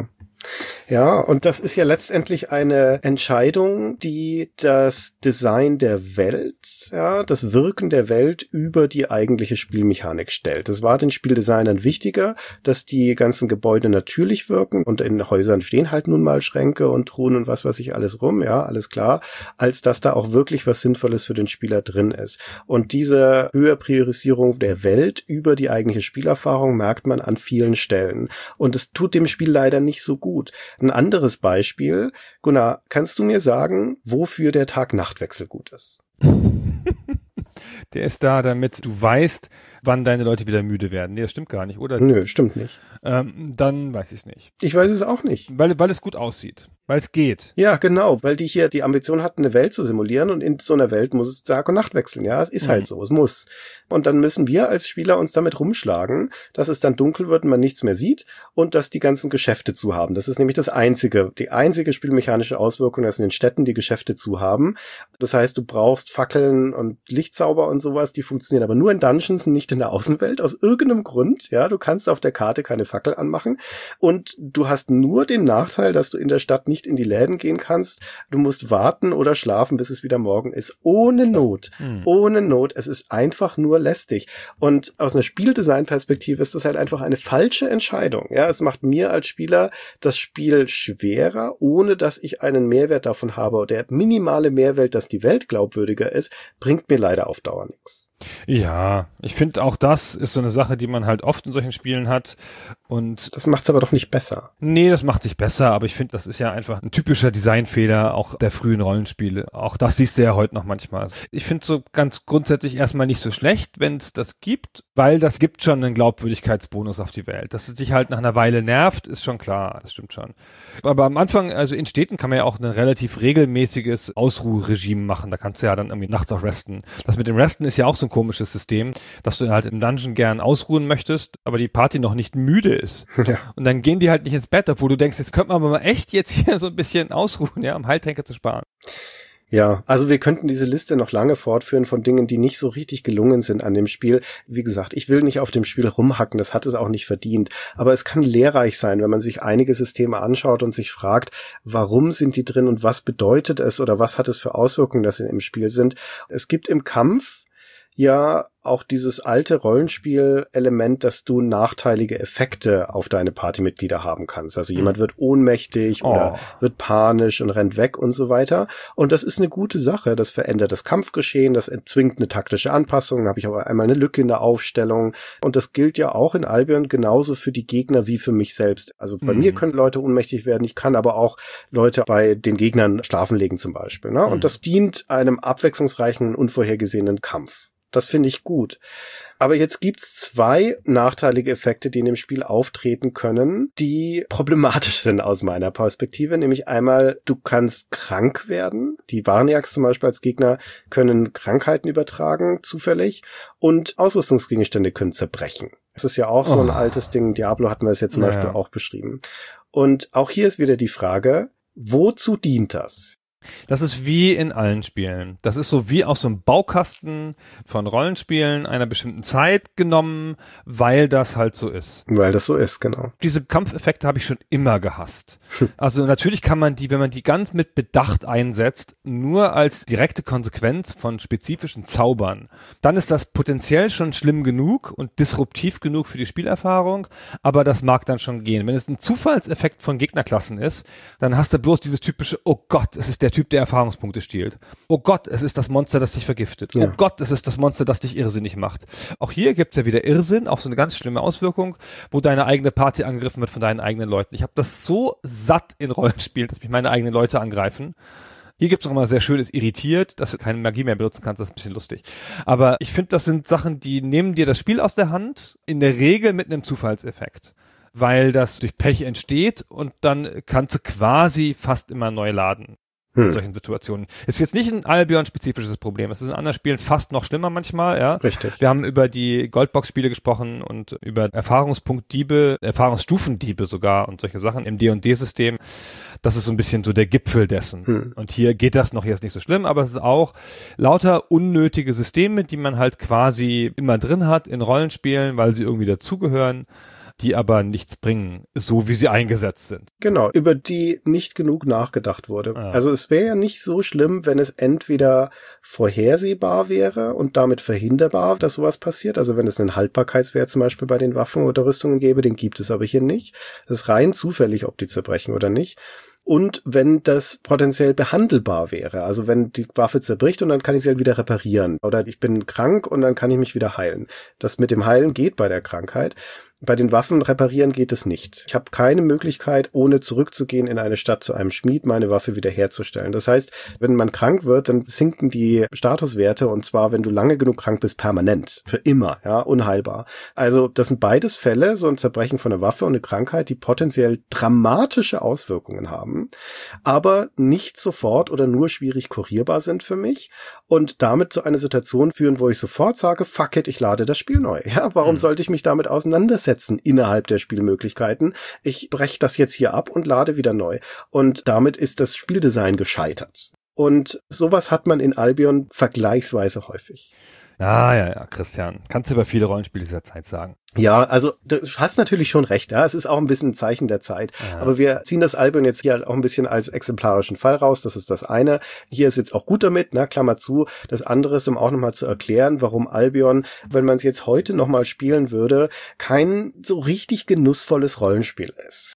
Ja, und das ist ja letztendlich eine Entscheidung, die das Design der Welt, ja, das Wirken der Welt über die eigentliche Spielmechanik stellt. Es war den Spieldesignern wichtiger, dass die ganzen Gebäude natürlich wirken und in Häusern stehen halt nun mal Schränke und Truhen und was weiß ich alles rum, ja, alles klar, als dass da auch wirklich was Sinnvolles für den Spieler drin ist. Und diese höhere Priorisierung der Welt über die eigentliche Spielerfahrung merkt man an vielen Stellen. Und es tut dem Spiel leider nicht so gut. Ein anderes Beispiel. Gunnar, kannst du mir sagen, wofür der Tag-Nacht-Wechsel gut ist? Der ist da, damit du weißt, wann deine Leute wieder müde werden. Nee, das stimmt gar nicht, oder? Nö, stimmt nicht. Dann weiß ich es nicht. Ich weiß es auch nicht. Weil es gut aussieht. Weil es geht. Ja, genau, weil die hier die Ambition hatten, eine Welt zu simulieren und in so einer Welt muss es Tag und Nacht wechseln. Ja, es ist halt so, es muss. Und dann müssen wir als Spieler uns damit rumschlagen, dass es dann dunkel wird und man nichts mehr sieht und dass die ganzen Geschäfte zu haben. Das ist nämlich die einzige spielmechanische Auswirkung, dass in den Städten die Geschäfte zu haben. Das heißt, du brauchst Fackeln und Lichtzauber und sowas, die funktionieren aber nur in Dungeons und nicht in der Außenwelt, aus irgendeinem Grund. Ja, du kannst auf der Karte keine Fackel anmachen und du hast nur den Nachteil, dass du in der Stadt nicht in die Läden gehen kannst. Du musst warten oder schlafen, bis es wieder morgen ist. Ohne Not. Ohne Not. Es ist einfach nur lästig. Und aus einer Spieldesign-Perspektive ist das halt einfach eine falsche Entscheidung. Ja, es macht mir als Spieler das Spiel schwerer, ohne dass ich einen Mehrwert davon habe. Der minimale Mehrwert, dass die Welt glaubwürdiger ist, bringt mir leider auf Dauer nichts. Ja, ich finde auch das ist so eine Sache, die man halt oft in solchen Spielen hat und das macht's aber doch nicht besser. Nee, das macht sich besser, aber ich finde, das ist ja einfach ein typischer Designfehler auch der frühen Rollenspiele. Auch das siehst du ja heute noch manchmal. Ich finde so ganz grundsätzlich erstmal nicht so schlecht, wenn es das gibt, weil das gibt schon einen Glaubwürdigkeitsbonus auf die Welt. Dass es dich halt nach einer Weile nervt, ist schon klar, das stimmt schon. Aber am Anfang, also in Städten kann man ja auch ein relativ regelmäßiges Ausruhregime machen. Da kannst du ja dann irgendwie nachts auch resten. Das mit dem Resten ist ja auch so ein komisches System, dass du halt im Dungeon gern ausruhen möchtest, aber die Party noch nicht müde ist. Ja. Und dann gehen die halt nicht ins Bett, obwohl du denkst, jetzt könnte man aber mal echt jetzt hier so ein bisschen ausruhen, ja, um Heiltränke zu sparen. Ja, also wir könnten diese Liste noch lange fortführen von Dingen, die nicht so richtig gelungen sind an dem Spiel. Wie gesagt, ich will nicht auf dem Spiel rumhacken, das hat es auch nicht verdient. Aber es kann lehrreich sein, wenn man sich einige Systeme anschaut und sich fragt, warum sind die drin und was bedeutet es oder was hat es für Auswirkungen, dass sie im Spiel sind. Es gibt im Kampf ja auch dieses alte Rollenspiel-Element, dass du nachteilige Effekte auf deine Partymitglieder haben kannst. Also jemand wird ohnmächtig oder wird panisch und rennt weg und so weiter. Und das ist eine gute Sache. Das verändert das Kampfgeschehen, das erzwingt eine taktische Anpassung. Dann habe ich aber einmal eine Lücke in der Aufstellung. Und das gilt ja auch in Albion genauso für die Gegner wie für mich selbst. Also bei mir können Leute ohnmächtig werden. Ich kann aber auch Leute bei den Gegnern schlafen legen zum Beispiel. Ne? Und das dient einem abwechslungsreichen, unvorhergesehenen Kampf. Das finde ich gut. Aber jetzt gibt's 2 nachteilige Effekte, die in dem Spiel auftreten können, die problematisch sind aus meiner Perspektive. Nämlich einmal, du kannst krank werden. Die Varniaks zum Beispiel als Gegner können Krankheiten übertragen, zufällig. Und Ausrüstungsgegenstände können zerbrechen. Das ist ja auch so ein altes Ding. Diablo hatten wir es ja zum Beispiel auch beschrieben. Und auch hier ist wieder die Frage, wozu dient das? Das ist wie in allen Spielen. Das ist so wie aus so einem Baukasten von Rollenspielen einer bestimmten Zeit genommen, weil das halt so ist. Weil das so ist, genau. Diese Kampfeffekte habe ich schon immer gehasst. Also natürlich kann man die, wenn man die ganz mit Bedacht einsetzt, nur als direkte Konsequenz von spezifischen Zaubern. Dann ist das potenziell schon schlimm genug und disruptiv genug für die Spielerfahrung, aber das mag dann schon gehen. Wenn es ein Zufallseffekt von Gegnerklassen ist, dann hast du bloß dieses typische, oh Gott, es ist der Typ, der Erfahrungspunkte stiehlt. Oh Gott, es ist das Monster, das dich vergiftet. Ja. Oh Gott, es ist das Monster, das dich irrsinnig macht. Auch hier gibt's ja wieder Irrsinn, auch so eine ganz schlimme Auswirkung, wo deine eigene Party angegriffen wird von deinen eigenen Leuten. Ich habe das so satt in Rollenspielen, dass mich meine eigenen Leute angreifen. Hier gibt's auch immer sehr schönes irritiert, dass du keine Magie mehr benutzen kannst, das ist ein bisschen lustig. Aber ich finde, das sind Sachen, die nehmen dir das Spiel aus der Hand, in der Regel mit einem Zufallseffekt. Weil das durch Pech entsteht und dann kannst du quasi fast immer neu laden. In solchen Situationen. Ist jetzt nicht ein Albion-spezifisches Problem. Es ist in anderen Spielen fast noch schlimmer manchmal, ja. Richtig. Wir haben über die Goldbox-Spiele gesprochen und über Erfahrungspunktdiebe, Erfahrungsstufendiebe sogar und solche Sachen im D&D-System. Das ist so ein bisschen so der Gipfel dessen. Und hier geht das noch jetzt nicht so schlimm, aber es ist auch lauter unnötige Systeme, die man halt quasi immer drin hat in Rollenspielen, weil sie irgendwie dazugehören, die aber nichts bringen, so wie sie eingesetzt sind. Genau, über die nicht genug nachgedacht wurde. Ah. Also es wäre ja nicht so schlimm, wenn es entweder vorhersehbar wäre und damit verhinderbar, dass sowas passiert. Also wenn es einen Haltbarkeitswert zum Beispiel bei den Waffen oder Rüstungen gäbe, den gibt es aber hier nicht. Es ist rein zufällig, ob die zerbrechen oder nicht. Und wenn das potenziell behandelbar wäre, also wenn die Waffe zerbricht und dann kann ich sie halt wieder reparieren. Oder ich bin krank und dann kann ich mich wieder heilen. Das mit dem Heilen geht bei der Krankheit. Bei den Waffen reparieren geht es nicht. Ich habe keine Möglichkeit, ohne zurückzugehen in eine Stadt zu einem Schmied, meine Waffe wiederherzustellen. Das heißt, wenn man krank wird, dann sinken die Statuswerte und zwar, wenn du lange genug krank bist, permanent. Für immer, ja, unheilbar. Also das sind beides Fälle, so ein Zerbrechen von einer Waffe und eine Krankheit, die potenziell dramatische Auswirkungen haben. haben, aber nicht sofort oder nur schwierig kurierbar sind für mich und damit zu einer Situation führen, wo ich sofort sage, fuck it, ich lade das Spiel neu. Ja, warum sollte ich mich damit auseinandersetzen innerhalb der Spielmöglichkeiten? Ich breche das jetzt hier ab und lade wieder neu. Und damit ist das Spieldesign gescheitert. Und sowas hat man in Albion vergleichsweise häufig. Ja, Christian. Kannst du über viele Rollenspiele dieser Zeit sagen. Ja, also du hast natürlich schon recht, ja. Es ist auch ein bisschen ein Zeichen der Zeit. Ja. Aber wir ziehen das Albion jetzt hier auch ein bisschen als exemplarischen Fall raus. Das ist das eine. Hier ist jetzt auch gut damit, na, Klammer zu. Das andere ist, um auch nochmal zu erklären, warum Albion, wenn man es jetzt heute nochmal spielen würde, kein so richtig genussvolles Rollenspiel ist.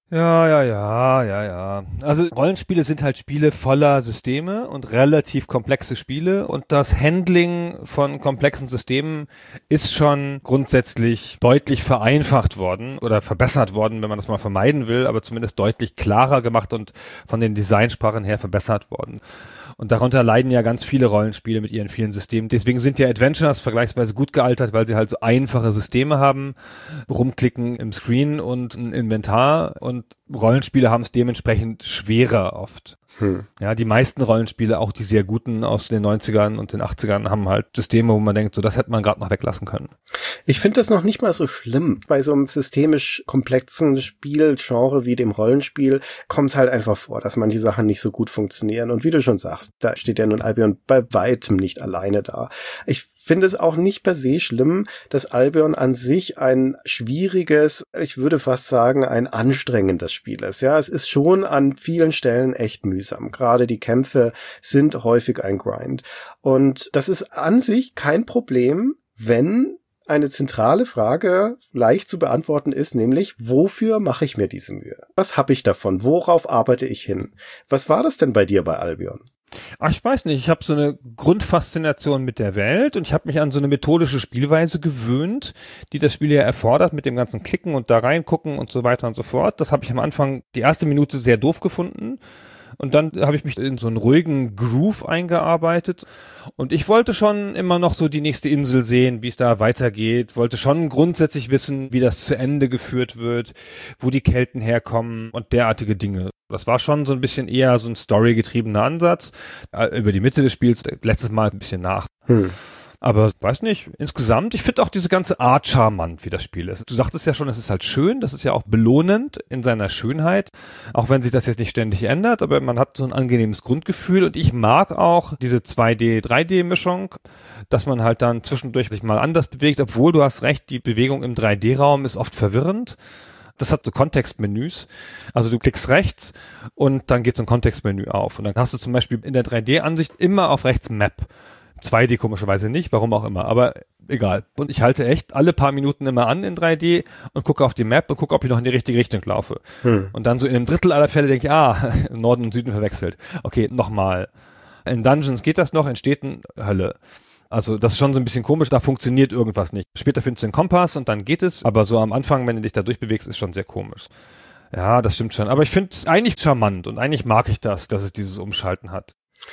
Ja. Also Rollenspiele sind halt Spiele voller Systeme und relativ komplexe Spiele und das Handling von komplexen Systemen ist schon grundsätzlich deutlich vereinfacht worden oder verbessert worden, wenn man das mal vermeiden will, aber zumindest deutlich klarer gemacht und von den Designsprachen her verbessert worden. Und darunter leiden ja ganz viele Rollenspiele mit ihren vielen Systemen. Deswegen sind ja Adventures vergleichsweise gut gealtert, weil sie halt so einfache Systeme haben, rumklicken im Screen und ein Inventar, und Rollenspiele haben es dementsprechend schwerer oft. Ja, die meisten Rollenspiele, auch die sehr guten aus den 90ern und den 80ern, haben halt Systeme, wo man denkt, so das hätte man gerade noch weglassen können. Ich finde das noch nicht mal so schlimm. Bei so einem systemisch komplexen Spielgenre wie dem Rollenspiel kommt es halt einfach vor, dass manche Sachen nicht so gut funktionieren. Und wie du schon sagst, da steht ja nun Albion bei weitem nicht alleine da. Ich finde es auch nicht per se schlimm, dass Albion an sich ein schwieriges, ich würde fast sagen, ein anstrengendes Spiel ist. Ja, es ist schon an vielen Stellen echt mühsam. Gerade die Kämpfe sind häufig ein Grind. Und das ist an sich kein Problem, wenn eine zentrale Frage leicht zu beantworten ist, nämlich, wofür mache ich mir diese Mühe? Was habe ich davon? Worauf arbeite ich hin? Was war das denn bei dir bei Albion? Ach, ich weiß nicht, ich habe so eine Grundfaszination mit der Welt und ich habe mich an so eine methodische Spielweise gewöhnt, die das Spiel ja erfordert mit dem ganzen Klicken und da reingucken und so weiter und so fort. Das habe ich am Anfang die erste Minute sehr doof gefunden. Und dann habe ich mich in so einen ruhigen Groove eingearbeitet und ich wollte schon immer noch so die nächste Insel sehen, wie es da weitergeht, wollte schon grundsätzlich wissen, wie das zu Ende geführt wird, wo die Kelten herkommen und derartige Dinge. Das war schon so ein bisschen eher so ein storygetriebener Ansatz. Über die Mitte des Spiels, letztes Mal ein bisschen nach. Aber weiß nicht, insgesamt, ich finde auch diese ganze Art charmant, wie das Spiel ist. Du sagtest ja schon, es ist halt schön, das ist ja auch belohnend in seiner Schönheit, auch wenn sich das jetzt nicht ständig ändert, aber man hat so ein angenehmes Grundgefühl und ich mag auch diese 2D, 3D-Mischung, dass man halt dann zwischendurch sich mal anders bewegt, obwohl du hast recht, die Bewegung im 3D-Raum ist oft verwirrend. Das hat so Kontextmenüs. Also du klickst rechts und dann geht so ein Kontextmenü auf und dann hast du zum Beispiel in der 3D-Ansicht immer auf rechts Map. 2D komischerweise nicht, warum auch immer, aber egal. Und ich halte echt alle paar Minuten immer an in 3D und gucke auf die Map und gucke, ob ich noch in die richtige Richtung laufe. Und dann so in einem Drittel aller Fälle denke ich, Norden und Süden verwechselt. Okay, nochmal. In Dungeons geht das noch, in Städten Hölle. Also das ist schon so ein bisschen komisch, da funktioniert irgendwas nicht. Später findest du den Kompass und dann geht es, aber so am Anfang, wenn du dich da durchbewegst, ist schon sehr komisch. Ja, das stimmt schon. Aber ich finde es eigentlich charmant und eigentlich mag ich das, dass es dieses Umschalten hat.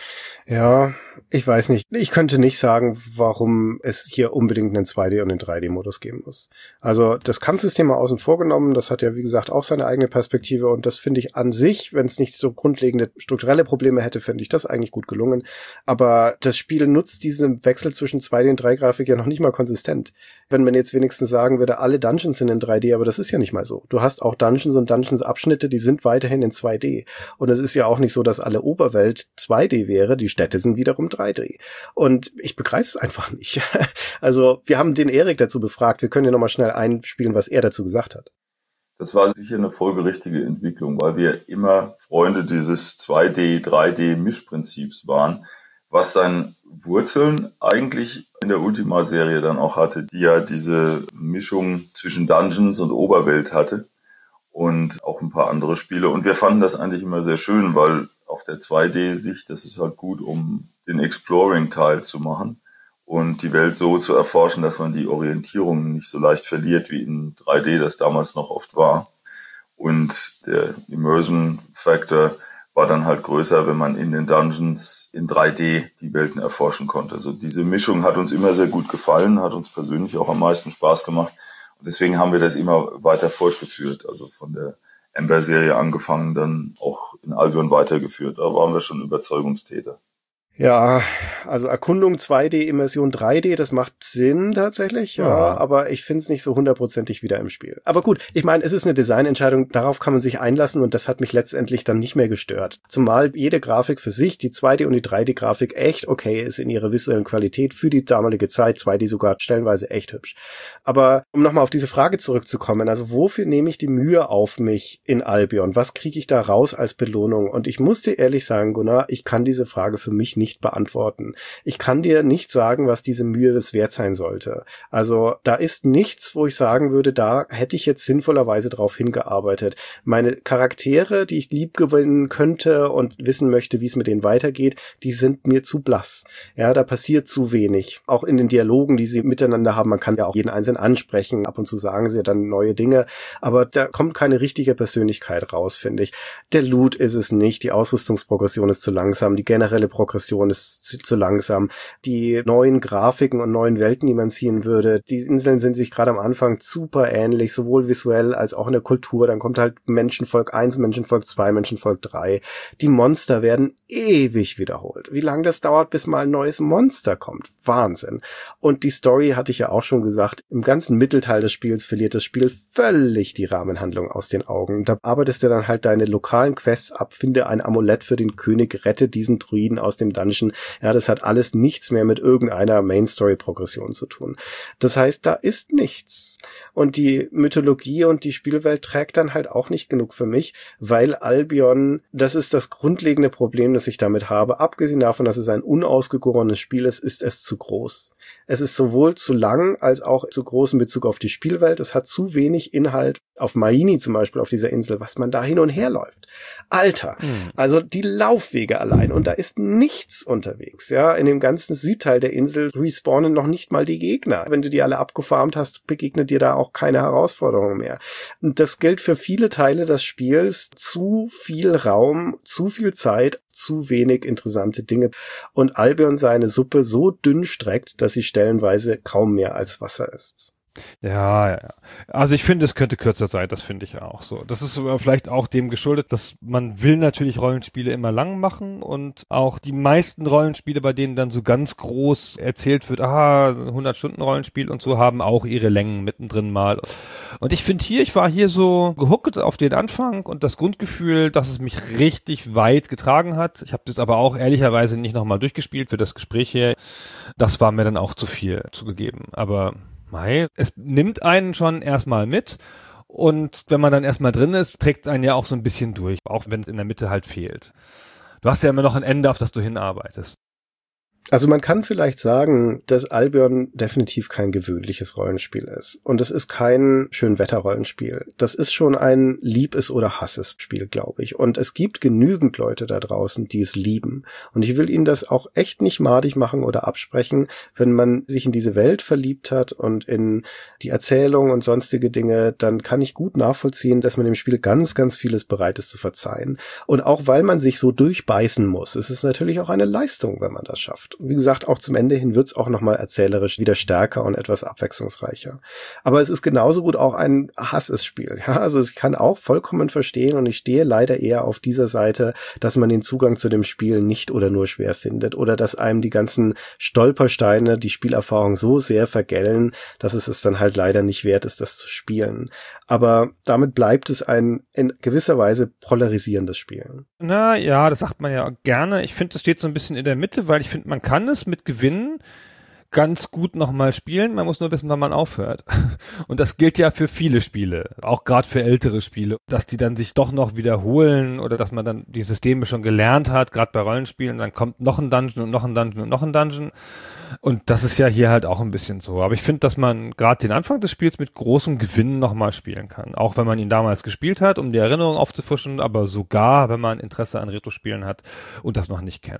Ja, ich weiß nicht. Ich könnte nicht sagen, warum es hier unbedingt einen 2D- und einen 3D-Modus geben muss. Also das Kampfsystem mal außen vor genommen, das hat ja wie gesagt auch seine eigene Perspektive und das finde ich an sich, wenn es nicht so grundlegende strukturelle Probleme hätte, finde ich das eigentlich gut gelungen. Aber das Spiel nutzt diesen Wechsel zwischen 2D und 3D-Grafik ja noch nicht mal konsistent. Wenn man jetzt wenigstens sagen würde, alle Dungeons sind in 3D, aber das ist ja nicht mal so. Du hast auch Dungeons und Dungeons-Abschnitte, die sind weiterhin in 2D. Und es ist ja auch nicht so, dass alle Oberwelt 2D wäre, die Städte sind wiederum 3D. Und ich begreife es einfach nicht. Also wir haben den Erik dazu befragt, wir können ja nochmal schnell einspielen, was er dazu gesagt hat. Das war sicher eine folgerichtige Entwicklung, weil wir immer Freunde dieses 2D, 3D-Mischprinzips waren, was seine Wurzeln eigentlich in der Ultima-Serie dann auch hatte, die ja diese Mischung zwischen Dungeons und Oberwelt hatte und auch ein paar andere Spiele. Und wir fanden das eigentlich immer sehr schön, weil auf der 2D-Sicht, das ist halt gut, um den Exploring-Teil zu machen und die Welt so zu erforschen, dass man die Orientierung nicht so leicht verliert, wie in 3D das damals noch oft war. Und der Immersion-Factor war dann halt größer, wenn man in den Dungeons in 3D die Welten erforschen konnte. Also diese Mischung hat uns immer sehr gut gefallen, hat uns persönlich auch am meisten Spaß gemacht. Und deswegen haben wir das immer weiter fortgeführt. Also von der Ember-Serie angefangen, dann auch in Albion weitergeführt. Da waren wir schon Überzeugungstäter. Ja, also Erkundung 2D, Immersion 3D, das macht Sinn tatsächlich, ja, aber ich finde es nicht so hundertprozentig wieder im Spiel. Aber gut, ich meine, es ist eine Designentscheidung, darauf kann man sich einlassen und das hat mich letztendlich dann nicht mehr gestört. Zumal jede Grafik für sich, die 2D und die 3D-Grafik echt okay ist in ihrer visuellen Qualität für die damalige Zeit, 2D sogar stellenweise echt hübsch. Aber um nochmal auf diese Frage zurückzukommen, also wofür nehme ich die Mühe auf mich in Albion? Was kriege ich da raus als Belohnung? Und ich muss dir ehrlich sagen, Gunnar, ich kann diese Frage für mich nicht beantworten. Ich kann dir nicht sagen, was diese Mühe es wert sein sollte. Also da ist nichts, wo ich sagen würde, da hätte ich jetzt sinnvollerweise drauf hingearbeitet. Meine Charaktere, die ich lieb gewinnen könnte und wissen möchte, wie es mit denen weitergeht, die sind mir zu blass. Ja, da passiert zu wenig. Auch in den Dialogen, die sie miteinander haben, man kann ja auch jeden Einzelnen ansprechen. Ab und zu sagen sie ja dann neue Dinge, aber da kommt keine richtige Persönlichkeit raus, finde ich. Der Loot ist es nicht, die Ausrüstungsprogression ist zu langsam, die generelle Progression ist zu langsam. Die neuen Grafiken und neuen Welten, die man ziehen würde, die Inseln sind sich gerade am Anfang super ähnlich, sowohl visuell als auch in der Kultur. Dann kommt halt Menschenvolk 1, Menschenvolk 2, Menschenvolk 3. Die Monster werden ewig wiederholt. Wie lange das dauert, bis mal ein neues Monster kommt? Wahnsinn. Und die Story, hatte ich ja auch schon gesagt, im ganzen Mittelteil des Spiels verliert das Spiel völlig die Rahmenhandlung aus den Augen. Da arbeitest du dann halt deine lokalen Quests ab, finde ein Amulett für den König, rette diesen Druiden aus dem Dungeon. Ja, das hat alles nichts mehr mit irgendeiner Main-Story-Progression zu tun. Das heißt, da ist nichts. Und die Mythologie und die Spielwelt trägt dann halt auch nicht genug für mich, weil Albion, das ist das grundlegende Problem, das ich damit habe. Abgesehen davon, dass es ein unausgegorenes Spiel ist es zu groß. Es ist sowohl zu lang als auch zu groß in Bezug auf die Spielwelt. Es hat zu wenig Inhalt auf Maini zum Beispiel, auf dieser Insel, was man da hin und her läuft. Alter, also die Laufwege allein und da ist nichts unterwegs. Ja, in dem ganzen Südteil der Insel respawnen noch nicht mal die Gegner. Wenn du die alle abgefarmt hast, begegnet dir da auch keine Herausforderung mehr. Und das gilt für viele Teile des Spiels. Zu viel Raum, zu viel Zeit, zu wenig interessante Dinge und Albion seine Suppe so dünn streckt, dass sie stellenweise kaum mehr als Wasser ist. Ja. Also ich finde, es könnte kürzer sein, das finde ich auch so. Das ist vielleicht auch dem geschuldet, dass man will natürlich Rollenspiele immer lang machen und auch die meisten Rollenspiele, bei denen dann so ganz groß erzählt wird, 100-Stunden-Rollenspiel und so, haben auch ihre Längen mittendrin mal. Und ich finde ich war hier so gehuckt auf den Anfang und das Grundgefühl, dass es mich richtig weit getragen hat. Ich habe das aber auch ehrlicherweise nicht nochmal durchgespielt für das Gespräch hier. Das war mir dann auch zu viel zugegeben. Aber es nimmt einen schon erstmal mit und wenn man dann erstmal drin ist, trägt es einen ja auch so ein bisschen durch, auch wenn es in der Mitte halt fehlt. Du hast ja immer noch ein Ende, auf das du hinarbeitest. Also man kann vielleicht sagen, dass Albion definitiv kein gewöhnliches Rollenspiel ist. Und es ist kein Schönwetter-Rollenspiel. Das ist schon ein Lieb-es- oder Hass-es-Spiel, glaube ich. Und es gibt genügend Leute da draußen, die es lieben. Und ich will ihnen das auch echt nicht madig machen oder absprechen, wenn man sich in diese Welt verliebt hat und in die Erzählung und sonstige Dinge, dann kann ich gut nachvollziehen, dass man dem Spiel ganz, ganz vieles bereit ist zu verzeihen. Und auch weil man sich so durchbeißen muss, ist es natürlich auch eine Leistung, wenn man das schafft. Wie gesagt, auch zum Ende hin wird's auch nochmal erzählerisch wieder stärker und etwas abwechslungsreicher. Aber es ist genauso gut auch ein Hass-es-Spiel. Ja, also ich kann auch vollkommen verstehen und ich stehe leider eher auf dieser Seite, dass man den Zugang zu dem Spiel nicht oder nur schwer findet oder dass einem die ganzen Stolpersteine, die Spielerfahrung so sehr vergällen, dass es dann halt leider nicht wert ist, das zu spielen. Aber damit bleibt es ein in gewisser Weise polarisierendes Spiel. Na ja, das sagt man ja gerne. Ich finde, das steht so ein bisschen in der Mitte, weil ich finde, man kann es mit Gewinnen ganz gut nochmal spielen. Man muss nur wissen, wann man aufhört. Und das gilt ja für viele Spiele, auch gerade für ältere Spiele, dass die dann sich doch noch wiederholen oder dass man dann die Systeme schon gelernt hat, gerade bei Rollenspielen, dann kommt noch ein Dungeon und noch ein Dungeon und noch ein Dungeon. Und das ist ja hier halt auch ein bisschen so. Aber ich finde, dass man gerade den Anfang des Spiels mit großem Gewinn nochmal spielen kann. Auch wenn man ihn damals gespielt hat, um die Erinnerung aufzufrischen, aber sogar, wenn man Interesse an Retro-Spielen hat und das noch nicht kennt.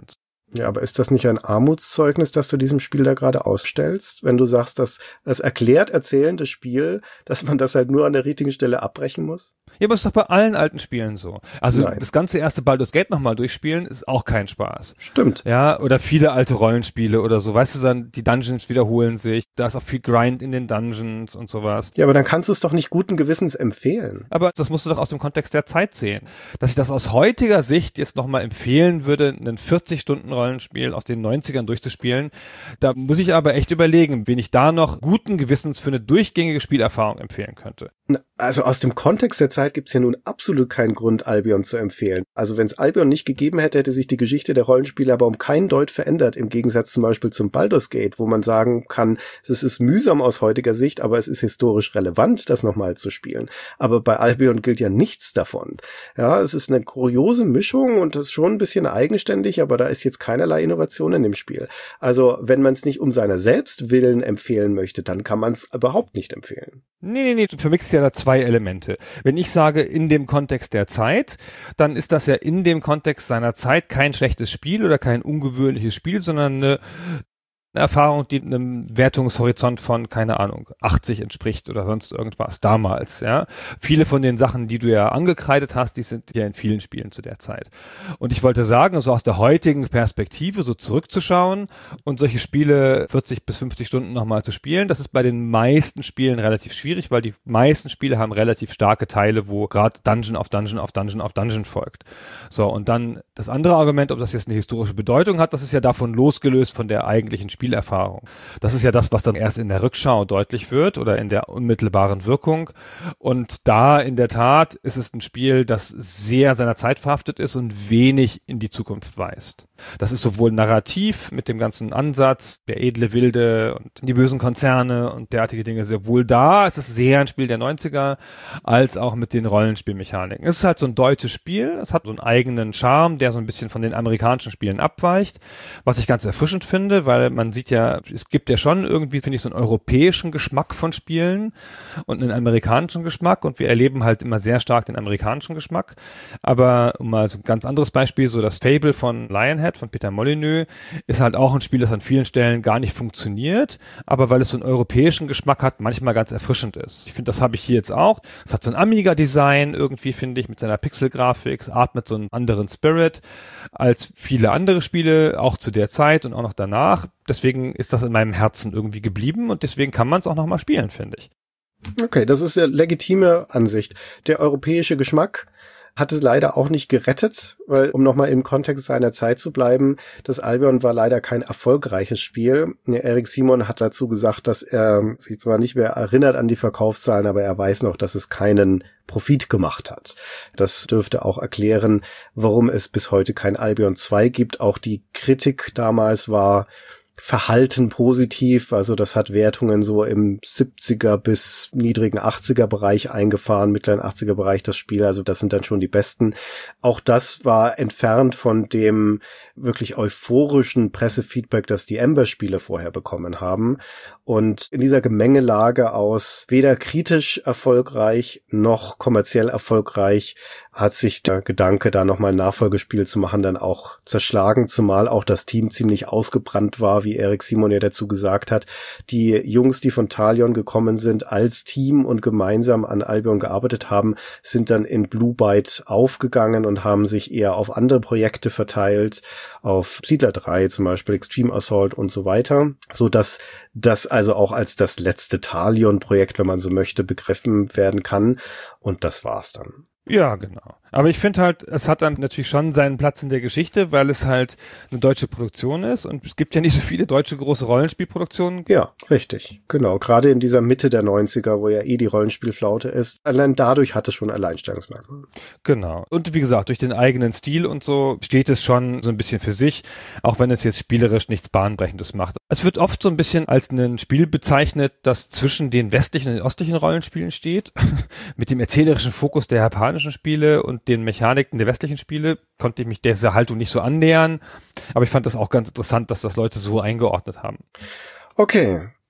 Ja, aber ist das nicht ein Armutszeugnis, das du diesem Spiel da gerade ausstellst, wenn du sagst, dass das erklärt erzählende Spiel, dass man das halt nur an der richtigen Stelle abbrechen muss? Ja, aber es ist doch bei allen alten Spielen so. Also Nein. Das ganze erste Baldur's Gate nochmal durchspielen ist auch kein Spaß. Stimmt. Ja, oder viele alte Rollenspiele oder so. Weißt du, dann die Dungeons wiederholen sich, da ist auch viel Grind in den Dungeons und sowas. Ja, aber dann kannst du es doch nicht guten Gewissens empfehlen. Aber das musst du doch aus dem Kontext der Zeit sehen. Dass ich das aus heutiger Sicht jetzt nochmal empfehlen würde, ein 40-Stunden-Rollenspiel aus den 90ern durchzuspielen, da muss ich aber echt überlegen, wen ich da noch guten Gewissens für eine durchgängige Spielerfahrung empfehlen könnte. Also aus dem Kontext der Zeit gibt's ja nun absolut keinen Grund, Albion zu empfehlen. Also wenn es Albion nicht gegeben hätte, hätte sich die Geschichte der Rollenspiele aber um keinen Deut verändert, im Gegensatz zum Beispiel zum Baldur's Gate, wo man sagen kann, es ist mühsam aus heutiger Sicht, aber es ist historisch relevant, das nochmal zu spielen. Aber bei Albion gilt ja nichts davon. Ja, es ist eine kuriose Mischung und das ist schon ein bisschen eigenständig, aber da ist jetzt keinerlei Innovation in dem Spiel. Also wenn man es nicht um seiner selbst willen empfehlen möchte, dann kann man es überhaupt nicht empfehlen. Nee, du vermixst ja da zwei Elemente. Wenn ich sage, in dem Kontext der Zeit, dann ist das ja in dem Kontext seiner Zeit kein schlechtes Spiel oder kein ungewöhnliches Spiel, sondern eine Erfahrung, die einem Wertungshorizont von, keine Ahnung, 80 entspricht oder sonst irgendwas damals, ja. Viele von den Sachen, die du ja angekreidet hast, die sind ja in vielen Spielen zu der Zeit. Und ich wollte sagen, so aus der heutigen Perspektive so zurückzuschauen und solche Spiele 40 bis 50 Stunden nochmal zu spielen, das ist bei den meisten Spielen relativ schwierig, weil die meisten Spiele haben relativ starke Teile, wo gerade Dungeon auf Dungeon auf Dungeon auf Dungeon folgt. So, und dann das andere Argument, ob das jetzt eine historische Bedeutung hat, das ist ja davon losgelöst von der eigentlichen Spielerfahrung. Das ist ja das, was dann erst in der Rückschau deutlich wird oder in der unmittelbaren Wirkung. Und da in der Tat ist es ein Spiel, das sehr seiner Zeit verhaftet ist und wenig in die Zukunft weist. Das ist sowohl narrativ mit dem ganzen Ansatz, der edle Wilde und die bösen Konzerne und derartige Dinge, sowohl da ist es sehr ein Spiel der 90er, als auch mit den Rollenspielmechaniken. Es ist halt so ein deutsches Spiel, es hat so einen eigenen Charme, der so ein bisschen von den amerikanischen Spielen abweicht, was ich ganz erfrischend finde, weil man sieht ja, es gibt ja schon irgendwie, finde ich, so einen europäischen Geschmack von Spielen und einen amerikanischen Geschmack und wir erleben halt immer sehr stark den amerikanischen Geschmack. Aber um mal so ein ganz anderes Beispiel, so das Fable von Lionhead, von Peter Molyneux, ist halt auch ein Spiel, das an vielen Stellen gar nicht funktioniert, aber weil es so einen europäischen Geschmack hat, manchmal ganz erfrischend ist. Ich finde, das habe ich hier jetzt auch. Es hat so ein Amiga-Design irgendwie, finde ich, mit seiner Pixel-Grafik, es atmet so einen anderen Spirit als viele andere Spiele, auch zu der Zeit und auch noch danach. Deswegen ist das in meinem Herzen irgendwie geblieben und deswegen kann man es auch nochmal spielen, finde ich. Okay, das ist eine legitime Ansicht. Der europäische Geschmack hat es leider auch nicht gerettet, weil, um nochmal im Kontext seiner Zeit zu bleiben, das Albion war leider kein erfolgreiches Spiel. Eric Simon hat dazu gesagt, dass er sich zwar nicht mehr erinnert an die Verkaufszahlen, aber er weiß noch, dass es keinen Profit gemacht hat. Das dürfte auch erklären, warum es bis heute kein Albion 2 gibt. Auch die Kritik damals war verhalten positiv, also das hat Wertungen so im 70er bis niedrigen 80er Bereich eingefahren, mittleren 80er Bereich das Spiel, also das sind dann schon die besten. Auch das war entfernt von dem wirklich euphorischen Pressefeedback, das die Ember-Spiele vorher bekommen haben. Und in dieser Gemengelage aus weder kritisch erfolgreich noch kommerziell erfolgreich hat sich der Gedanke, da nochmal ein Nachfolgespiel zu machen, dann auch zerschlagen, zumal auch das Team ziemlich ausgebrannt war, wie Eric Simon ja dazu gesagt hat. Die Jungs, die von Talion gekommen sind, als Team und gemeinsam an Albion gearbeitet haben, sind dann in Blue Byte aufgegangen und haben sich eher auf andere Projekte verteilt, auf Siedler 3 zum Beispiel, Extreme Assault und so weiter, so dass das also auch als das letzte Talion-Projekt, wenn man so möchte, begriffen werden kann. Und das war's dann. Ja, genau. Aber ich finde halt, es hat dann natürlich schon seinen Platz in der Geschichte, weil es halt eine deutsche Produktion ist und es gibt ja nicht so viele deutsche große Rollenspielproduktionen. Ja, richtig. Genau. Gerade in dieser Mitte der 90er, wo ja die Rollenspielflaute ist. Allein dadurch hat es schon Alleinstellungsmerkmal. Genau. Und wie gesagt, durch den eigenen Stil und so steht es schon so ein bisschen für sich, auch wenn es jetzt spielerisch nichts Bahnbrechendes macht. Es wird oft so ein bisschen als ein Spiel bezeichnet, das zwischen den westlichen und den östlichen Rollenspielen steht, mit dem erzählerischen Fokus der japanischen Spiele und den Mechaniken der westlichen Spiele konnte ich mich dieser Haltung nicht so annähern, aber ich fand das auch ganz interessant, dass das Leute so eingeordnet haben. Okay,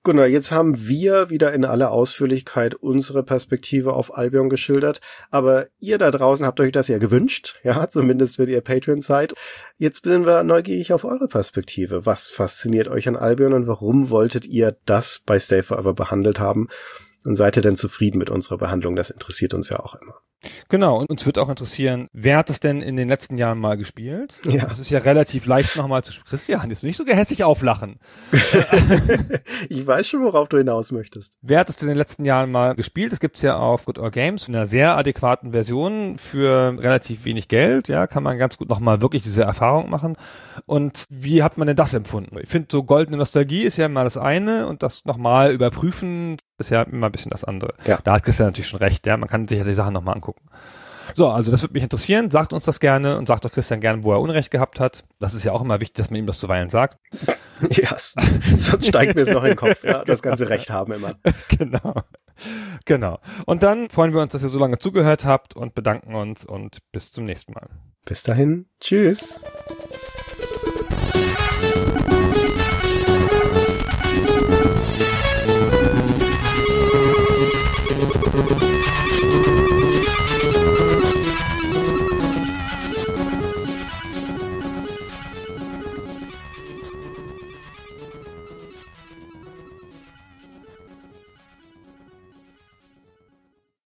Gunnar, jetzt haben wir wieder in aller Ausführlichkeit unsere Perspektive auf Albion geschildert, aber ihr da draußen habt euch das ja gewünscht, ja, zumindest wenn ihr Patreon seid. Jetzt sind wir neugierig auf eure Perspektive. Was fasziniert euch an Albion und warum wolltet ihr das bei Stay Forever behandelt haben? Und seid ihr denn zufrieden mit unserer Behandlung? Das interessiert uns ja auch immer. Genau, und uns wird auch interessieren, wer hat das denn in den letzten Jahren mal gespielt? Ja. Das ist ja relativ leicht nochmal zu spielen. Christian, jetzt nicht so gehässig auflachen. Ich weiß schon, worauf du hinaus möchtest. Wer hat es denn in den letzten Jahren mal gespielt? Das gibt's ja auf Good Old Games in einer sehr adäquaten Version für relativ wenig Geld. Ja, kann man ganz gut nochmal wirklich diese Erfahrung machen. Und wie hat man denn das empfunden? Ich finde, so goldene Nostalgie ist ja immer das eine und das nochmal überprüfen ist ja immer ein bisschen das andere. Ja. Da hat Christian natürlich schon recht. Ja, man kann sich ja die Sachen nochmal angucken. So, also das würde mich interessieren. Sagt uns das gerne und sagt doch Christian gerne, wo er Unrecht gehabt hat. Das ist ja auch immer wichtig, dass man ihm das zuweilen sagt. Ja, sonst steigt mir es noch in den Kopf, ja, das ganze Recht haben immer. Genau. Und dann freuen wir uns, dass ihr so lange zugehört habt und bedanken uns und bis zum nächsten Mal. Bis dahin, tschüss.